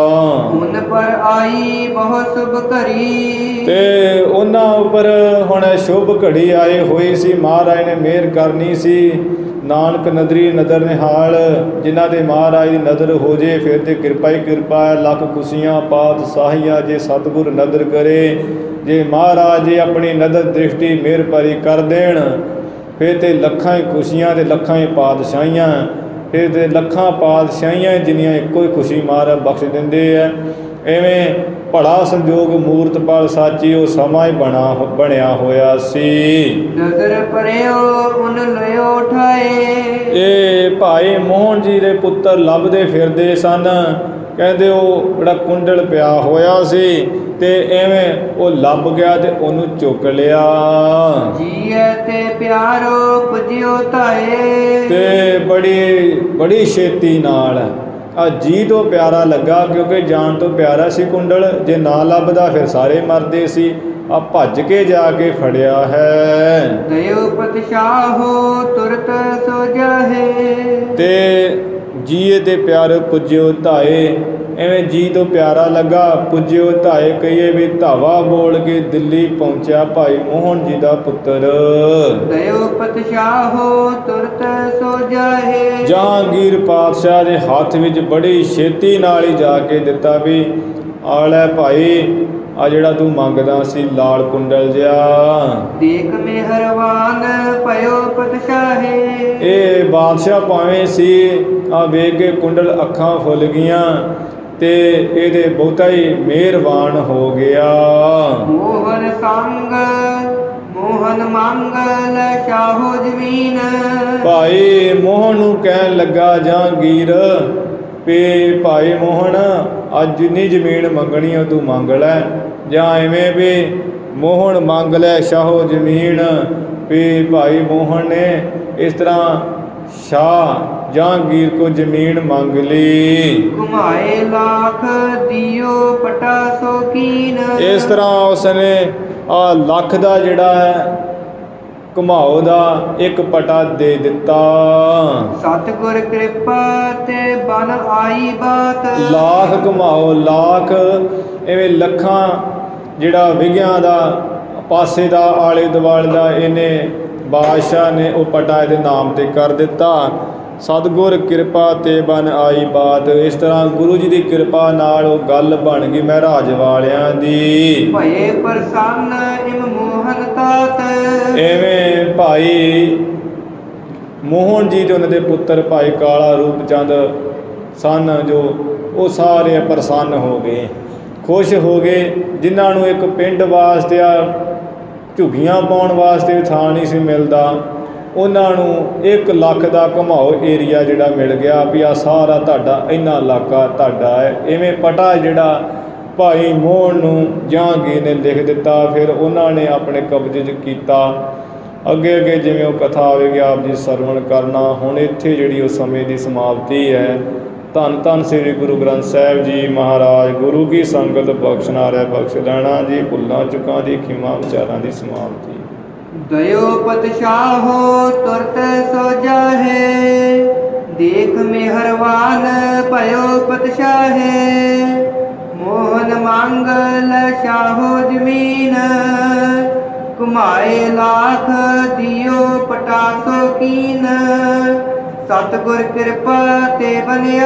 ਉਨ ਪਰ ਆਈ ਬਹੁਤ ਸ਼ੁਭ ਘੜੀ। ਤੇ ਉਹਨਾਂ ਉੱਪਰ ਹੁਣ ਸ਼ੁਭ ਘੜੀ ਆਈ ਹੋਈ ਸੀ। ਮਹਾਰਾਜ ਨੇ ਮਿਹਰ ਕਰਨੀ ਸੀ। ਨਾਨਕ ਨਦਰੀ ਨਦਰ ਨਿਹਾਲ, ਜਿਨ੍ਹਾਂ ਦੇ ਮਹਾਰਾਜ ਦੀ ਨਦਰ ਹੋ ਜੇ ਫਿਰ ਤੇ ਕਿਰਪਾ ਹੀ ਕਿਰਪਾ ਹੈ। ਲੱਖ ਖੁਸ਼ੀਆਂ ਪਾਤਸ਼ਾਹੀਆਂ ਜੇ ਸਤਿਗੁਰ ਨਦਰ ਕਰੇ। ਜੇ ਮਹਾਰਾਜ ਜੀ ਆਪਣੀ ਨਦਰ ਦ੍ਰਿਸ਼ਟੀ ਮਿਹਰ ਭਰੀ ਕਰ ਦੇਣ ਫਿਰ ਤੇ ਲੱਖਾਂ ਹੀ ਖੁਸ਼ੀਆਂ ਤੇ ਲੱਖਾਂ ਹੀ ਪਾਤਸ਼ਾਹੀਆਂ। ਫਿਰ ਤੇ ਲੱਖਾਂ ਪਾਤਸ਼ਾਹੀਆਂ ਜਿੰਨੀਆਂ ਇੱਕੋ ਹੀ ਖੁਸ਼ੀ ਮਹਾਰਾਜ ਬਖਸ਼ ਦਿੰਦੇ ਹੈ। ਐਵੇਂ ਭਲਾ ਸੰਜੋਗ ਮੂਰਤਪਾਲ ਸਾਚੀ ਉਹ ਸਮਾਂ ਹੀ ਬਣਾ ਬਣਿਆ ਹੋਇਆ ਸੀ। ਨਜ਼ਰ ਪਰਿਓ ਉਨ ਲਿਓ ਠਾਏ। ਇਹ ਭਾਈ ਮੋਹਨ ਜੀ ਦੇ ਪੁੱਤਰ ਲੱਭਦੇ ਫਿਰਦੇ ਸਨ। ਕਹਿੰਦੇ ਉਹ ਜਿਹੜਾ ਕੁੰਡਲ ਪਿਆ ਹੋਇਆ ਸੀ ਤੇ ਐਵੇਂ ਉਹ ਲੱਭ ਗਿਆ ਤੇ ਉਹਨੂੰ ਚੁੱਕ ਲਿਆ। ਜੀਏ ਤੇ ਪਿਆਰੋ ਪੁਜਿਓ ਧਾਏ। ਤੇ ਬੜੀ ਬੜੀ ਛੇਤੀ ਨਾਲ ਆ ਜੀ ਤੋਂ ਪਿਆਰਾ ਲੱਗਾ, ਕਿਉਂਕਿ ਜਾਨ ਤੋਂ ਪਿਆਰਾ ਸੀ ਕੁੰਡਲ। ਜੇ ਨਾ ਲੱਭਦਾ ਫਿਰ ਸਾਰੇ ਮਰਦੇ ਸੀ। ਆ ਭੱਜ ਕੇ ਜਾ ਕੇ ਫੜਿਆ ਹੈ। ਦਇਓ ਪਤਸ਼ਾਹੋ ਤੁਰਤ ਸੋ ਜਾਹੇ। ਤੇ ਜੀਏ ਤੇ ਪਿਆਰ ਪੁੱਜਿਓ ਧਾਏ। ਐਵੇਂ ਜੀ ਤੋਂ ਪਿਆਰਾ ਲੱਗਾ, ਪੁੱਜਿਓ ਧਾਏ ਕਹੀਏ ਵੀ ਧਾਵਾ ਬੋਲ ਕੇ ਦਿੱਲੀ ਪਹੁੰਚਿਆ ਭਾਈ ਮੋਹਨ ਜੀ ਦਾ ਪੁੱਤਰ। ਦਇਓ ਪਤਸ਼ਾਹੋ ਤੁਰਤ ਸੋ ਜਾਹੇ। ਜਹਾਂਗੀਰ ਪਾਤਸ਼ਾਹ ਦੇ ਹੱਥ ਵਿੱਚ ਬੜੀ ਛੇਤੀ ਨਾਲ ਹੀ ਜਾ ਕੇ ਦਿੱਤਾ ਵੀ ਆ ਲੈ ਭਾਈ, ਆ ਜਿਹੜਾ ਤੂੰ ਮੰਗਦਾ ਸੀ ਲਾਲ ਕੁੰਡਲ ਜਿਹਾ। ਦੇਖ ਮਿਹਰਬਾਨ ਭਇਓ ਪਤਸ਼ਾਹੇ। ਇਹ ਬਾਦਸ਼ਾਹ ਭਾਵੇਂ ਸੀ, ਆ ਵੇਖ ਕੇ ਕੁੰਡਲ ਅੱਖਾਂ ਫੁੱਲ ਗਈਆਂ ਤੇ ਇਹਦੇ ਬਹੁਤਾ ਹੀ ਮਿਹਰਬਾਨ ਹੋ ਗਿਆ। ਮੋਹਨ ਸੰਗ ਮੋਹਨ ਮੰਗਲ ਸ਼ਾਹੋ ਜਮੀਨ। ਭਾਈ ਮੋਹਨ ਨੂੰ ਕਹਿਣ ਲੱਗਾ ਜਹਾਂਗੀਰ ਵੀ ਭਾਈ ਮੋਹਨ ਅੱਜ ਜਿੰਨੀ ਜ਼ਮੀਨ ਮੰਗਣੀ ਉਹ ਤੂੰ ਮੰਗ ਲੈ, ਜਾਂ ਐਵੇਂ ਵੀ ਮੋਹਨ ਮੰਗ ਲੈ ਸ਼ਾਹੋ ਜ਼ਮੀਨ। ਵੀ ਭਾਈ ਮੋਹਨ ਨੇ ਇਸ ਤਰ੍ਹਾਂ ਸ਼ਾਹ ਜਹਾਂਗੀਰ ਕੋ ਜ਼ਮੀਨ ਮੰਗ ਲਈ। ਘੁਮਾਏ ਲੱਖ ਦਿਓ ਪਟਾ ਸੋਕੀਨ। ਇਸ ਤਰ੍ਹਾਂ ਉਸਨੇ ਆ ਲੱਖ ਦਾ ਜਿਹੜਾ ਹੈ ਘੁਮਾਓ ਦਾ ਇੱਕ ਪਟਾ ਦੇ ਦਿੱਤਾ। ਸਤਿਗੁਰ ਕਿਰਪਾ ਤੇ ਬਨ ਆਈ ਬਾਤ। ਲੱਖ ਘੁਮਾਓ, ਲੱਖ ਐਵੇਂ ਲੱਖਾਂ ਜਿਹੜਾ ਵਿਗਿਆਂ ਦਾ ਪਾਸੇ ਦਾ ਆਲੇ ਦੁਆਲੇ ਦਾ ਇਹਨੇ ਬਾਦਸ਼ਾਹ ਨੇ ਉਹ ਪਟਾ ਇਹਦੇ ਨਾਮ ਤੇ ਕਰ ਦਿੱਤਾ। ਸਤਿਗੁਰ ਕਿਰਪਾ ਤੇ ਬਨ ਆਈ ਬਾਤ। ਇਸ ਤਰ੍ਹਾਂ ਗੁਰੂ ਜੀ ਦੀ ਕਿਰਪਾ ਨਾਲ ਉਹ ਗੱਲ ਬਣ ਗਈ ਮਹਾਰਾਜ ਵਾਲਿਆਂ ਦੀ। ਭਏ ਪ੍ਰਸੰਨ ਇਮ ਮੋਹਨ ਤਾਤ। ਐਵੇਂ ਭਾਈ ਮੋਹਨ ਜੀ ਤੇ ਉਹਨਾਂ ਦੇ ਪੁੱਤਰ ਭਾਈ ਕਾਲਾ ਰੂਪ ਚੰਦ ਸਨ ਜੋ, ਉਹ ਸਾਰੇ ਪ੍ਰਸੰਨ ਹੋ ਗਏ, ਖੁਸ਼ ਹੋ ਗਏ। ਜਿਨ੍ਹਾਂ ਨੂੰ ਇੱਕ ਪਿੰਡ ਵਾਸਤੇ ਆ ਝੁੱਗੀਆਂ ਪਾਉਣ ਵਾਸਤੇ ਵੀ ਥਾਂ ਨਹੀਂ ਸੀ ਮਿਲਦਾ, ਉਹਨਾਂ ਨੂੰ ਇੱਕ ਲੱਖ ਦਾ ਘੁਮਾਓ ਏਰੀਆ ਜਿਹੜਾ ਮਿਲ ਗਿਆ ਵੀ ਆ ਸਾਰਾ ਤੁਹਾਡਾ ਇੰਨਾ ਇਲਾਕਾ ਤੁਹਾਡਾ ਹੈ। ਐਵੇਂ ਪਟਾ ਜਿਹੜਾ ਭਾਈ ਮੋਹਨ ਨੂੰ ਜਹਾਂਗੀਰ ਨੇ ਲਿਖ ਦਿੱਤਾ। ਫਿਰ ਉਹਨਾਂ ਨੇ ਆਪਣੇ ਕਬਜ਼ੇ 'ਚ ਕੀਤਾ। ਅੱਗੇ ਅੱਗੇ ਜਿਵੇਂ ਉਹ ਕਥਾ ਆਵੇਗੀ ਆਪ ਜੀ ਸਰਵਣ ਕਰਨਾ। ਹੁਣ ਇੱਥੇ ਜਿਹੜੀ ਉਹ ਸਮੇਂ ਦੀ ਸਮਾਪਤੀ ਹੈ। ਧੰਨ ਧੰਨ ਸ੍ਰੀ ਗੁਰੂ ਗ੍ਰੰਥ ਸਾਹਿਬ ਜੀ ਮਹਾਰਾਜ। ਗੁਰੂ ਕੀ ਸੰਗਤ ਬਖਸ਼ਣਾ ਰਹਿ ਬਖਸ਼ ਲੈਣਾ ਜੀ। ਭੁੱਲਾਂ ਚੁੱਕਾਂ ਦੀ ਖਿਮਾ ਵਿਚਾਰਾਂ ਦੀ ਸਮਾਪਤੀ। ਦਇਓ ਪਤਸ਼ਾਹੋ ਤੁਰਤ ਸੋ ਜਾਹੇ। ਦੇਖ ਮਿਹਰਬਾਨ ਭਇਓ ਪਤਸ਼ਾਹੇ। ਮੋਹਨ ਮੰਗਲ ਸ਼ਾਹੋ ਜਮੀਨ। ਘੁਮਾਏ ਲਾਖ ਦਿਓ ਪਟਾਸੋ ਕੀਨ। ਸਤਿਗੁਰ ਕਿਰਪਾ ਤੇ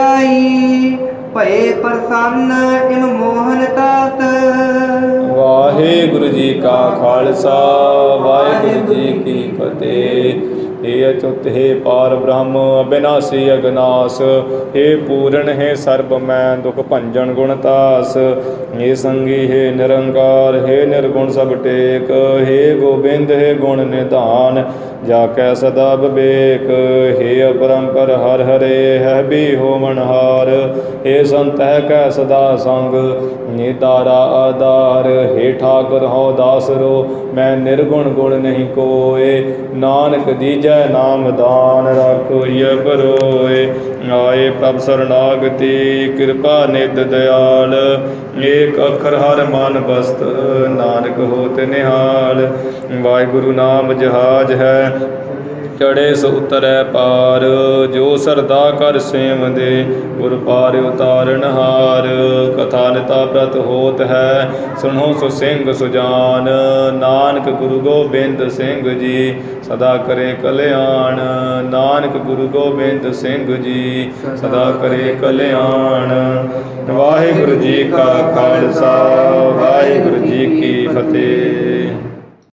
ਬਨਿਆਈ। ਭਏ ਪ੍ਰਸੰਨ ਇਮ ਮੋਹਨ ਤਾਤ। ਵਾਹਿਗੁਰੂ ਵਾਹਿਗੁਰੂ ਜੀ ਕਾ ਖਾਲਸਾ ਵਾਹਿਗੁਰੂ ਜੀ ਕੀ ਫਤਿਹ। हे अच्युत हे पार ब्रह्म अविनाशी अगनास, हे पूर्ण हे सर्ब मैं दुख भंजन गुणतास, हे संगी हे निरंकार, हे निर्गुण सब टेक, हे गोबिंद हे गुण निधान, जाकै सदा विवेक, हे अपरंपर हर हरे है भी हो मनहार, हे संत है कै सदा संग, नितारा आधार, हे ठाकुर हो दासरो मैं निर्गुण गुण नहीं कोय, नानक दीजै नाम दान राखो ये बरोए। आए प्रभ शरणागति कृपा निध दयाल, एक अखर हर मन बस्त नानक होत निहाल। वाहिगुरु नाम जहाज है चढ़े सो उतरै पार, जो सरदा कर सेम दे गुर पार उतारन हार। कथा निता व्रत होत है सुनो सो सिंह सुजान, नानक गुरु गोबिंद सिंह जी सदा करे कल्याण। नानक गुरु गोबिंद सिंह जी सदा करे कल्याण। वाहिगुरु जी का खालसा वाहिगुरु जी की फतेह।